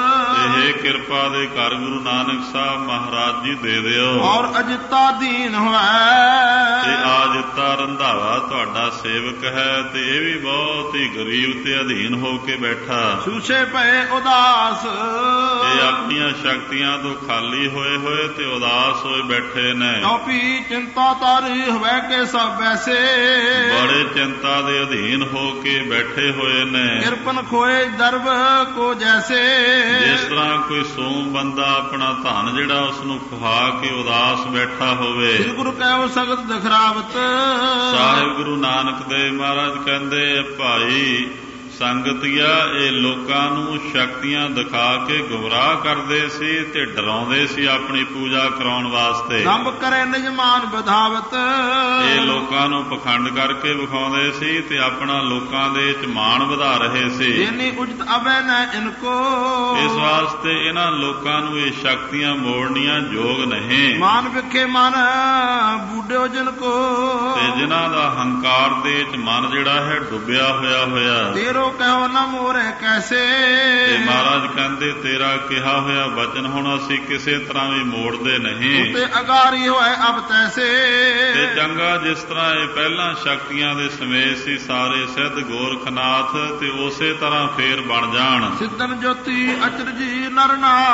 ਇਹ ਕਿਰਪਾ ਦੇ ਘਰ ਗੁਰੂ ਨਾਨਕ ਸਾਹਿਬ ਮਹਾਰਾਜ ਜੀ ਦੇ ਦਿਓ।
ਔਰ ਅਜਿੱਤਾ ਦੀਨ ਹੋਇ।
ਤੇ ਅਜਿੱਤਾ ਰੰਧਾਵਾ ਤੁਹਾਡਾ ਸੇਵਕ ਹੈ ਤੇ ਇਹ ਵੀ ਬਹੁਤ ਹੀ ਗਰੀਬ ਤੇ ਅਧੀਨ ਹੋ ਕੇ ਬੈਠਾ।
ਸੂਛੇ ਪਏ ਉਦਾਸ।
ਇਹ ਆਪਣੀਆਂ ਸ਼ਕਤੀਆਂ ਤੋਂ ਖਾਲੀ ਹੋਏ ਹੋਏ ਤੇ ਉਦਾਸ ਹੋਏ ਬੈਠੇ ਨੇ।
ਚੌਪੀ ਚਿੰਤਾ ਤਾਰੀ ਹੋਵੇ ਕੇ ਸਭ ਐਸੇ।
ਬੜੇ ਚਿੰਤਾ ਦੇ ਅਧੀਨ ਹੋ ਕੇ ਬੈਠੇ ਹੋਏ ਨੇ।
ਕਿਰਪਨ ਖੋਏ ਦਰਬ ਕੋ ਜੈਸੇ।
ਜਿਸ ਤਰ੍ਹਾਂ ਕੋਈ ਸੋਮ ਬੰਦਾ ਆਪਣਾ ਧਨ ਜਿਹੜਾ ਉਸ ਨੂੰ ਖੁਹਾ ਕੇ ਉਦਾਸ ਬੈਠਾ ਹੋਵੇ।
ਸ੍ਰੀ ਗੁਰੂ ਕਹਿਓ ਸਗਤ ਦਖਰਾਵਤ।
ਸਾਹਿਬ ਗੁਰੂ ਨਾਨਕ ਦੇਵ ਮਹਾਰਾਜ ਕਹਿੰਦੇ ਭਾਈ ਸੰਗਤੀਆ ਇਹ ਲੋਕਾਂ ਨੂੰ ਸ਼ਕਤੀਆਂ ਦਿਖਾ ਕੇ ਗੁੰਮਰਾਹ ਕਰਦੇ ਸੀ ਤੇ ਡਰਾਉਂਦੇ ਸੀ ਆਪਣੀ ਪੂਜਾ ਕਰਾਉਣ ਵਾਸਤੇ।
ਰੰਭ ਕਰੇ ਨਿਜਮਾਨ ਵਿਧਾਵਤ।
ਇਹ ਲੋਕਾਂ ਨੂੰ ਪਖੰਡ ਕਰਕੇ ਵਿਖਾਉਂਦੇ ਸੀ ਤੇ ਆਪਣਾ ਲੋਕਾਂ ਦੇ ਵਿੱਚ ਮਾਣ ਵਧਾ ਰਹੇ ਸੀ।
ਇਨੀ ਉਚਿਤ ਅਵੈ ਨ ਇਨਕੋ।
ਇਸ ਵਾਸਤੇ ਇਹਨਾਂ ਲੋਕਾਂ ਨੂੰ ਇਹ ਸ਼ਕਤੀਆਂ ਮੋੜਨੀਆਂ ਯੋਗ ਨਹੀਂ।
ਮਾਨ ਵਿਖੇ ਮਨ ਬੂਢਿਓ ਜਿਨ ਕੋ।
ਤੇ ਜਿਨ੍ਹਾਂ ਦਾ ਹੰਕਾਰ ਦੇ ਵਿੱਚ ਮਨ ਜਿਹੜਾ ਹੈ ਡੁੱਬਿਆ ਹੋਇਆ
ਤੇਰੋ ਕਹੋ ਨਾ ਮੋਰੇ ਕੈਸੇ।
ਤੇ ਮਹਾਰਾਜ ਕਹਿੰਦੇ ਤੇਰਾ ਕਿਹਾ ਹੋਇਆ ਵਚਨ ਹੁਣ ਅਸੀਂ ਕਿਸੇ ਤਰ੍ਹਾਂ ਵੀ ਮੋੜਦੇ ਨਹੀਂ।
ਤੇ ਅਗਾਰੀ ਹੋਏ ਅਬ ਤੈਸੇ।
ਤੇ ਚੰਗਾ ਜਿਸ ਤਰ੍ਹਾਂ ਇਹ ਪਹਿਲਾਂ ਸ਼ਕਤੀਆਂ ਦੇ ਸਮੇਤ ਸੀ ਸਾਰੇ ਸਿੱਧ ਗੋਰਖਨਾਥ ਤੇ ਉਸੇ ਤਰ੍ਹਾਂ ਫੇਰ ਬਣ ਜਾਣ।
ਸਿੱਧਨ ਜੋਤੀ ਅਚਰਜੀ ਨਰ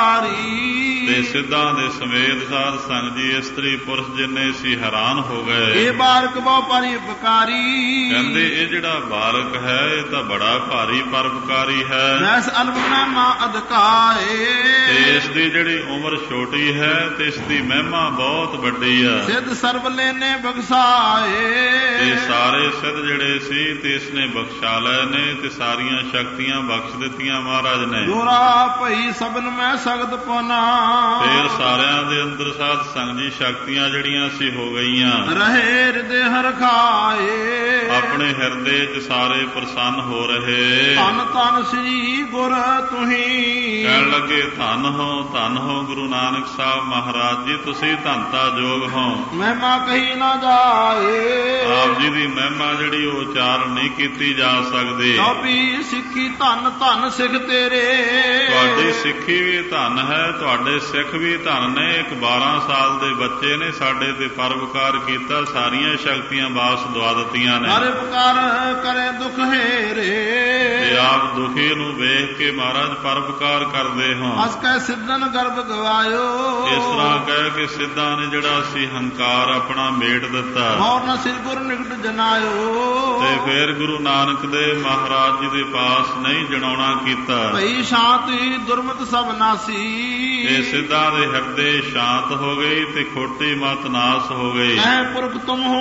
ਨਾਰੀ।
ਤੇ ਸਿੱਧਾਂ ਦੇ ਸਮੇਤ ਸਾਧ ਸੰਗ ਜੀ ਇਸਤਰੀ ਪੁਰਸ਼ ਜਿੰਨੇ ਸੀ ਹੈਰਾਨ ਹੋ ਗਏ।
ਇਹ ਬਾਲਕ ਬਹੁ ਪਰਿਪਕਾਰੀ।
ਕਹਿੰਦੇ ਇਹ ਜਿਹੜਾ ਬਾਲਕ ਹੈ ਇਹ ਤਾਂ ਬੜਾ ਭਾਰੀ ਪਰਉਪਕਾਰੀ ਹੈ।
ਵੈਸ ਅਲਮਨਾ ਮਾ ਅਧਕਾਏ।
ਤੇ ਇਸ ਦੀ ਜਿਹੜੀ ਉਮਰ ਛੋਟੀ ਹੈ ਤੇ ਇਸ ਦੀ ਮਹਿਮਾ ਬਹੁਤ ਵੱਡੀ ਆ।
ਸਿੱਧ ਸਰਬ ਲੈਨੇ ਬਖਸ਼ਾਏ।
ਤੇ ਸਾਰੇ ਸਿੱਧ ਜਿਹੜੇ ਸੀ ਤੇ ਇਸ ਨੇ ਬਖਸ਼ਾ ਲਏ ਨੇ ਤੇ ਸਾਰੀਆਂ ਸ਼ਕਤੀਆਂ ਬਖਸ਼ ਦਿੱਤੀਆਂ ਮਹਾਰਾਜ ਨੇ।
ਦੋਰਾ ਭਈ ਸਭਨ ਮੈਂ ਸਗਤ ਪੋਨਾ।
ਫੇਰ ਸਾਰਿਆਂ ਦੇ ਅੰਦਰ ਸਾਧ ਸੰਗ ਜੀ ਸ਼ਕਤੀਆਂ ਜਿਹੜੀਆਂ ਸੀ ਹੋ ਗਈਆਂ।
ਰਹੇ ਹਿਰਦੇ ਹਰ ਖਾਏ।
ਆਪਣੇ ਹਿਰਦੇ 'ਚ ਸਾਰੇ ਪ੍ਰਸੰਨ ਹੋ ਰਹੇ।
ਧੰਨ ਧੰਨ ਸ੍ਰੀ ਗੁਰ ਤੁਹੀ।
ਕਹਿਣ ਲੱਗੇ ਧੰਨ ਹੋ ਗੁਰੂ ਨਾਨਕ ਸਾਹਿਬ ਮਹਾਰਾਜ ਜੀ ਤੁਸੀਂ ਧੰਤਾ ਜੋਗ ਹੋ।
ਮਹਿਮਾ ਕਹੀ ਨਾ ਜਾਏ।
ਆਪ ਜੀ ਦੀ ਮਹਿਮਾ ਜਿਹੜੀ ਉਹ ਉਚਾਰਨ ਨਹੀਂ ਕੀਤੀ ਜਾ ਸਕਦੀ।
ਚੌਪੀ ਸਿੱਖੀ ਧੰਨ ਧੰਨ ਸਿੱਖ ਤੇਰੇ।
ਤੁਹਾਡੀ ਸਿੱਖੀ ਵੀ ਧੰਨ ਹੈ, ਤੁਹਾਡੇ ਸਿੱਖ ਵੀ ਧੰਨ ਨੇ। ਇੱਕ 12 ਸਾਲ ਦੇ ਬੱਚੇ ਨੇ ਸਾਡੇ ਤੇ ਪਰਉਪਕਾਰ ਕੀਤਾ, ਸਾਰੀਆਂ ਸ਼ਕਤੀਆਂ ਵਾਪਸ ਦਵਾ ਦਿੱਤੀਆਂ ਨੇ।
ਪਰਉਪਕਾਰ ਕਰੇ ਦੁਖ ਹੇਰੇ।
ਤੇ ਆਪ ਦੁਖੀ ਨੂੰ ਵੇਖ ਕੇ ਮਹਾਰਾਜ ਪਰਉਪਕਾਰ ਕਰਦੇ ਹੋ।
ਅਸ ਕੈ ਸਿੱਧਨ ਗਰਭ ਗਵਾਇਓ।
ਇਸ ਤਰ੍ਹਾਂ ਕਹਿ ਕੇ ਸਿੱਧਾਂ ਨੇ ਜਿਹੜਾ ਸੀ ਹੰਕਾਰ ਆਪਣਾ ਮੇਟ ਦਿੱਤਾ।
ਮੌਰ ਨ ਸਿਰ ਗੁਰ ਨਿਕਟ ਜਨਾਇਓ।
ਤੇ ਫੇਰ ਗੁਰੂ ਨਾਨਕ ਦੇਵ ਮਹਾਰਾਜ ਜੀ ਦੇ ਪਾਸ ਨਹੀਂ ਜਣਾਉਣਾ ਕੀਤਾ।
ਭਈ ਸ਼ਾਂਤੀ ਦੁਰਮਤ ਸਭ ਨਾਸੀ।
ਇਹ ਸਿੱਧਾਂ ਦੇ ਹਿਰਦੇ ਸ਼ਾਂਤ ਹੋ ਗਈ ਤੇ ਖੋਟੀ ਮਤ ਨਾਸ ਹੋ ਗਈ।
ਐ ਪੁਰਖ ਤੁਮ ਹੋ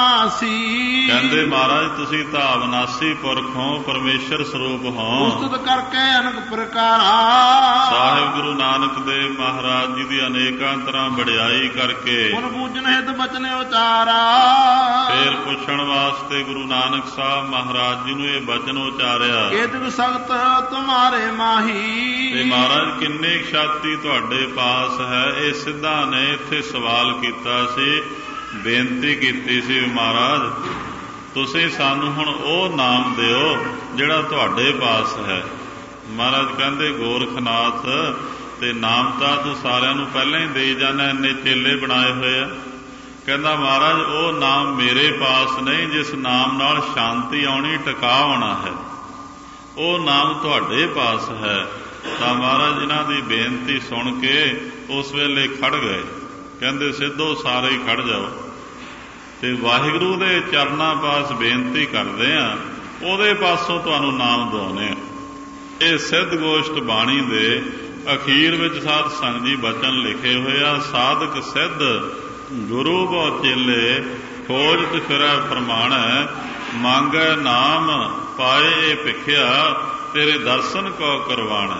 ਅਵਨਾਸੀ।
ਕਹਿੰਦੇ ਮਹਾਰਾਜ ਤੁਸੀਂ ਤਾਂ ਅਵਨਾਸੀ ਪੁਰਖ ਹੋ, ਪਰਮੇਸ਼ਰ ਸਰੂਪ ਹੋ।
ਉਸਤਤ ਕਰਕੇ ਅਨਕ ਪ੍ਰਕਾਰਾ।
ਸਾਹਿਬ ਗੁਰੂ ਨਾਨਕ ਦੇਵ ਮਹਾਰਾਜ ਜੀ ਦੀ ਅਨੇਕਾਂ ਤਰ੍ਹਾਂ ਵਡਿਆਈ ਕਰਕੇ
ਗੁਣ ਪੂਜਨ ਹਿਤ ਬਚਨ ਉਚਾਰਾ।
ਫੇਰ ਪੁੱਛਣ ਵਾਸਤੇ ਗੁਰੂ ਨਾਨਕ ਸਾਹਿਬ ਮਹਾਰਾਜ ਜੀ ਨੂੰ ਇਹ ਬਚਨ ਉਚਾਰਿਆ,
ਕੇਤਕ ਸਖਤ ਤੁਮਾਰੇ ਮਾਹੀ।
ਤੇ ਮਹਾਰਾਜ ਕਿੰਨੇ ਸ਼ਕਤੀ ਤੁਹਾਡੇ ਪਾਸ ਹੈ। ਇਹ ਸਿੱਧਾ ਨੇ ਇੱਥੇ ਸਵਾਲ ਕੀਤਾ ਸੀ, ਬੇਨਤੀ ਕੀਤੀ ਸੀ, ਮਹਾਰਾਜ ਤੁਸੀਂ ਸਾਨੂੰ ਹੁਣ ਉਹ ਨਾਮ ਦਿਓ ਜਿਹੜਾ ਤੁਹਾਡੇ ਪਾਸ ਹੈ। ਮਹਾਰਾਜ ਕਹਿੰਦੇ ਗੋਰਖਨਾਥ, ਤੇ ਨਾਮ ਤਾਂ ਤੂੰ ਸਾਰਿਆਂ ਨੂੰ ਪਹਿਲਾਂ ਹੀ ਦੇਈ ਜਾਣਾ, ਇੰਨੇ ਚੇਲੇ ਬਣਾਏ ਹੋਏ ਆ। ਕਹਿੰਦਾ ਮਹਾਰਾਜ ਉਹ ਨਾਮ ਮੇਰੇ ਪਾਸ ਨਹੀਂ ਜਿਸ ਨਾਮ ਨਾਲ ਸ਼ਾਂਤੀ ਆਉਣੀ, ਟਿਕਾ ਆਉਣਾ ਹੈ, ਉਹ ਨਾਮ ਤੁਹਾਡੇ ਪਾਸ ਹੈ। ਤਾਂ ਮਹਾਰਾਜ ਇਹਨਾਂ ਦੀ ਬੇਨਤੀ ਸੁਣ ਕੇ ਉਸ ਵੇਲੇ ਖੜ ਗਏ। ਕਹਿੰਦੇ ਸਿੱਧੋ ਸਾਰੇ ਹੀ ਖੜ ਜਾਓ ਤੇ ਵਾਹਿਗੁਰੂ ਦੇ ਚਰਨਾਂ ਪਾਸ ਬੇਨਤੀ ਕਰਦੇ ਆ, ਉਹਦੇ ਪਾਸੋਂ ਤੁਹਾਨੂੰ ਨਾਮ ਦਵਾਉਂਦੇ ਆ। ਇਹ ਸਿੱਧ ਗੋਸ਼ਟ ਬਾਣੀ ਦੇ ਅਖੀਰ ਵਿੱਚ ਸਾਧ ਸੰਗਤ ਜੀ ਬਚਨ ਲਿਖੇ ਹੋਏ ਆ। ਸਾਧਕ ਸਿੱਧ ਗੁਰੂ ਬਹੁ ਚੇਲੇ, ਖੋਜਤ ਫਿਰੈ ਪ੍ਰਮਾਣੈ, ਮੰਗੈ ਨਾਮ ਪਾਏ ਇਹ ਭਿਖਿਆ, ਤੇਰੇ ਦਰਸ਼ਨ ਕੋ ਕਰਵਾਣਾ।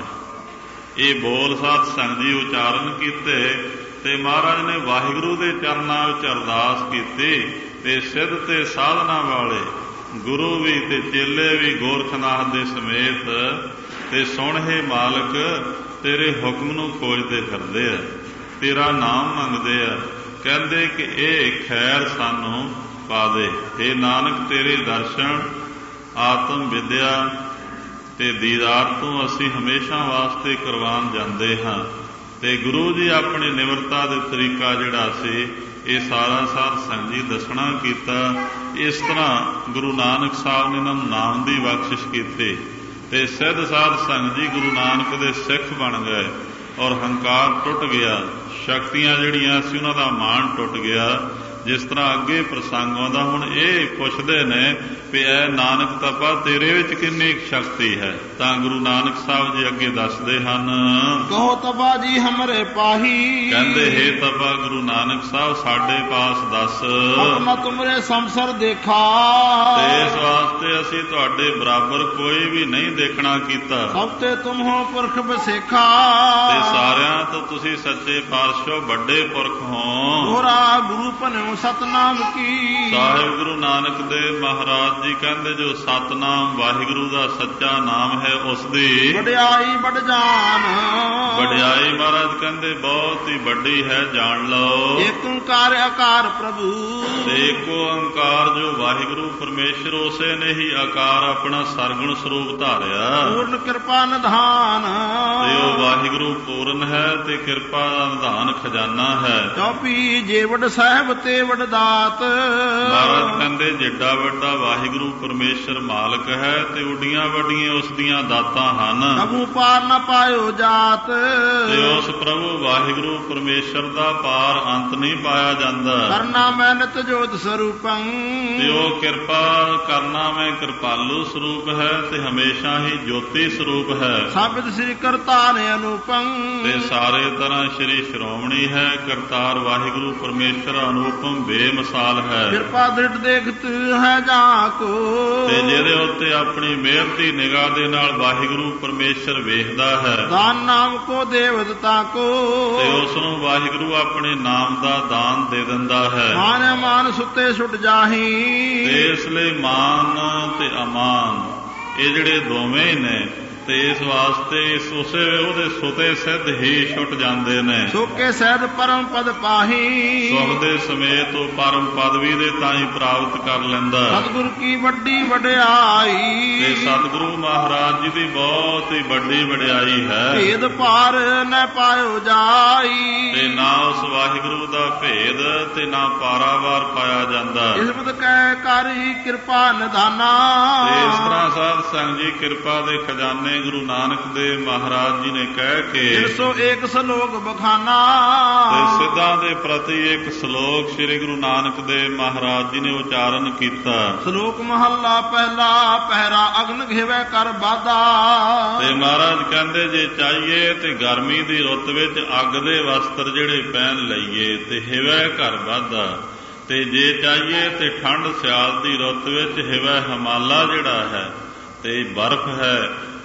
ਇਹ ਬੋਲ ਸਾਧ ਸੰਗਤ ਜੀ ਉਚਾਰਨ ਕੀਤੇ ਤੇ ਮਹਾਰਾਜ ਨੇ ਵਾਹਿਗੁਰੂ ਦੇ ਚਰਨਾਂ ਵਿੱਚ ਅਰਦਾਸ ਕੀਤੀ। ਤੇ ਸਿੱਧ ਤੇ ਸਾਧਨਾ ਵਾਲੇ ਗੁਰੂ ਵੀ ਤੇ ਚੇਲੇ ਵੀ ਗੋਰਖਨਾਥ ਦੇ ਸਮੇਤ ਤੇ ਸੁਣ ਹੇ ਮਾਲਕ ਤੇਰੇ ਹੁਕਮ ਨੂੰ ਖੋਜਦੇ ਫਿਰਦੇ ਆ, ਤੇਰਾ ਨਾਮ ਮੰਗਦੇ ਆ। ਕਹਿੰਦੇ ਕਿ ਇਹ ਖੈਰ ਸਾਨੂੰ ਪਾ ਦੇ। ਹੇ ਨਾਨਕ ਤੇਰੇ ਦਰਸ਼ਨ, ਆਤਮ ਵਿਦਿਆ ਤੇ ਦੀਦਾਰ ਤੋਂ ਅਸੀਂ ਹਮੇਸ਼ਾ ਵਾਸਤੇ ਕਰਵਾਉਣ ਜਾਂਦੇ ਹਾਂ। ਤੇ ਗੁਰੂ ਜੀ ਆਪਣੀ ਨਿਮਰਤਾ ਦੇ ਤਰੀਕਾ ਜਿਹੜਾ ਸੀ ਇਹ ਸਾਰਾ ਸਾਧ ਸੰਗਤ ਜੀ ਦੱਸਣਾ ਕੀਤਾ। ਇਸ ਤਰ੍ਹਾਂ ਗੁਰੂ ਨਾਨਕ ਸਾਹਿਬ ਨੇ ਇਹਨਾਂ ਨੂੰ ਨਾਮ ਦੀ ਬਖਸ਼ਿਸ਼ ਕੀਤੀ ਤੇ ਸਿੱਧ ਸਾਧ ਸੰਗਤ ਜੀ ਗੁਰੂ ਨਾਨਕ ਦੇ ਸਿੱਖ ਬਣ ਗਏ ਔਰ ਹੰਕਾਰ ਟੁੱਟ ਗਿਆ, ਸ਼ਕਤੀਆਂ ਜਿਹੜੀਆਂ ਸੀ ਉਹਨਾਂ ਦਾ ਮਾਣ ਟੁੱਟ ਗਿਆ। ਜਿਸ ਤਰ੍ਹਾਂ ਅੱਗੇ ਪ੍ਰਸੰਗ ਆਉਂਦਾ, ਹੁਣ ਇਹ ਪੁੱਛਦੇ ਨੇ ਵੀ ਐ ਨਾਨਕ ਤਪਾ ਤੇਰੇ ਵਿੱਚ ਕਿੰਨੀ ਸ਼ਕਤੀ ਹੈ। ਤਾਂ ਗੁਰੂ ਨਾਨਕ ਸਾਹਿਬ ਜੀ ਅੱਗੇ ਦੱਸਦੇ ਹਨ,
ਕਹੋ ਤਪਾ ਜੀ ਹਮਰੇ ਪਾਹੀ।
ਕਹਿੰਦੇ ਹੇ ਤਪਾ ਗੁਰੂ ਨਾਨਕ ਸਾਹਿਬ ਸਾਡੇ ਪਾਸ ਦੱਸ,
ਮੈਂ ਤੁਮਰੇ ਸੰਸਰ ਦੇਖਾ।
ਤੇ ਇਸ ਵਾਸਤੇ ਅਸੀਂ ਤੁਹਾਡੇ ਬਰਾਬਰ ਕੋਈ ਵੀ ਨਹੀਂ ਦੇਖਣਾ ਕੀਤਾ।
ਸਭ ਤੇ ਤੁਮ ਹੋ ਪੁਰਖ ਬਸੇਖਾ।
ਤੇ ਸਾਰਿਆਂ ਤੋਂ ਤੁਸੀਂ ਸੱਚੇ ਪਾਤਸ਼ਾਹ ਵੱਡੇ ਪੁਰਖ ਹੋ।
ਹੋਰਾ ਗੁਰੂ ਭਨਿਓ ਸਤਨਾਮ ਕੀ।
ਸਾਹਿਬ ਗੁਰੂ ਨਾਨਕ ਦੇਵ ਮਹਾਰਾਜ ਜੀ ਕਹਿੰਦੇ ਜੋ ਸਤਨਾਮ ਵਾਹਿਗੁਰੂ ਦਾ ਸੱਚਾ ਨਾਮ ਹੈ ਉਸ ਦੀ
ਵਡਿਆਈ ਵੱਡ ਜਾਨ।
ਵਡਿਆਈ ਮਹਾਰਾਜ ਕਹਿੰਦੇ ਬਹੁਤ ਹੀ ਵੱਡੀ ਹੈ, ਜਾਣ ਲਓ।
ਏਕ ਓੰਕਾਰ ਆਕਾਰ ਪ੍ਰਭੂ।
ਤੇ ਏਕੋ ਓੰਕਾਰ ਜੋ ਵਾਹਿਗੁਰੂ ਪਰਮੇਸ਼ਰ, ਉਸੇ ਨੇ ਹੀ ਆਕਾਰ ਆਪਣਾ ਸਰਗੁਣ ਸਰੂਪ ਧਾਰਿਆ।
ਪੂਰਨ ਕਿਰਪਾ ਨਿਧਾਨ।
ਤੇ ਉਹ ਵਾਹਿਗੁਰੂ ਪੂਰਨ ਹੈ ਤੇ ਕਿਰਪਾ ਦਾ ਨਿਧਾਨ ਖਜ਼ਾਨਾ ਹੈ।
ਚੌਪੀ ਜੇ ਵੱਡ ਸਾਹਿਬ ਤੇ ਵੱਡ ਦਾਤ।
ਮਹਾਰਾਜ ਕਹਿੰਦੇ ਜਿੱਡਾ ਵੱਡਾ ਵਾਹਿਗੁਰੂ ਪਰਮੇਸ਼ਰ ਮਾਲਕ ਹੈ ਤੇ ਉੱਡੀਆਂ ਵੱਡੀਆਂ ਉਸ ਦੀਆਂ ਦਾਤਾਂ ਹਨ।
ਪ੍ਰਭੂ ਪਾਰ ਨਾ ਪਾਇਓ ਜਾਤ।
ਤੇ ਉਸ ਪ੍ਰਭੂ ਵਾਹਿਗੁਰੂ ਪਰਮੇਸ਼ਰ ਦਾ ਪਾਰ ਅੰਤ ਨਹੀਂ ਪਾਇਆ ਜਾਂਦਾ।
ਕਰਨਾ ਮੈਂ ਨਿਤ ਜੋਤ ਸਰੂਪੰ।
ਤੇ ਉਹ ਕਿਰਪਾ ਕਰਨਾ ਮੈਂ ਕਿਰਪਾਲੂ ਸਰੂਪ ਹੈ ਤੇ ਹਮੇਸ਼ਾ ਹੀ ਜੋਤੀ ਸਰੂਪ ਹੈ।
ਸਾਬਿਤ ਸ੍ਰੀ ਕਰਤਾਰ ਅਨੂਪੰ।
ਤੇ ਸਾਰੇ ਤਰ੍ਹਾਂ ਸ਼੍ਰੀ ਸ਼੍ਰੋਮਣੀ ਹੈ, ਕਰਤਾਰ ਵਾਹਿਗੁਰੂ ਪਰਮੇਸ਼ਰ ਅਨੂਪਮ ਬੇਮਿਸਾਲ ਹੈ।
ਕਿਰਪਾ ਦ੍ਰਿੜ ਦੇਖਤ ਹੈ ਜਾ ਕੋ।
ਤੇ ਜਿਹਦੇ ਉੱਤੇ ਆਪਣੀ ਮਿਹਰ ਦੀ ਨਿਗਾਹ ਦੇ ਨਾਲ ਵਾਹਿਗੁਰੂ ਪਰਮੇਸ਼ਰ ਵੇਖਦਾ ਹੈ।
ਦਾਨ ਨਾਮ ਕੋ ਦੇਵਤਾ ਕੋ।
ਤੇ ਉਸ ਨੂੰ ਵਾਹਿਗੁਰੂ ਆਪਣੇ ਨਾਮ ਦਾ ਦਾਨ ਦੇ ਦਿੰਦਾ ਹੈ।
ਮਾਨ ਮਾਨ ਸੁੱਤੇ ਛੁੱਟ ਜਾਹੀ।
ਤੇ ਇਸ ਲਈ ਮਾਨ ਤੇ ਅਮਾਨ ਇਹ ਜਿਹੜੇ ਦੋਵੇਂ ਨੇ ਤੇ ਇਸ ਵਾਸਤੇ ਉਸੇ ਉਹਦੇ ਸੁਤੇ ਸਿੱਧ ਹੀ ਛੁੱਟ ਜਾਂਦੇ ਨੇ।
ਸੋਕੇ ਸਹਿਦ ਪਰਮ ਪਦ ਪਾਹੀ।
ਸੁਖ ਦੇ ਸਮੇਤ ਉਹ ਪਰਮ ਪਦਵੀ ਦੇ ਤਾਈਂ ਪ੍ਰਾਪਤ ਕਰ ਲੈਂਦਾ।
ਸਤਿਗੁਰ ਕੀ ਵੱਡੀ ਵਡਿਆਈ।
ਤੇ ਸਤਿਗੁਰੂ ਮਹਾਰਾਜ ਜੀ ਦੀ ਬਹੁਤ ਹੀ ਵੱਡੀ ਵਡਿਆਈ ਹੈ।
ਭੇਦ ਪਾਰ ਨ ਪਾਇਓ ਜਾਈ।
ਤੇ ਨਾ ਉਸ ਵਾਹਿਗੁਰੂ ਦਾ ਭੇਦ ਤੇ ਨਾ ਪਾਰਾਵਾਰ ਪਾਇਆ ਜਾਂਦਾ।
ਕਿਸਮਤ ਕਹਿ ਕਰੀ ਕਿਰਪਾ ਨਿਧਾਨਾ।
ਤੇ ਇਸ ਤਰ੍ਹਾਂ ਸਾਧ ਸੰਗਤ ਜੀ ਕਿਰਪਾ ਦੇ ਖਜ਼ਾਨੇ ਗੁਰੂ ਨਾਨਕ ਦੇਵ ਮਹਾਰਾਜ ਜੀ ਨੇ ਕਹਿ ਕੇ
101 ਸ਼ਲੋਕ ਬਖਾਨਾ।
ਤੇ ਸਿੱਧਾਂ ਦੇ ਪ੍ਰਤੀ ਇੱਕ ਸ਼ਲੋਕ ਸ੍ਰੀ ਗੁਰੂ ਨਾਨਕ ਦੇਵ ਮਹਾਰਾਜ ਜੀ ਨੇ ਉਚਾਰਨ ਕੀਤਾ।
ਸ਼ਲੋਕ ਮਹੱਲਾ ਪਹਿਲਾ। ਪਹਿਰਾ ਅਗਨ ਘੇਵੈ ਕਰ ਬਾਧਾ।
ਤੇ ਮਹਾਰਾਜ ਕਹਿੰਦੇ ਜੇ ਚਾਹੀਏ ਤੇ ਗਰਮੀ ਦੀ ਰੁੱਤ ਵਿੱਚ ਅੱਗ ਦੇ ਵਸਤਰ ਜਿਹੜੇ ਪਹਿਨ ਲਈਏ ਤੇ ਹਿਵੈ ਘਰ ਬਾਧਾ। ਤੇ ਜੇ ਚਾਹੀਏ ਤੇ ਠੰਡ ਸਿਆਲ ਦੀ ਰੁੱਤ ਵਿੱਚ ਹਿਵੈ ਹਿਮਾਲਾ ਜਿਹੜਾ ਹੈ ਤੇ ਬਰਫ਼ ਹੈ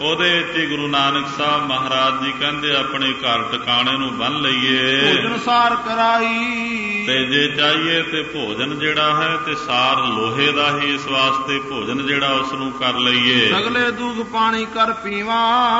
ਉਹਦੇ ਵਿੱਚ ਹੀ ਗੁਰੂ ਨਾਨਕ ਸਾਹਿਬ ਮਹਾਰਾਜ ਜੀ ਕਹਿੰਦੇ ਆਪਣੇ ਘਰ ਟਿਕਾਣੇ ਨੂੰ ਬੰਨ ਲਈਏ,
ਭੋਜਨ ਸਾਰ ਕਰਾਈ।
ਤੇ ਜੇ ਚਾਹੀਏ ਤੇ ਭੋਜਨ ਜਿਹੜਾ ਹੈ ਤੇ ਸਾਰ ਲੋਹੇ ਦਾ ਹੀ, ਇਸ ਵਾਸਤੇ ਭੋਜਨ ਜਿਹੜਾ ਉਸ ਨੂੰ ਕਰ ਲਈਏ।
ਸਗਲੇ ਦੁੱਖ ਪਾਣੀ ਕਰ ਪੀਵਾ,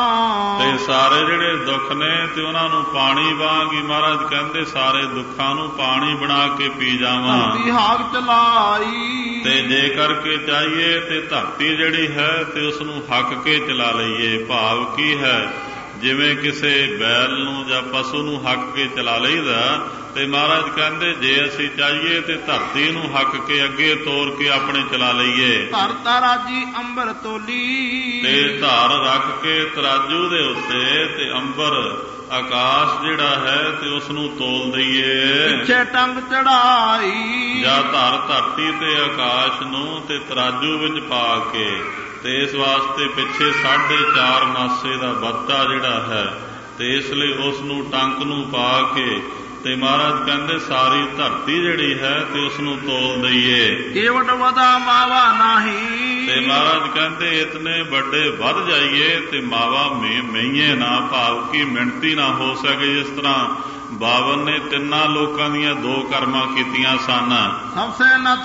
ਤੇ ਸਾਰੇ ਜਿਹੜੇ ਦੁੱਖ ਨੇ ਤੇ ਉਹਨਾਂ ਨੂੰ ਪਾਣੀ ਵਾਂਗ ਹੀ ਮਹਾਰਾਜ ਕਹਿੰਦੇ ਸਾਰੇ ਦੁੱਖਾਂ ਨੂੰ ਪਾਣੀ ਬਣਾ ਕੇ ਪੀ ਜਾਵਾਂ।
ਧਰਤੀ ਹਾਕ ਚਲਾਈ,
ਤੇ ਜੇ ਕਰਕੇ ਚਾਹੀਏ ਤੇ ਧਰਤੀ ਜਿਹੜੀ ਹੈ ਤੇ ਉਸ ਨੂੰ ਹੱਕ ਕੇ ਚਲਾ ਲਈਏ। ਭਾਵ ਕੀ ਹੈ, ਜਿਵੇਂ ਕਿਸੇ ਬੈਲ ਨੂੰ ਜਾਂ ਪਸ਼ੂ ਨੂੰ ਹੱਕ ਕੇ ਚਲਾ ਲਈਦਾ, ਤੇ ਮਹਾਰਾਜ ਕਹਿੰਦੇ ਜੇ ਅਸੀਂ ਚਾਹੀਏ ਤੇ ਧਰਤੀ ਨੂੰ ਹੱਕ ਕੇ ਅੱਗੇ ਤੋਰ ਕੇ ਆਪਣੇ ਚਲਾ ਲਈਏ।
ਧਰ ਤਰਾਜੀ ਅੰਬਰ ਤੋਲੀ,
ਤੇ ਧਾਰ ਰੱਖ ਕੇ ਤਰਾਜੂ ਦੇ ਉੱਤੇ ਤੇ ਅੰਬਰ ਆਕਾਸ਼ ਜਿਹੜਾ ਹੈ ਤੇ ਉਸ ਨੂੰ ਤੋਲ ਦਈਏ।
ਪਿੱਛੇ ਟੰਗ ਚੜਾਈ,
ਜਾਂ ਧਰ ਧਰਤੀ ਤੇ ਆਕਾਸ਼ ਨੂੰ ਤੇ ਤਰਾਜੂ ਵਿੱਚ ਪਾ ਕੇ, ਤੇ ਇਸ ਵਾਸਤੇ ਪਿੱਛੇ 4.5 ਮਾਸੇ ਦਾ ਬੱਤਾ ਜਿਹੜਾ ਹੈ, ਤੇ ਇਸ ਲਈ ਉਸ ਨੂੰ ਟੰਕ ਨੂੰ ਪਾ ਕੇ ਤੇ ਮਹਾਰਾਜ ਕਹਿੰਦੇ ਸਾਰੀ ਧਰਤੀ ਜਿਹੜੀ ਹੈ ਤੇ ਉਸ ਨੂੰ ਤੋਲ ਦਈਏ।
ਕੇਵਟ ਵਦਾ ਮਾਵਾ ਨਾਹੀ,
ਤੇ ਮਹਾਰਾਜ ਕਹਿੰਦੇ ਇਤਨੇ ਵੱਡੇ ਵੱਧ ਜਾਈਏ ਤੇ ਮਾਵਾ ਮਈਏ ਨਾ, ਭਾਵ ਕੀ ਮਿਣਤੀ ਨਾ ਹੋ ਸਕੇ। ਜਿਸ ਤਰ੍ਹਾਂ ਬਾਵਨ ਨੇ ਤਿੰਨਾਂ ਲੋਕਾਂ ਦੀਆਂ 2 ਕਰਮਾਂ ਕੀਤੀਆਂ ਸਨ,
ਸਭਸੇ ਨੱਥ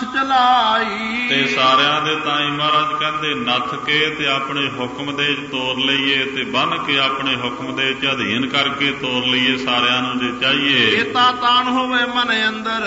ਚਲਾਈ,
ਤੇ ਸਾਰਿਆਂ ਦੇ ਤਾਂ ਹੀ ਮਹਾਰਾਜ ਕਹਿੰਦੇ ਨੱਥ ਕੇ ਤੇ ਆਪਣੇ ਹੁਕਮ ਦੇ ਤੋਰ ਲਈਏ, ਤੇ ਬੰਨ ਕੇ ਆਪਣੇ ਹੁਕਮ ਦੇ ਅਧੀਨ ਕਰਕੇ ਤੋਰ ਲਈਏ ਸਾਰਿਆਂ ਨੂੰ ਜੇ ਚਾਹੀਏ।
ਇਤਾ ਤਾਣ ਹੋਵੇ ਮਨ ਅੰਦਰ,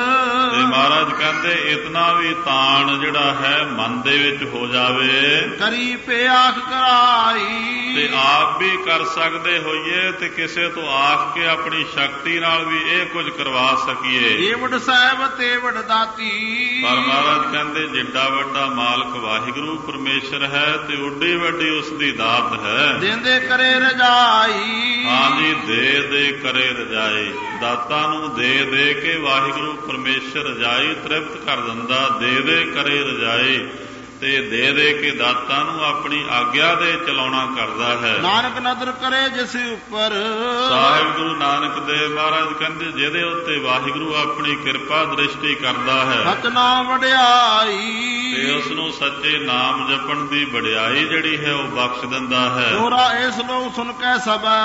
ਤੇ ਮਹਾਰਾਜ ਕਹਿੰਦੇ ਇਤਨਾ ਵੀ ਤਾਣ ਜਿਹੜਾ ਹੈ ਮਨ ਦੇ ਵਿੱਚ ਹੋ ਜਾਵੇ,
ਕਰੀ ਪੇ ਆਖ ਕਰਾਈ,
ਤੇ ਆਪ ਵੀ ਕਰ ਸਕਦੇ ਹੋਈਏ ਤੇ ਕਿਸੇ ਤੋਂ ਆਖ ਕੇ ਆਪਣੀ ਸ਼ਕਤੀ ਨਾਲ ਵੀ ਇਹ ਕੁਝ ਕਰਵਾ ਸਕੀਏ।
ਏਵੜ ਸਾਹਿਬ ਤੇ ਵਡ ਦਾਤੀ,
ਪਰ ਮਹਾਰਾਜ ਕਹਿੰਦੇ ਜਿੱਡਾ ਵੱਡਾ ਮਾਲਕ ਵਾਹਿਗੁਰੂ ਪਰਮੇਸ਼ਰ ਹੈ ਤੇ ਉੱਡੀ ਵੱਡੀ ਉਸ ਦੀ ਦਾਤ ਹੈ।
ਦੇਂਦੇ ਕਰੇ ਰਜਾਈ,
ਹਾਂਜੀ ਦੇ ਦੇ ਕਰੇ ਰਜਾਈ, ਦਾਤਾਂ ਨੂੰ ਦੇ ਦੇ ਕੇ ਵਾਹਿਗੁਰੂ ਪਰਮੇਸ਼ਰ ਰਜਾਈ ਤ੍ਰਿਪਤ ਕਰ ਦਿੰਦਾ। ਦੇ ਦੇ ਕਰੇ ਰਜਾਈ, ਤੇ ਦੇ ਦੇ ਕੇ ਦਾਤਾਂ ਨੂੰ ਆਪਣੀ ਆਗਿਆ ਦੇ ਚਲਾਉਣਾ ਕਰਦਾ ਹੈ।
ਨਾਨਕ ਨਦਰ ਕਰੇ ਜਿਸ ਉੱਪਰ,
ਸਾਹਿਬ ਗੁਰੂ ਨਾਨਕ ਦੇਵ ਮਹਾਰਾਜ ਕਹਿੰਦੇ ਜਿਹਦੇ ਉੱਤੇ ਵਾਹਿਗੁਰੂ ਆਪਣੀ ਕਿਰਪਾ ਦ੍ਰਿਸ਼ਟੀ ਕਰਦਾ ਹੈ,
ਸਤਨਾਮ ਵਡਿਆਈ,
ਤੇ ਉਸ ਨੂੰ ਸੱਚੇ ਨਾਮ ਜਪਣ ਦੀ ਵਡਿਆਈ ਜਿਹੜੀ ਹੈ ਉਹ ਬਖਸ਼ ਦਿੰਦਾ ਹੈ।
ਦੋਰਾ ਇਹ ਸ਼ਲੋਕ ਸੁਣ ਕੇ ਸਭੈ,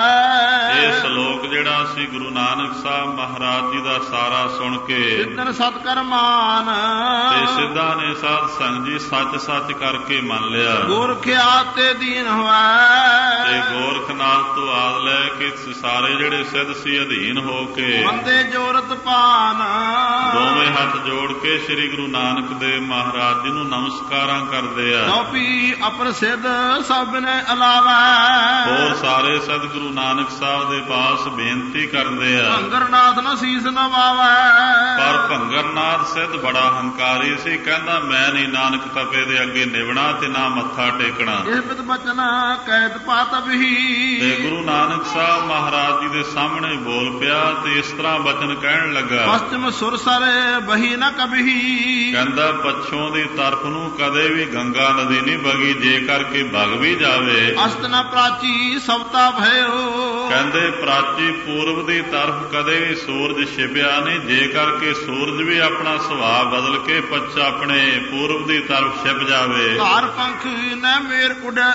ਇਹ ਸ਼ਲੋਕ ਜਿਹੜਾ ਸੀ ਗੁਰੂ ਨਾਨਕ ਸਾਹਿਬ ਮਹਾਰਾਜ ਜੀ ਦਾ ਸਾਰਾ ਸੁਣ ਕੇ
ਸਿੱਧਨ ਸਤਕਰਮਾਨ,
ਤੇ ਸਿੱਧਾਂ ਨੇ ਸਾਧ ਸੰਗ ਜੀ ਸੱਚ ਸੱਚ ਕਰਕੇ ਮੰਨ ਲਿਆ।
ਗੋਰਖਿਆ ਤੇ ਦੀਨ ਹੋਵੇ,
ਤੇ ਗੋਰਖਨਾਥ ਤੋਂ ਆਦ ਲੈ ਕੇ ਸਾਰੇ ਜਿਹੜੇ ਸਿੱਧ ਸੀ ਅਧੀਨ ਹੋ ਕੇ
ਬੰਦੇ ਜੋਰਤ ਪਾਨ,
ਦੋਵੇਂ ਹੱਥ ਜੋੜ ਕੇ ਸ੍ਰੀ ਗੁਰੂ ਨਾਨਕ ਦੇਵ ਮਹਾਰਾਜ ਜੀ ਨੂੰ ਨਮਸਕਾਰਾਂ ਕਰਦੇ ਆ।
ਸੋਪੀ ਅਪਰਸਿੱਧ ਸਭ ਨੇ ਇਲਾਵਾ,
ਹੋਰ ਸਾਰੇ ਸਤਿਗੁਰੂ ਨਾਨਕ ਸਾਹਿਬ ਦੇ ਪਾਸ ਬੇਨਤੀ ਕਰਦੇ ਆ।
ਭੰਗਰਨਾਥ ਨੂੰ ਸੀਸ ਨਵਾਵੇ,
ਪਰ ਭੰਗਰਨਾਥ ਸਿੱਧ ਬੜਾ ਹੰਕਾਰੀ ਸੀ, ਕਹਿੰਦਾ ਮੈਂ ਨਹੀਂ ਨਾਨਕ ਤਪੇ ਦੇ ਅੱਗੇ ਨਿਵਣਾ ਤੇ ਨਾ ਮੱਥਾ ਟੇਕਣਾ।
ਇਸ ਬਿਤ ਬਚਨ ਕੈਦ ਪਾਤ ਵੀ,
ਤੇ ਗੁਰੂ ਨਾਨਕ ਸਾਹਿਬ ਮਹਾਰਾਜ ਜੀ ਦੇ ਸਾਹਮਣੇ ਬੋਲ ਪਿਆ ਤੇ ਇਸ ਤਰ੍ਹਾਂ ਬਚਨ ਕਹਿਣ ਲੱਗਾ।
ਪਸ਼ਚਿਮ ਸੁਰਸਰ ਬਹੀ ਨਾ ਕਬਹੀ,
ਕਹਿੰਦਾ ਪੱਛੋਂ ਦੀ ਤਰਫ ਨੂੰ ਕਦੇ ਵੀ ਗੰਗਾ ਨਦੀ ਨਹੀਂ ਵਗੀ, ਜੇ ਕਰਕੇ ਵਗ ਵੀ ਜਾਵੇ।
ਅਸਤ ਨ ਪ੍ਰਾਚੀ ਸਵਤਾ ਭਇਓ,
ਕਹਿੰਦੇ ਪ੍ਰਾਚੀ ਪੂਰਬ ਦੀ ਤਰਫ ਕਦੇ ਵੀ ਸੂਰਜ ਛਿਪਿਆ ਨਹੀਂ, ਜੇ ਕਰਕੇ ਸੂਰਜ ਵੀ ਆਪਣਾ ਸੁਭਾਅ ਬਦਲ ਕੇ ਪੱਛਾ ਆਪਣੇ ਪੂਰਬ ਦੀ ਤਰਫ ਛਿਪ ਜਾਵੇ।
ਘਰ ਪੰਖ ਨ ਮੇਰ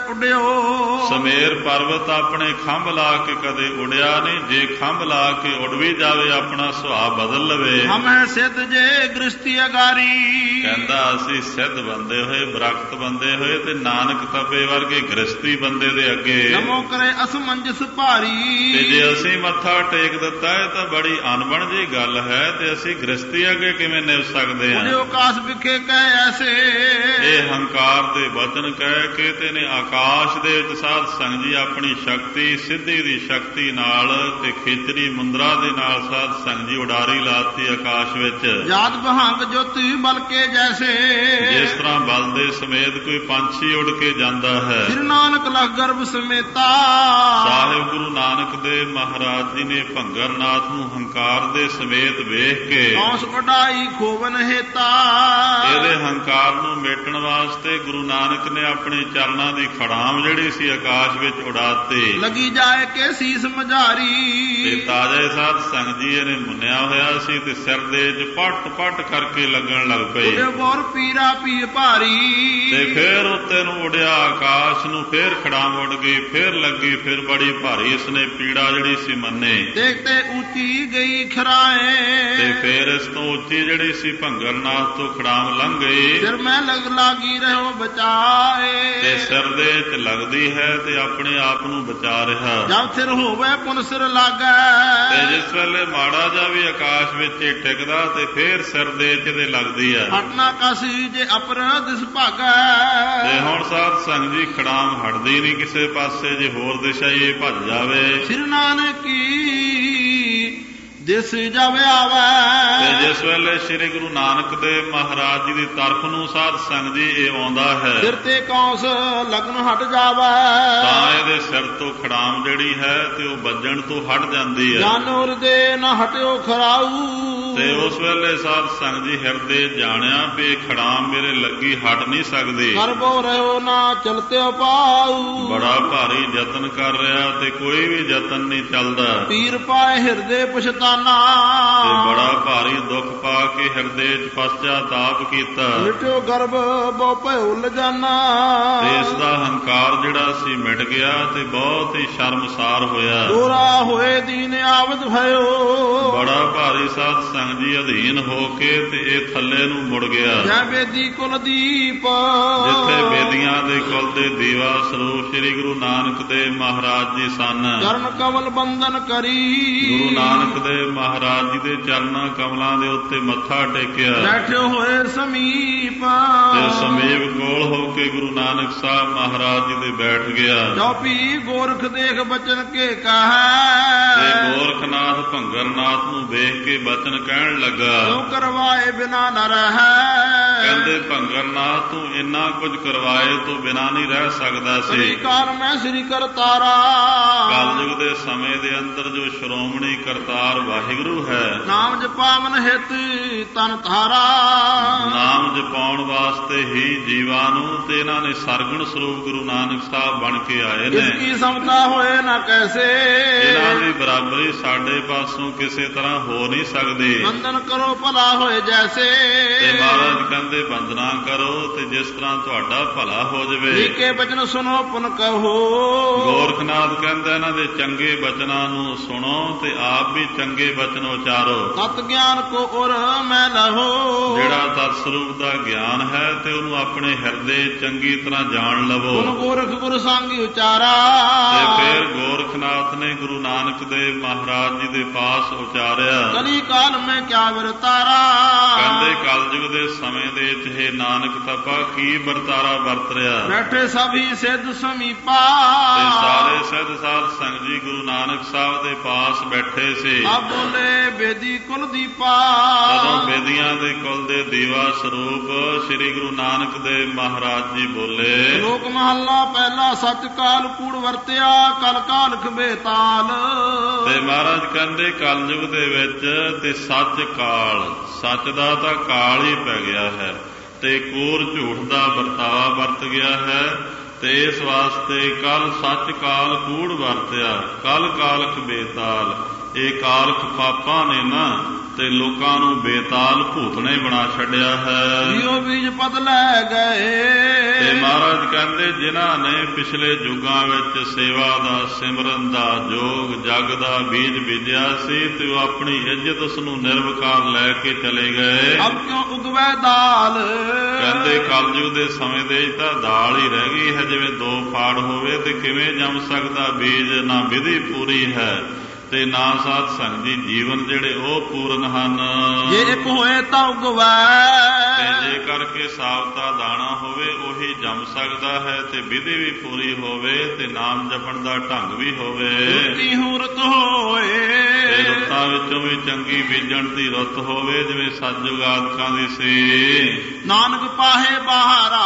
ਉਡਿਓ,
ਸਮੇਰ ਪਰਬਤ ਆਪਣੇ ਖੰਭ ਲਾ ਕੇ ਕਦੇ ਉਡਿਆ ਨਹੀਂ, ਜੇ ਖੰਭ ਲਾ ਕੇ ਉਡ ਵੀ ਜਾਵੇ ਆਪਣਾ ਸੁਭਾਅ ਬਦਲ ਲਵੇ।
ਹਮੈ ਸਿੱਧ ਜੇ ਗ੍ਰਸਤੀ ਅਗਾਰੀ,
ਕਹਿੰਦਾ ਅਸੀਂ ਸਿੱਧ ਬੰਦੇ ਹੋਏ ਬ੍ਰਖਤ ਬੰਦੇ ਹੋਏ ਤੇ ਨਾਨਕ ਤਪੇ ਵਰਗੇ ਗ੍ਰਸਤੀ ਬੰਦੇ ਦੇ ਅੱਗੇ
ਨਮੋ ਕਰੇ ਅਸਮੰਜਸ ਭਾਰੀ,
ਤੇ ਜੇ ਅਸੀਂ ਮੱਥਾ ਟੇਕ ਦਿੱਤਾ ਇਹ ਤਾਂ ਬੜੀ ਅਣਬਣ ਜੀ ਗੱਲ ਹੈ, ਤੇ ਅਸੀਂ ਗ੍ਰਸਤੀ ਅੱਗੇ ਕਿਵੇਂ ਨਿਭ ਸਕਦੇ ਹਾਂ।
ਉਡਿਓ ਕਾਸ ਵਿਖੇ ਕਹੇ ਐਸੇ,
ਇਹ ਹੰਕਾਰ ਦੇ ਵਚਨ ਕਹਿ ਕੇ ਤੇ ਨੇ ਆਕਾਸ਼ ਦੇ ਵਿੱਚ ਸਾਧ ਸੰਗ ਜੀ ਆਪਣੀ ਸ਼ਕਤੀ ਸਿੱਧੀ ਦੀ ਸ਼ਕਤੀ ਨਾਲ ਤੇ ਖੇਤਰੀ ਮੁੰਦਰਾ ਦੇ ਨਾਲ ਸਾਧ ਸੰਗ ਜੀ ਉਡਾਰੀ ਲਾਤੀ ਆਕਾਸ਼ ਵਿੱਚ।
ਜਾਤ ਬਹੰਗ ਜੋਤੀ ਬਲਕੇ ਜੈਸੇ,
ਜਿਸ ਤਰ੍ਹਾਂ ਬਲ ਦੇ ਸਮੇਤ ਕੋਈ ਪੰਛੀ ਉੱਡ ਕੇ ਜਾਂਦਾ ਹੈ।
ਸ੍ਰੀ ਨਾਨਕ ਲਖ ਗਰਭ ਸਮੇਤਾ,
ਸਾਹਿਬ ਗੁਰੂ ਨਾਨਕ ਦੇਵ ਮਹਾਰਾਜ ਜੀ ਨੇ ਭੰਗਰਨਾਥ ਨੂੰ ਹੰਕਾਰ ਦੇ ਸਮੇਤ ਵੇਖ ਕੇ
ਕੌਸ ਉਡਾਈ ਖੋਵਨ ਹੇਤਾ,
ਇਹਦੇ ਹੰਕਾਰ ਨੂੰ ਮੇਟਣ ਵਾਸਤੇ ਗੁਰੂ ਨਾਨਕ ਨੇ ਆਪਣੇ ਚਰਨਾਂ ਦੀ ਖੜਾਮ ਜਿਹੜੀ ਸੀ ਆਕਾਸ਼ ਵਿੱਚ ਉਡਾਤੀ।
ਲੱਗੀ ਜਾਏ ਕੇ ਸੀਸ ਮਝਾਰੀ।
ਤੇ ਤਾਜਾ ਸਾਧ ਸੰਗਤ ਜੀ ਇਹਨੇ ਮੁੰਨਿਆ ਹੋਇਆ ਸੀ ਤੇ ਸਿਰ ਦੇ ਚ ਪੱਟ ਪੱਟ ਕਰਕੇ ਲੱਗਣ ਲੱਗ ਪਈ।
ਬੋਰ ਪੀਰਾ ਪੀ ਭਾਰੀ।
ਤੇ ਫੇਰ ਉੱਤੇ ਨੂੰ ਉੱਡਿਆ ਆਕਾਸ਼ ਨੂੰ, ਫੇਰ ਖੜਾਮ ਉੱਡ ਗਈ, ਫੇਰ ਲੱਗੀ, ਫਿਰ ਬੜੀ ਭਾਰੀ ਇਸਨੇ ਪੀੜਾ ਜਿਹੜੀ ਸੀ ਮੰਨੇ।
ਦੇਖਤੇ ਉੱਚੀ ਗਈ ਖਰਾਏ।
ਤੇ ਫੇਰ ਇਸ ਤੋਂ ਉੱਚੀ ਜਿਹੜੀ ਸੀ ਭੰਗਰਨਾਥ ਤੋਂ ਖੜਾਮ ਲੰਘ ਗਈ।
ਸਿਰ ਮੈਂ ਲਾਗੀ ਰਹੋ ਬਚਾਏ।
ਤੇ ਸਿਰ ਦੇ ਚ ਲੱਗਦੀ ਹੈ ਤੇ ਆਪਣੇ ਆਪ ਨੂੰ ਬਚਾ ਰਿਹਾ।
ਜਦ ਸਿਰ ਹੋਵੇ ਪੁਨ ਸਿਰ ਲਾਗੈ।
ਤੇ ਜਿਸ ਵੇਲੇ ਮਾੜਾ ਜਾ ਵੀ ਆਕਾਸ਼ ਵਿੱਚ ਟਿਕਦਾ ਤੇ ਫੇਰ ਸਿਰ ਦੇ ਚ ਦੇ ਲੱਗਦੀ ਹੈ।
ਹਟਣਾ ਕਸੀ ਜੇ ਅਪਰਾਧ ਦਿਸ ਭਾਗੈ।
ਤੇ ਹੁਣ ਸਾਧ ਸੰਗਤ ਜੀ ਖੜਾਮ ਹਟਦੀ ਨਹੀਂ ਕਿਸੇ ਪਾਸੇ, ਜੇ ਹੋਰ ਦਿਸ਼ਾ ਇਹ ਭੱਜ ਜਾਵੇ।
ਸਿਰ ਨਾਨਕੀ ਦਿਸ ਜਾਵੇ ਆਵੇ।
ਤੇ ਜਿਸ ਵੇਲੇ ਸ੍ਰੀ ਗੁਰੂ ਨਾਨਕ ਦੇਵ ਮਹਾਰਾਜ ਜੀ ਦੀ ਤਰਫ ਨੂੰ ਸਾਧ ਸੰਗਤ ਜੀ ਇਹ ਆਉਂਦਾ ਹੈ,
ਸਿਰ ਤੇ ਕੌਂਸ ਲਗਨ ਹਟ ਜਾਵੇ।
ਤਾਂ ਇਹਦੇ ਸਿਰ ਤੋਂ ਖੜਾਮ ਜਿਹੜੀ ਹੈ ਤੇ ਉਹ ਵੱਜਣ ਤੋਂ ਹਟ ਜਾਂਦੀ ਹੈ।
ਜਾਨੁਰ ਦੇ ਨਾ ਹਟਿਓ ਖਰਾਊ।
ਤੇ ਉਸ ਵੇਲੇ ਸਾਧ ਸੰਗਤ ਜੀ ਹਿਰਦੇ ਜਾਣਿਆ ਵੀ ਖੜਾਮ ਮੇਰੇ ਲੱਗੀ ਹਟ ਨਹੀਂ ਸਕਦੀ।
ਕਰਬੋ ਰਹਿਓ ਨਾ ਚਲਤੇ ਪਾਊ।
ਬੜਾ ਭਾਰੀ ਯਤਨ ਕਰ ਰਿਹਾ ਤੇ ਕੋਈ ਵੀ ਯਤਨ ਨਹੀਂ ਚੱਲਦਾ।
ਪੀਰ ਪਾਏ ਹਿਰਦੇ ਪਛਤਾਨਾ।
ਤੇ ਬੜਾ ਭਾਰੀ ਦੁੱਖ ਪਾ ਕੇ ਹਿਰਦੇ ਚ ਪਛਤਾਪ ਕੀਤਾ।
ਮਿਟਿਓ ਗਰਭ ਬੋ ਭਉਲ ਜਾਨਾ।
ਤੇ ਇਸ ਦਾ ਹੰਕਾਰ ਜਿਹੜਾ ਸੀ ਮਿਟ ਗਿਆ ਤੇ ਬਹੁਤ ਹੀ ਸ਼ਰਮਸਾਰ ਹੋਇਆ।
ਦੋਰਾ ਹੋਏ ਦੀਨ ਆਵਦ ਭਇਓ।
ਬੜਾ ਭਾਰੀ ਸਾਧ ਸੰਗਤ ਜੀ ਅਧੀਨ ਹੋ ਕੇ ਤੇ ਇਹ ਥੱਲੇ ਨੂੰ ਮੁੜ ਗਿਆ।
ਜੈ ਬੇਦੀ ਕੁਲ ਦੀਪ।
ਜਿੱਥੇ ਬੇਦੀਆਂ ਦੇ ਕੁਲ ਦੇ ਦੀਵਾ ਸਰੂਪ ਸ੍ਰੀ ਗੁਰੂ ਨਾਨਕ ਦੇਵ ਮਹਾਰਾਜ ਜੀ ਸਨ।
ਚਰਨ ਕਮਲ ਬੰਦਨ ਕਰੀ।
ਗੁਰੂ ਨਾਨਕ ਦੇਵ ਮਹਾਰਾਜ ਜੀ ਦੇ ਚਰਨਾਂ ਕਮਲਾਂ ਦੇ ਉੱਤੇ ਮੱਥਾ ਟੇਕਿਆ।
ਬੈਠੇ ਹੋਏ ਸਮੀਪ।
ਤੇ ਸਮੀਪ ਕੋਲ ਹੋ ਕੇ ਗੁਰੂ ਨਾਨਕ ਸਾਹਿਬ ਮਹਾਰਾਜ ਜੀ ਦੇ ਬੈਠ ਗਿਆ।
ਚੌਪੀ ਗੋਰਖ ਦੇਖ ਬਚਨ ਕੇ ਕਹੈ।
ਤੇ ਗੋਰਖਨਾਥ ਭੰਗਰਨਾਥ ਨੂੰ ਵੇਖ ਕੇ ਬਚਨ ਕਹਿਣ ਲੱਗਾ,
ਤੂੰ ਕਰਵਾਏ ਬਿਨਾ ਨ ਰਹਿ।
ਕਹਿੰਦੇ ਭੰਗਰਨਾਥ ਤੂੰ ਇੰਨਾ ਕੁਝ ਕਰਵਾਏ ਤੋਂ ਬਿਨਾ ਨਹੀਂ ਰਹਿ ਸਕਦਾ ਸੀ।
ਸ੍ਰੀ ਕਾਰ ਮੈਂ ਸ੍ਰੀ ਕਰਤਾਰਾ।
ਕਲਯੁਗ ਦੇ ਸਮੇਂ ਦੇ ਅੰਦਰ ਜੋ ਸ਼੍ਰੋਮਣੀ ਕਰਤਾਰ ਵਾਹਿਗੁਰੂ ਹੈ,
ਨਾਮ ਜਪਾਵਨ ਹਿਤ ਤਨ ਧਾਰਾ।
ਨਾਮ ਜਪਾਉਣ ਵਾਸਤੇ ਹੀ ਜੀਵਾਂ ਨੂੰ ਤੇ ਇਹਨਾਂ ਨੇ ਸਰਗੁਣ ਸਰੂਪ ਗੁਰੂ ਨਾਨਕ ਸਾਹਿਬ ਬਣ ਕੇ ਆਏ ਨੇ।
ਇਸ ਕੀ ਸਮਤਾ ਹੋਏ ਨਾ ਕੈਸੇ।
ਇਹਨਾਂ ਦੀ ਬਰਾਬਰੀ ਸਾਡੇ ਪਾਸੋਂ ਕਿਸੇ ਤਰ੍ਹਾਂ ਹੋ ਨਹੀਂ ਸਕਦੀ।
ਬੰਦਨ ਕਰੋ ਭਲਾ ਹੋਏ ਜੈਸੇ।
ਤੇ ਮਹਾਰਾਜ ਕਹਿੰਦੇ ਬੰਦਨਾ ਕਰੋ ਤੇ ਜਿਸ ਤਰ੍ਹਾਂ ਤੁਹਾਡਾ ਭਲਾ ਹੋ ਜਾਵੇ।
ਨੀਕੇ ਬਚਨ ਸੁਣੋ ਪੁਨ ਕਹੋ।
ਗੋਰਖਨਾਥ ਕਹਿੰਦਾ ਇਹਨਾਂ ਦੇ ਚੰਗੇ ਬਚਨਾਂ ਨੂੰ ਸੁਣੋ ਤੇ ਆਪ ਵੀ ਚੰਗੇ ਬਚਨ ਉਚਾਰੋ।
ਤਤ ਗਿਆਨ ਕੋ ਉਰ ਮੈਂ ਲਹੋ।
ਜਿਹੜਾ ਤਤ ਸਰੂਪ ਦਾ ਗਿਆਨ ਹੈ ਤੇ ਉਹਨੂੰ ਆਪਣੇ ਹਿਰਦੇ ਚੰਗੀ ਤਰ੍ਹਾਂ ਜਾਣ ਲਵੋ।
ਪੁਨ ਗੋਰਖ ਗੁਰ ਸੰਗ ਉਚਾਰਾ।
ਤੇ ਫਿਰ ਗੋਰਖਨਾਥ ਨੇ ਗੁਰੂ ਨਾਨਕ ਦੇਵ ਮਹਾਰਾਜ ਜੀ ਦੇ ਪਾਸ ਉਚਾਰਿਆ।
ਕਲੀ ਕਾਲ ਮੈਂ ਕਿਆ ਵਰਤਾਰਾ।
ਕਹਿੰਦੇ ਕਲਯੁਗ ਦੇ ਸਮੇਂ ਦੇ ਵਿੱਚ ਇਹ ਨਾਨਕ ਤਪਾ ਕੀ ਵਰਤਾਰਾ ਵਰਤ ਰਿਹਾ।
ਬੈਠੇ ਸਭੀ ਸਿੱਧ ਸਮੀਪਾ।
ਤੇ ਸਾਰੇ ਸਿੱਧ ਸਾਧ ਸੰਗਤ ਜੀ ਗੁਰੂ ਨਾਨਕ ਸਾਹਿਬ ਦੇ ਪਾਸ ਬੈਠੇ ਸੀ।
ਆ ਬੋਲੇ ਬੇਦੀ ਕੁਲ ਦੀਪਾ।
ਜਦੋਂ ਬੇਦੀਆਂ ਦੇ ਕੁਲ ਦੇ ਦੀਵਾ ਸਰੂਪ ਸ੍ਰੀ ਗੁਰੂ ਨਾਨਕ ਦੇਵ ਮਹਾਰਾਜ ਜੀ ਬੋਲੇ।
ਲੋਕ ਮਹੱਲਾ ਪਹਿਲਾ ਸੱਚ ਕਾਲ ਕੂੜ ਵਰਤਿਆ ਕਲ ਕਾਲ ਖਬੇਤਾਲ।
ਤੇ ਮਹਾਰਾਜ ਕਹਿੰਦੇ ਕਲਯੁਗ ਦੇ ਵਿੱਚ ਤੇ ਸੱਚ ਕਾਲ, ਸੱਚ ਦਾ ਤਾਂ ਕਾਲ ਹੀ ਪੈ ਗਿਆ ਹੈ ਤੇ ਕੂੜ ਝੂਠ ਦਾ ਵਰਤਾਵਾ ਵਰਤ ਗਿਆ ਹੈ। ਤੇ ਇਸ ਵਾਸਤੇ ਕੱਲ ਸੱਚ ਕਾਲ ਕੂੜ ਵਰਤਿਆ, ਕੱਲ ਕਾਲਖ ਬੇਤਾਲ। ਇਹ ਕਾਲਖ ਪਾਪਾਂ ਨੇ ਨਾ ਤੇ ਲੋਕਾਂ ਨੂੰ ਬੇਤਾਲ ਭੂਤਨੇ ਬਣਾ ਛੱਡਿਆ ਹੈ।
ਜਿਉ ਬੀਜ ਪਤ ਲੈ ਗਏ।
ਤੇ ਮਹਾਰਾਜ ਕਹਿੰਦੇ ਜਿਨ੍ਹਾਂ ਨੇ ਪਿਛਲੇ ਯੁੱਗਾਂ ਵਿੱਚ ਸੇਵਾ ਦਾ, ਸਿਮਰਨ ਦਾ, ਜੋਗ ਜਗ ਦਾ ਬੀਜ ਬੀਜਿਆ ਸੀ ਤੇ ਉਹ ਆਪਣੀ ਇੱਜ਼ਤ ਉਸ ਨੂੰ ਨਿਰਵਿਕਾਰ ਲੈ ਕੇ ਚਲੇ ਗਏ।
ਅਬ ਕਿਉਂ ਉਗਵੈ ਦਾਲ।
ਕਹਿੰਦੇ ਕਲਯੁਗ ਦੇ ਸਮੇਂ ਦੇ ਤਾਂ ਦਾਲ ਹੀ ਰਹਿ ਗਈ ਹੈ। ਜਿਵੇਂ ਦੋ ਫਾੜ ਹੋਵੇ ਤੇ ਕਿਵੇਂ ਜੰਮ ਸਕਦਾ ਬੀਜ। ਨਾ ਵਿਧੀ ਪੂਰੀ ਹੈ ਤੇ ਨਾ ਸਾਧ ਸੰਗਤ ਜੀ ਜੀਵਨ ਜਿਹੜੇ ਉਹ ਪੂਰਨ ਹਨ।
ਜੇ ਇੱਕ ਹੋਏ ਤਾਂ ਉਗਵੈ।
ਤੇ ਜੇ ਕਰਕੇ ਸਾਵਤਾ ਦਾਣਾ ਹੋਵੇ ਉਹੀ ਜੰਮ ਸਕਦਾ ਹੈ ਤੇ ਵਿਧੀ ਵੀ ਪੂਰੀ ਹੋਵੇ ਤੇ ਨਾਮ ਜਪਣ ਦਾ ਢੰਗ ਵੀ ਹੋਵੇ।
ਰੁੱਤੀ ਹੂਰਤ ਹੋਏ।
ਤੇ ਰੁੱਤਾਂ ਵਿੱਚੋਂ ਵੀ ਚੰਗੀ ਬੀਜਣ ਦੀ ਰੁੱਤ ਹੋਵੇ ਜਿਵੇਂ ਸਤਿਯੁਗ ਆਦਿਕਾਂ ਦੀ ਸੀ।
ਨਾਨਕ ਪਾਹੇ ਬਾਹਰਾ।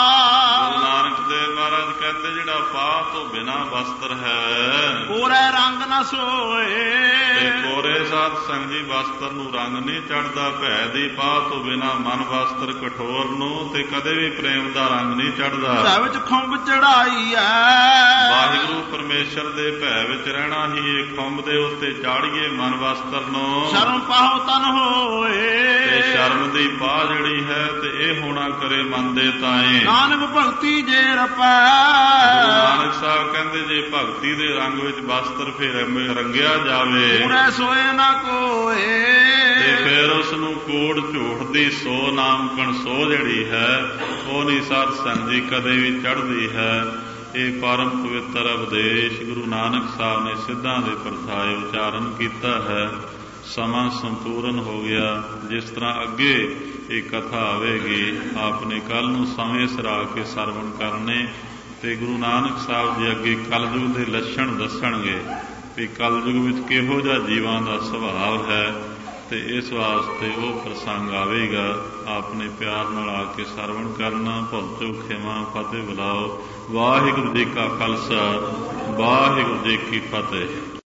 ਗੁਰੂ ਨਾਨਕ ਦੇਵ ਮਹਾਰਾਜ ਕਹਿੰਦੇ ਜਿਹੜਾ ਪਾਹ ਤੋਂ ਬਿਨਾਂ ਵਸਤਰ ਹੈ
ਕੋਰੇ ਰੰਗ ਨਾ ਸੋਏ।
ਤੇ ਕੋਰੇ ਸਾਧ ਸੰਗਤ ਜੀ ਵਸਤਰ ਨੂੰ ਰੰਗ ਨਹੀਂ ਚੜਦਾ। ਭੈ ਦੀ ਪਾਹ ਤੋਂ ਬਿਨਾਂ ਮਨ ਵਸਤਰ ਕਠੋਰ ਨੂੰ ਤੇ ਕਦੇ ਵੀ ਪ੍ਰੇਮ ਦਾ ਰੰਗ ਨਹੀਂ ਚੜਦਾ।
ਸਭ ਵਿੱਚ ਖੁੰਬ ਚੜਾਈ ਐ।
ਵਾਹਿਗੁਰੂ ਪਰਮੇਸ਼ਰ ਦੇ ਭੈ ਵਿੱਚ ਰਹਿਣਾ ਹੀ ਇਹ ਖੰਭ ਦੇ ਉੱਤੇ ਚਾੜੀਏ ਮਨ ਵਸਤਰ ਨੂੰ।
ਸ਼ਰਮ ਪਾਉ ਤਨ ਹੋਏ,
ਤੇ ਸ਼ਰਮ ਦੀ ਪਾਹ ਜਿਹੜੀ ਹੈ ਤੇ ਇਹ ਹੋਣਾ ਕਰੇ ਮਨ ਦੇ ਤਾਏ।
ਨਾਨਕ ਭਗਤੀ ਜੇ ਰਪੈ,
ਨਾਨਕ ਸਾਹਿਬ ਕਹਿੰਦੇ ਜੇ ਭਗਤੀ ਦੇ ਰੰਗ ਵਿੱਚ ਵਸਤਰ ਫਿਰ ਰੰਗਿਆ ਜਾਵੇ,
ਪੂਰੇ ਸੋਏ ਨਾ ਕੋਏ,
ਤੇ ਫਿਰ ਉਸ ਨੂੰ ਕੋੜ ਝੂਠ ਦੀ ਸੋ ਨਾਮ ਕਣ ਸੋ ਜਿਹੜੀ ਹੈ ਉਹ ਨਹੀਂ ਸਾਧ ਸੰਗਤ ਜੀ ਕਦੇ ਵੀ ਚੜ੍ਹਦੀ ਹੈ। ਇਹ ਪਰਮ ਪਵਿੱਤਰ ਉਪਦੇਸ਼ ਗੁਰੂ ਨਾਨਕ ਸਾਹਿਬ ਨੇ ਸਿੱਧਾਂ ਦੇ ਪਰਥਾਏ ਉਚਾਰਨ ਕੀਤਾ ਹੈ। ਸਮਾਂ ਸੰਪੂਰਨ ਹੋ ਗਿਆ। ਜਿਸ ਤਰ੍ਹਾਂ ਅੱਗੇ ਇਹ ਕਥਾ ਆਵੇਗੀ ਆਪ ਨੇ ਕੱਲ੍ਹ ਨੂੰ ਸਮੇਂ ਸਿਰ ਆ ਕੇ ਸਰਵਣ ਕਰਨੇ, ਤੇ ਗੁਰੂ ਨਾਨਕ ਸਾਹਿਬ ਜੀ ਅੱਗੇ ਕਲਯੁਗ ਦੇ ਲੱਛਣ ਦੱਸਣਗੇ ਵੀ ਕਲਯੁਗ ਵਿੱਚ ਕਿਹੋ ਜਿਹਾ ਜੀਵਾਂ ਦਾ ਸੁਭਾਅ ਹੈ, ਤੇ ਇਸ ਵਾਸਤੇ ਉਹ ਪ੍ਰਸੰਗ ਆਵੇਗਾ। ਆਪਣੇ ਪਿਆਰ ਨਾਲ ਆ ਕੇ ਸਰਵਣ ਕਰਨਾ। ਭੁੱਲ ਚੁੱਕ ਖਿਮਾ ਫਤਿਹ ਬੁਲਾਓ। ਵਾਹਿਗੁਰੂ ਜੀ ਕਾ ਖਾਲਸਾ, ਵਾਹਿਗੁਰੂ ਜੀ ਕੀ ਫਤਿਹ।